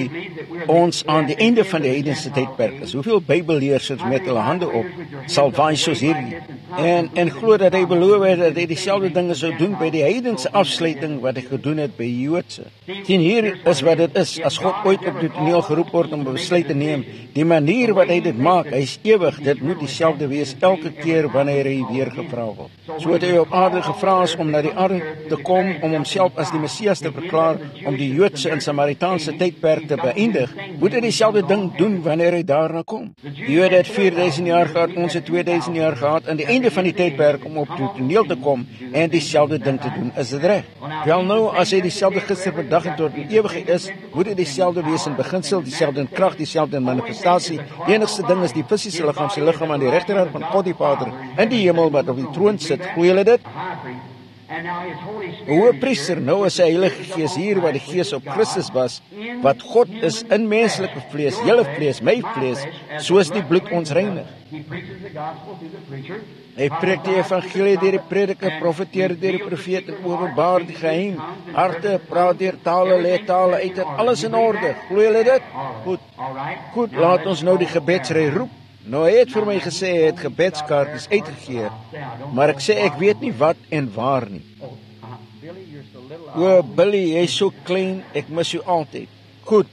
ons aan die einde van die heidense tydperk is? Hoeveel Bybelleerders met hulle hande op sal waai soos hierdie? En glo dat hy beloof het dat hy dieselfde dinge sou doen by die heidense afsluiting wat hy gedoen het by die Joodse. Sien, hier is wat dit is, as God ooit op die toneel geroep word om 'n besluit te neem, die manier wat hy dit maak, hy is ewig, dit moet dieselfde wees elke keer wanneer hy weer gevra word. So het hy op aarde gevra is om na die aarde te kom, om homself as die Messias te verklaar, om die Joodse en Samaritaanse tydperk te beëindig, moet hy dieselfde ding doen wanneer hy daarna kom. Die Jode het 4000 jaar gehad, ons het 2000 jaar gehad, aan die einde van die tydperk om op die toneel te kom en dieselfde ding te doen, is dit reg? Wel nou, as hy dieselfde gister, vandag en tot in ewigheid is, moet hy dieselfde wees in beginsel, dieselfde in krag, dieselfde in manifestasie. Die enigste ding is die fisiese liggaam, sy liggaam aan die regterhand van God die Vader in die hemel wat op die troon sit. Glo julle dit? O priester, nou is sy Heilige Gees hier wat die Gees op Christus was, wat God is in menslike vlees, julle vlees, my vlees, soos die bloed ons reinig. Hy preek die evangelie deur die prediker, profeteer deur die profeet en openbaar die geheim, harte, praat deur tale, lê tale uit en alles in orde. Glo julle dit? Goed, laat ons nou die gebedsry roep. Nou, hy het vir my gesê, hy het gebedskaartjies uitgegee, maar ek sê, ek weet nie wat en waar nie. O, Billy, jy is so klein, ek mis jou altyd. Goed.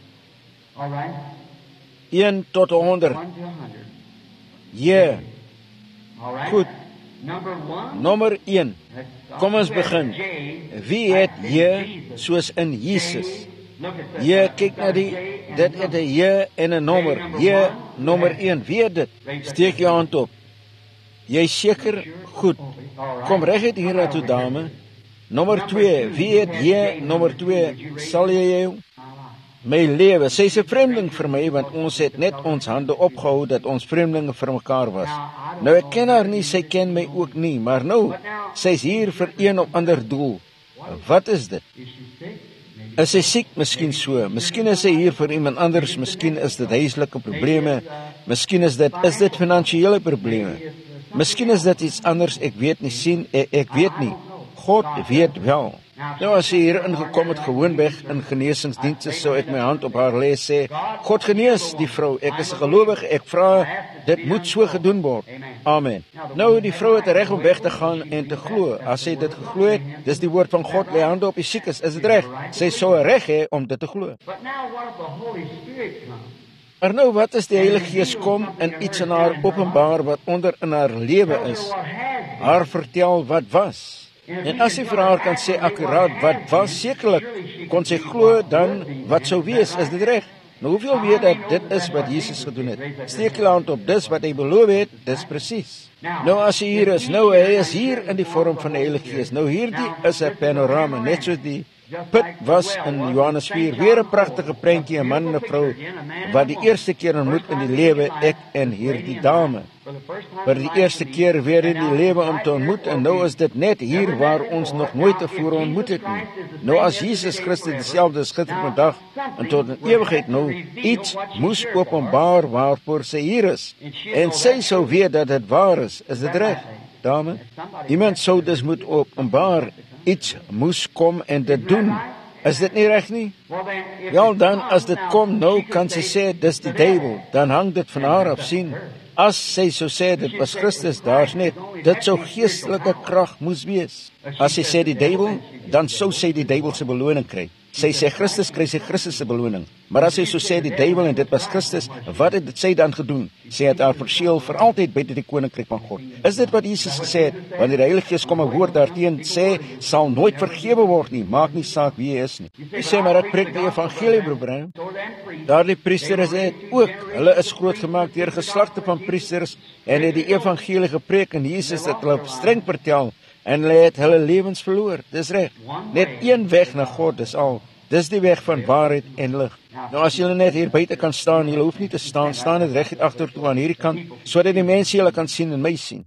1 tot 100. Ja. Goed. Nommer 1. Kom ons begin. Wie het J soos in Jesus? J, kyk na dit het 'n J en 'n nommer. J, nommer 1. Wie het dit? Steek jou hand op. Jy seker? Goed. Kom reguit hier na toe, dame. Nommer 2, wie het jy? Nommer 2, sal jy jou? My lewe, sy is 'n vreemdeling vir my, want ons het net ons hande opgehou dat ons vreemdelinge vir mekaar was. Nou ek ken haar nie, sy ken my ook nie, maar nou, sy is hier vir een of ander doel. Wat is dit? Is sy siek? Miskien so. Miskien is sy hier vir iemand anders, miskien is dit huislike probleme, miskien is dit finansiële probleme. Miskien is dit iets anders, ek weet nie, ek weet nie. God weet wel. Nou as sy hier ingekom het gewoonweg in genesingsdienste, sou ek my hand op haar lê sê, God genees die vrou, ek is 'n gelowige, ek vra, dit moet so gedoen word. Amen. Nou die vrou het reg om weg te gaan en te glo. As sy dit geglo het, dis die woord van God, lê hande op die siekes, is dit reg? Sy sou reg hê om dit te glo. Maar nou wat as die Heilige Gees kom en iets in haar openbaar wat onder in haar lewe is, haar vertel wat was? En as sy vir haar kan sê akkuraat wat was, sekerlik kon sy glo dan wat sou wees, is dit reg? Nou hoeveel weet dat dit is wat Jesus gedoen het? Steek jy hand op dis wat hy beloof het, dis presies. Nou as hy hier is, nou hy is hier in die vorm van die Heilige Gees. Nou hierdie is 'n panorama, net soos die put was in Johannes 4, weer 'n pragtige prentjie, 'n man en 'n vrou wat die eerste keer ontmoet in die lewe, ek en hierdie dame. Vir die eerste keer weer in die lewe om te ontmoet, en nou is dit net hier waar ons nog nooit tevore ontmoet het nie. Nou as Jesus Christus dieselfde gister vandag en tot in ewigheid nou, iets moes openbaar waarvoor sy hier is. En sy sou weet dat dit waar is dit reg, dame? Iemand sou dus moet openbaar, iets moes kom en dit doen. Is dit nie reg nie? Wel dan, as dit kom, nou kan sy sê, dis die duiwel, dan hang dit van haar af sien. As sy sou sê, dit was Christus, daar's net, dit sou geestelike krag moes wees. As sy sê die duiwel, dan sou sy die duiwel se beloning kry. Sy sê Christus, kry sy Christus se beloning. Maar as sy so sê die duiwel en dit was Christus, wat het sy dan gedoen? Sy het haar verseël vir altyd buite die koninkryk van God. Is dit wat Jesus gesê het? Wanneer die Heilige Gees kom 'n woord daarteen sê, sal nooit vergewe word nie, maak nie saak wie jy is nie. Jy sê maar ek preek die evangelie, broer Brown. Daardie priesters het ook, hulle is groot gemaak deur geslagte van priesters en het die evangelie gepreek en Jesus het hulle streng vertel. En hulle het hulle lewens verloor, dis reg. Net een weg na God, dis al. Dis die weg van waarheid en lig. Nou as julle net hier buite kan staan, julle hoef nie te staan, staan net reguit agtertoe aan hierdie kant, sodat die mense julle kan sien en my sien.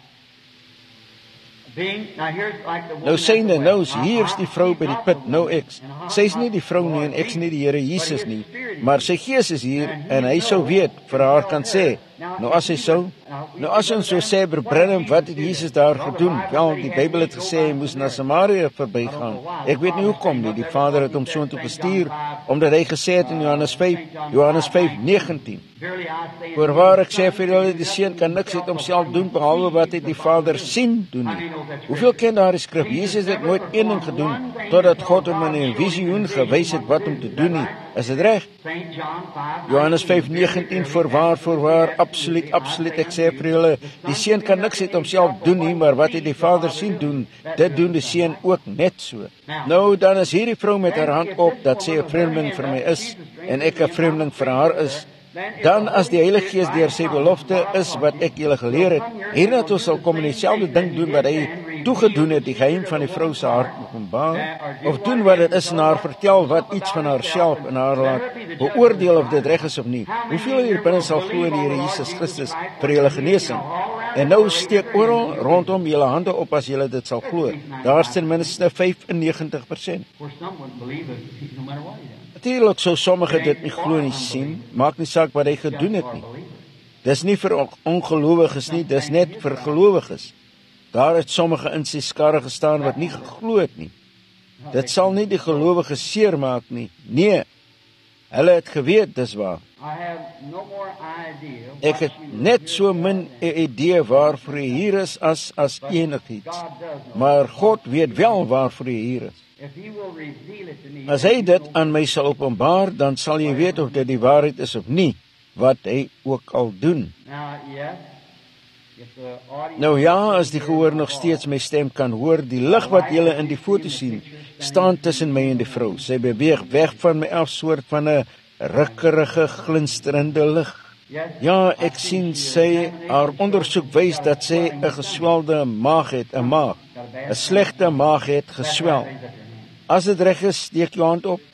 Nou syne, nou hier's die vrou by die put, nou ek. Sy's nie die vrou nie en ek's nie die Here Jesus nie, maar sy gees is hier en hy sou weet, vir haar kan sê. Nou as hy sou, nou as ons so sê, Branham, wat het Jesus daar gedoen? Wel, die Bybel het gesê, hy moes na Samaria verbygaan. Ek weet nie hoekom nie, die Vader het hom so intoe gestuur, omdat hy gesê het in Johannes 5:19. Voorwaar ek sê vir julle, die Seun kan niks uit homself doen, behalwe wat hy die Vader sien doen nie. Hoeveel ken daar die skrif? Jesus het nooit een ding gedoen, totdat God hom in 'n visioen gewys het wat om te doen nie. Is dit reg? Johannes 5:19, voorwaar, absoluut, ek sê vir julle, die Seun kan niks uit homself doen nie, maar wat hy die Vader sien doen, dit doen die Seun ook net so. Nou, dan is hierdie vrou met haar hand op, dat sy 'n vreemdeling vir my is, en ek 'n vreemdeling vir haar is. Dan as die Heilige Gees deur sy belofte is wat ek julle geleer het, hiernatoe sal kom en dieselfde ding doen wat hy toegedoen het, die geheim van die vrou se hart openbaar, of doen wat dit is en haar vertel wat iets van haarself en haar laat beoordeel of dit reg is of nie. Hoeveel hier binne sal glo in die Here Jesus Christus vir julle genesing? En nou steek oral rondom julle hande op as julle dit sal glo. Daar's ten minste 95%. Natuurlik sou sommige dit nie glo nie sien, maak nie saak wat hy gedoen het nie. Dis nie vir ongelowiges nie, dis net vir gelowiges. Daar het sommige in sy skare gestaan wat nie geglo het nie. Dit sal nie die gelowiges seermaak nie. Nee, hulle het geweet dis waar. Ek het net so min 'n idee waarvoor hy hier is as enigiets. Maar God weet wel waarvoor hy hier is. As hy dit aan my sal openbaar, dan sal jy weet of dit die waarheid is of nie, wat hy ook al doen. Nou ja, as die gehoor nog steeds my stem kan hoor, die lig wat julle in die foto sien, staan tussen my en die vrou. Sy beweeg weg van my af, soort van 'n rukkerige, glinsterende lig. Ja, ek sien haar ondersoek wys dat sy 'n geswelde maag het, 'n maag. 'n Slegte maag het geswel. As dit reg is, steek jou hand op.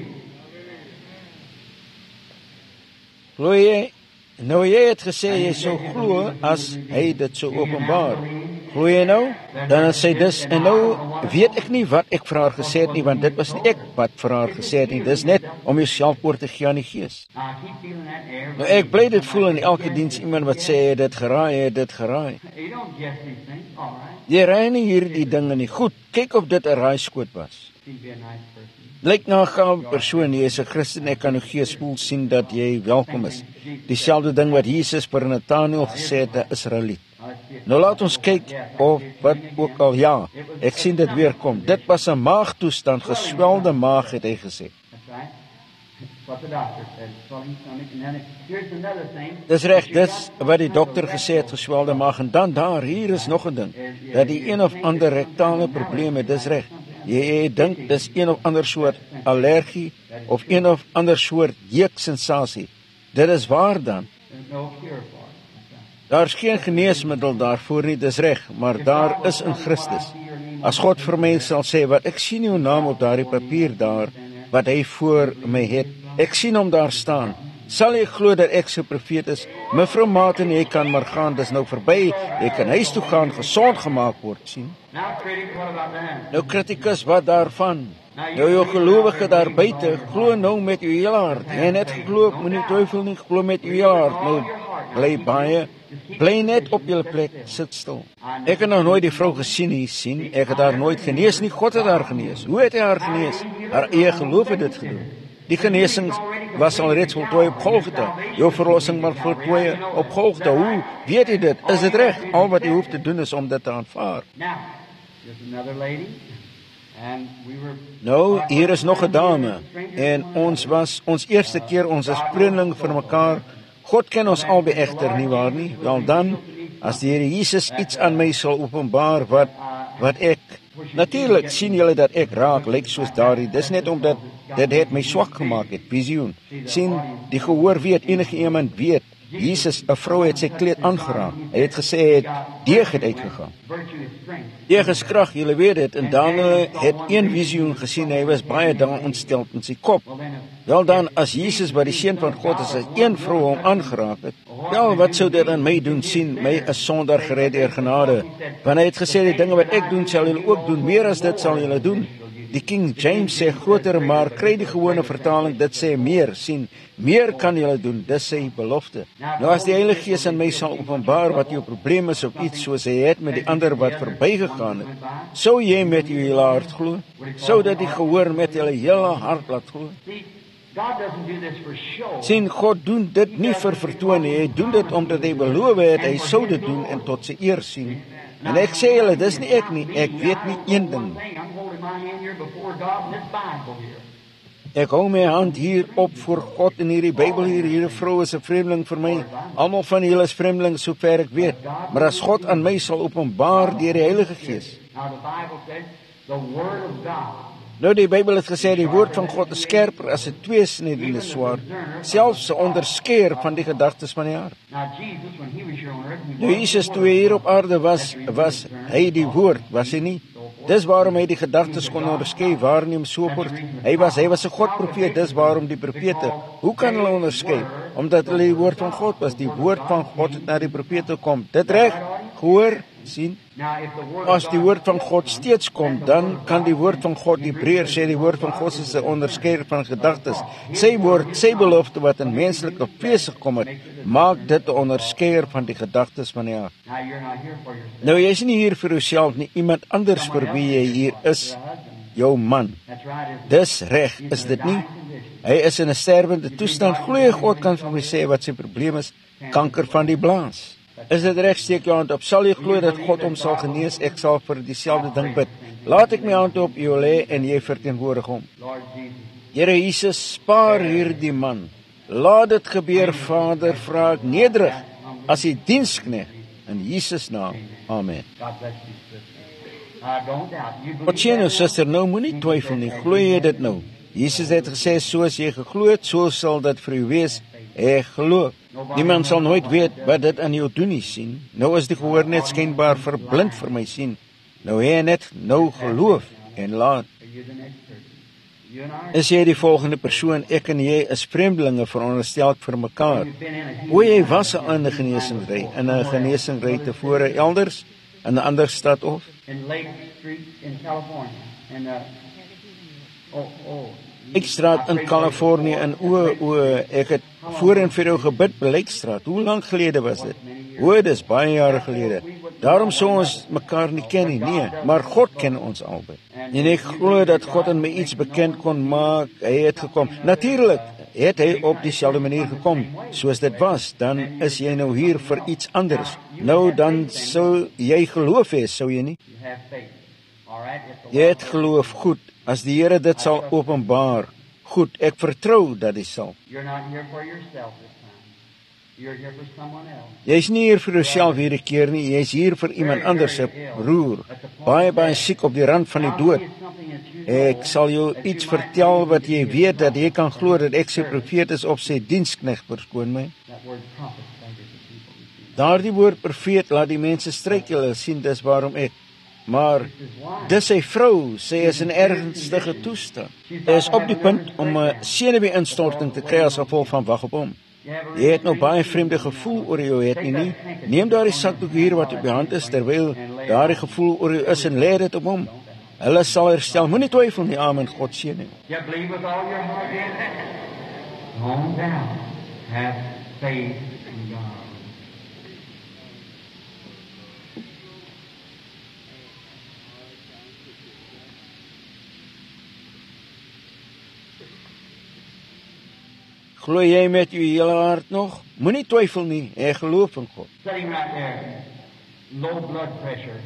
Glo jy? Nou jy het gesê jy sou glo as hy dit sou openbaar. Glo jy nou? Dan sê dis, en nou weet ek nie wat ek vir haar gesê het nie, want dit was nie ek wat vir haar gesê het nie. Dis net om jouself oor te gee aan die Gees. Nou ek bly dit voel in elke diens iemand wat sê hy het dit geraai. Jy raai nie hierdie dinge nie. Goed, kyk of dit 'n raaiskoot was. Lyk na 'n gawe persoon, jy is 'n Christen, ek kan jou gees voel sien dat jy welkom is. Dieselfde ding wat Jesus vir Nathanael gesê het, 'n Israeliet. Nou laat ons kyk of wat ook al, ja, ek sien dit weer kom. Dit was 'n maagtoestand, geswelde maag het hy gesê. Dis reg, dis wat die dokter gesê het, geswelde maag. En dan hier is nog 'n ding, dat die een of ander rektale probleem het, dis reg. Jy dink dis een of ander soort allergie of een of ander soort jeuksensasie. Dit is waar dan. Daar is geen geneesmiddel daarvoor nie, dis reg, maar daar is in Christus. As God vir my sal sê, wat ek sien jou naam op daardie papier daar, wat hy voor my het, ek sien hom daar staan. Sal jy glo dat ek so profeet is? Mevrou Martin, jy kan maar gaan, dis nou verby, jy kan huis toe gaan, gesond gemaak word, sien? Nou kritikus, wat daarvan? Nou jou gelowige daar buite, glo nou met jou hele hart, en net geglo, moenie twyfel nie, glo met jou hele hart, nou bly net op jou plek, sit stil. Ek het nog nooit die vrou gesien nie, sien, ek het haar nooit genees nie, God het haar genees. Hoe het hy haar genees? Haar eie geloof het dit gedoen. Die genesing was al reeds voltooi op Golgotha. Jou verlossing was voltooi op Golgotha. Hoe weet jy dit? Is dit reg? Al wat jy hoef te doen is om dit te aanvaar. Nou, hier is nog 'n dame. En ons eerste keer, ons is vreemdeling vir mekaar. God ken ons albei egter, nie waar nie? Wel dan, as die Here Jesus iets aan my sal openbaar wat ek, natuurlik sien julle dat ek raak, lyk soos daardie, dis net omdat dit het my swak gemaak het, visioen. Sien, die gehoor weet, enige iemand weet, Jesus, 'n vrou het sy kleed aangeraak. Hy het gesê, hy het deeg het uitgegaan. Deeg is krag, julle weet dit, en Daniel het een visioen gesien, hy was baie daar ontsteld in sy kop. Wel dan, as Jesus wat die Seun van God is, as een vrou hom aangeraak het, wel, wat sou dit aan my doen, sien, my is sondaar gered deur genade, want hy het gesê, die dinge wat ek doen, sal julle ook doen, meer as dit sal julle doen. Die King James sê groter, maar kry die gewone vertaling, dit sê meer, sien, meer kan julle doen, dis sy belofte. Nou as die Heilige Gees aan my sal openbaar wat jou probleem is of iets soos hy het met die ander wat verbygegaan het, sou jy met jou hele hart glo, sou dat die gehoor met julle hele hart laat glo. Sien, God doen dit nie vir vertoon nie, hy doen dit omdat hy beloof het, hy sou dit doen en tot sy eer sien. En ek sê julle, dis nie ek nie, ek weet nie een ding. Ek hou my hand hier op voor God in hierdie Bybel hier, hierdie vrou is 'n vreemdeling vir my, almal van julle is vreemdeling sover ek weet, maar as God aan my sal openbaar deur die Heilige Gees. Nou die Bybel het gesê, die woord van God is skerper as 'n tweesnydende swaard, selfs 'n onderskeier van die gedagtes van die hart. Nou Jesus, toe hy hier op aarde was hy die woord, was hy nie? Dis waarom hy die gedagtes kon onderskei, waarneem sooport. Hy was 'n Godprofeet, dis waarom die profete, hoe kan hulle onderskei? Omdat hulle die woord van God was, die woord van God het na die profete kom. Dit reg, gehoor, sien? As die woord van God steeds kom, dan kan die woord van God, die Hebreër sê, die woord van God is 'n onderskeier van gedagtes. Sy woord, sy belofte wat in menslike vlees gekom het, maak dit 'n onderskeier van die gedagtes van die hart. Nou, jy is nie hier vir jouself nie, iemand anders vir wie jy hier is, jou man. Dis reg, is dit nie? Hy is in 'n sterwende toestand, glo jy God kan vir my sê wat sy probleem is, kanker van die blaas. Is dit reg, steek jou hand op, sal jy glo dat God hom sal genees, ek sal vir dieselfde ding bid. Laat ek my hand op jou lê en jy verteenwoordig hom. Here Jesus, spaar hierdie man. Laat dit gebeur, Vader, vra ek nederig, as die diensknegt, in Jesus naam, amen. Wat sê nou, suster, nou moenie twyfel nie, glo jy dit nou? Jesus het gesê, soos jy geglo het, so sal dit vir u wees, ek glo. Niemand sal nooit weet wat dit aan jou doen nie, sien. Nou is die gehoor net skynbaar verblind vir my, sien. Nou hy net nou geloof en laat. Is jy die volgende persoon, ek en jy is vreemdelinge, veronderstel ek vir mekaar. Hoe jy was in 'n genesingry tevore elders, in 'n ander stad of? Ek straat in Californië in ek het voor en vir jou gebid by Lakestraat. Hoe lank gelede was dit? Dit is baie jare gelede. Daarom sou ons mekaar nie ken nie, nee, maar God ken ons albei. En ek glo dat God in my iets bekend kon maak, hy het gekom. Natuurlik het hy op dieselfde manier gekom, soos dit was, dan is jy nou hier vir iets anders. Nou dan sou jy geloof hê, sou jy nie? Jy het geloof, goed, as die Here dit sal openbaar, goed, ek vertrou dat hy sal. Jy is nie hier vir jouself hierdie keer nie, jy is hier vir iemand anders, 'n broer, baie siek op die rand van die dood. Ek sal jou iets vertel wat jy weet, dat jy kan glo dat ek sy profeet is of sy diensknegt, verskoon my. Daardie woord profeet laat die mense struikel, sien, dis waarom ek. Maar dis sy vrou, sy is in ernstige toestand. Sy is op die punt om 'n senuweeinstorting te kry as gevolg van wag op hom. Jy het nou baie vreemde gevoel oor jou, het nie? Neem daardie sakdoek hier wat op jou hand is, terwyl daardie gevoel oor jou is en lê dit op hom. Hulle sal herstel, moenie twyfel nie, amen, God seën jou. You believe with all your heart in that. Calm down. Have faith in God. Glo jy met jou hele hart nog? Moenie twyfel nie, ek geloof in God. Sitting right there. Low blood pressure.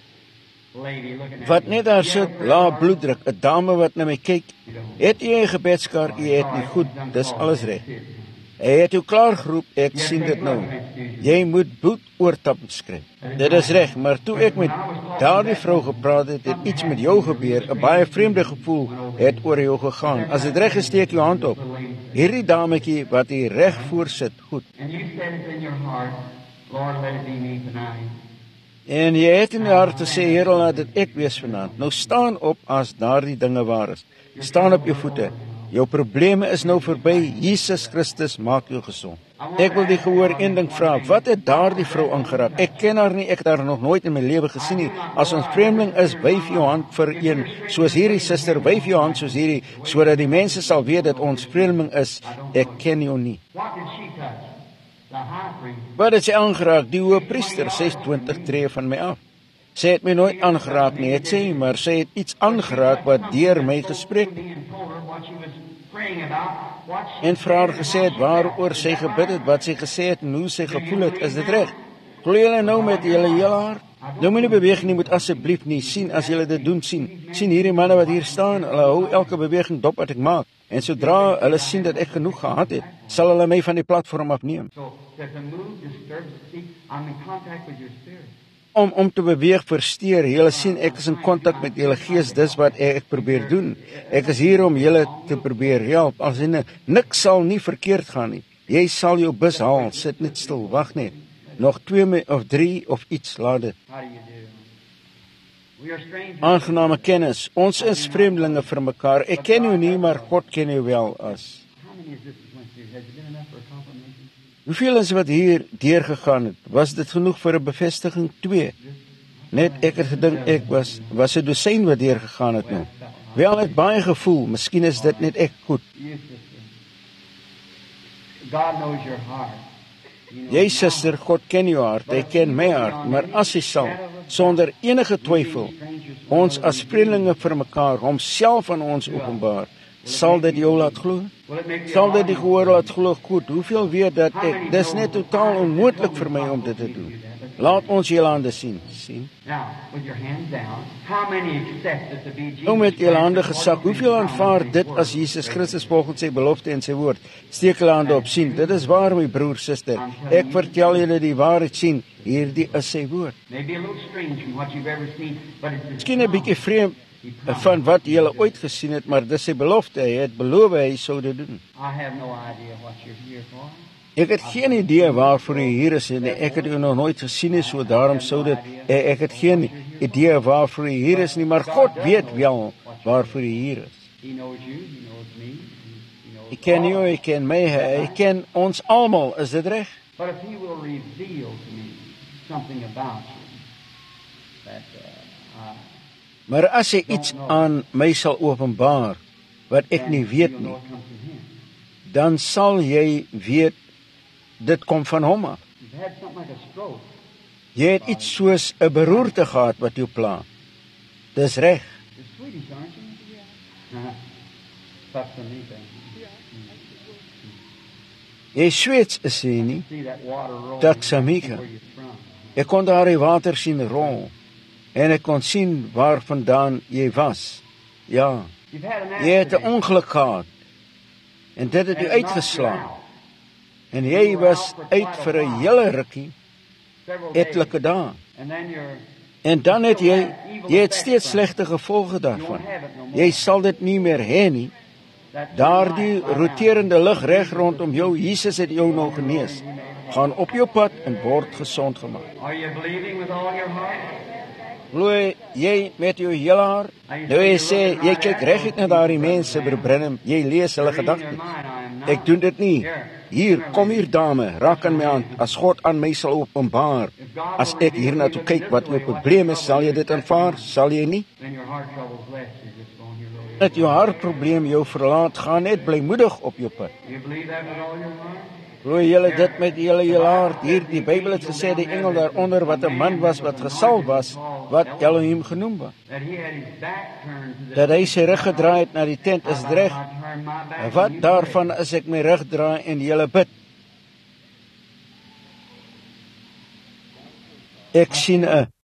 Lady looking at Wat me. net daar sit, lae bloeddruk, 'n dame wat na my kyk. Het jy 'n gebedskar? Jy het nie, goed, dis alles reg. Hy het jou klaar geroep, ek sien dit nou. Jy moet bloed oortapping skryf. Dit is reg, maar toe ek met daardie vrou gepraat het, het iets met jou gebeur, 'n baie vreemde gevoel het oor jou gegaan. As dit reg is, steek jou hand op. Hierdie dametjie wat hier reg voor sit, goed. And you said it in your heart, Lord, let it be me tonight. En jy het in die hart gesê, Here, laat dit ek wees vanaand. Nou staan op as daardie dinge waar is. Staan op jou voete. Jou probleme is nou verby. Jesus Christus maak jou gesond. Ek wil die gehoor een ding vra. Wat het daardie vrou aangeraak? Ek ken haar nie, ek het haar nog nooit in my lewe gesien nie. As ons vreemdeling is, wyf jou hand vir een, soos hierdie suster, wyf jou hand soos hierdie, sodat die mense sal weet dat ons vreemdeling is. Ek ken jou nie. What did she touch? The high priest. Wat het sy aangeraak? Die hoëpriester, sy is 20 tree van my af. Sy het my nooit aangeraak nie, het sy, maar sy het iets aangeraak wat deur my gespreek het. And told her what she was praying about, what she En vir haar gesê het waaroor sy gebid het, wat sy gesê het en hoe sy gevoel het, is dit reg? Glo julle nou met julle hele hart? Nou moenie beweeg nie, moet asseblief nie sien as julle dit doen, sien hierdie manne wat hier staan, hulle hou elke beweging dop wat ek maak. En sodra hulle sien dat ek genoeg gehad het, sal hulle my van die platform afneem. So there's a move, disturbed. See, I'm in contact with your spirit. Om te beweeg versteur, julle sien ek is in kontak met julle gees, dis wat ek probeer doen. Ek is hier om julle te probeer help, as in niks sal nie verkeerd gaan nie. Jy sal jou bus haal, sit net stil, wag net. Nog 2 of 3 of iets, laat dit. How do you do? We are strangers. Aangename kennis, ons is vreemdelinge vir mekaar. Ek ken jou nie, maar God ken jou wel as. How many is this went through? Has it been enough for a confirmation? Hoeveel is wat hier deurgegaan het? Was dit genoeg vir 'n bevestiging? 2. Net ek het gedink ek was 'n dosyn wat deurgegaan het nou. Wel, het baie gevoel, miskien is dit net ek goed. You, sister. God knows your heart. You know Jy suster, God ken jou hart, hy ken my hart, maar as hy sal, sonder enige twyfel, ons as vreemdelinge vir mekaar, homself aan ons openbaar, sal dit jou laat glo? Will it make you Sal dit die gehoor laat glo? Goed, hoeveel weet dat ek, dis net totaal onmoontlik vir my om dit te doen. Laat ons julle hande sien. Now, with your hands down, how many accept it to be Jesus? Nou met julle hande Christ, gesak, Lord, hoeveel who aanvaar promised dit His as word? Jesus Christus volgens sy belofte en sy woord? Steek julle hande op, sien, dit is waar my broer, suster. Ek vertel julle die waarheid, sien, hierdie is sy woord. Maybe a little strange from what you've ever seen, but it's Miskien 'n bietjie vreemd van wat julle ooit gesien het, maar dis sy belofte, hy het beloof hy sou dit doen. I have no idea what you're here for. Ek het geen idee waarvoor u hier is en ek het u nog nooit gesien nie, so daarom sou dit ek het geen idee waarvoor u hier is nie, maar God weet wel waarvoor u hier is. He knows you, he knows me, he knows Ek ken all. u, ek ken my, ek ken ons almal, is dit reg? But if he will reveal to me something about you that Maar as hy iets aan my sal openbaar wat ek nie weet you'll nie, know it comes from him. dan sal jy weet dit kom van hom af. You've had something like a stroke. Jy het iets soos 'n beroerte gehad wat jou pla. Dis reg. You're Swedish, aren't you? Yeah. Tough to me, then. Jy Sweeds is jy nie? See that water roll. Taksamika. Where you're from. Ek kon daar die water sien rol en ek kon sien waar vandaan jy was. Ja, You've had an jy het 'n accident. ongeluk gehad en dit het And jou it's knocked you uitgeslaan. out. En jy was uit vir 'n hele rukkie, Several days. etlike dae. And then you're En dan het jy het steeds slegte gevolge daarvan. Jy sal dit nie meer hê nie. Daardie roterende lig reg rondom jou, Jesus het jou nou genees. Gaan op jou pad en word gesond gemaak. Are you believing with all your heart? Glo jy met jou hele hart? Nou jy sê, jy kyk reguit na daardie mense, Broer Branham, jy lees hulle gedagtes. Ek doen dit nie. Hier, kom hier dame, raak aan my hand. As God aan my sal openbaar, as ek hiernatoe kyk wat jou probleem is, sal jy dit aanvaar? Sal jy nie? Then your heart trouble's less. You're just going here really. Dat jou hartprobleem jou verlaat, gaan net blymoedig op jou pad. You believe that with all your heart? Glo julle dit met julle hart? Hier, die Bybel het gesê die engel daaronder wat 'n man was wat gesalf was, wat Elohim genoem was. That he had his back turned to the Dat hy sy rug gedraai het na die tent, is dit reg? I turn my back En and wat you daarvan as ek my rug draai en julle bid? Ek sien 'n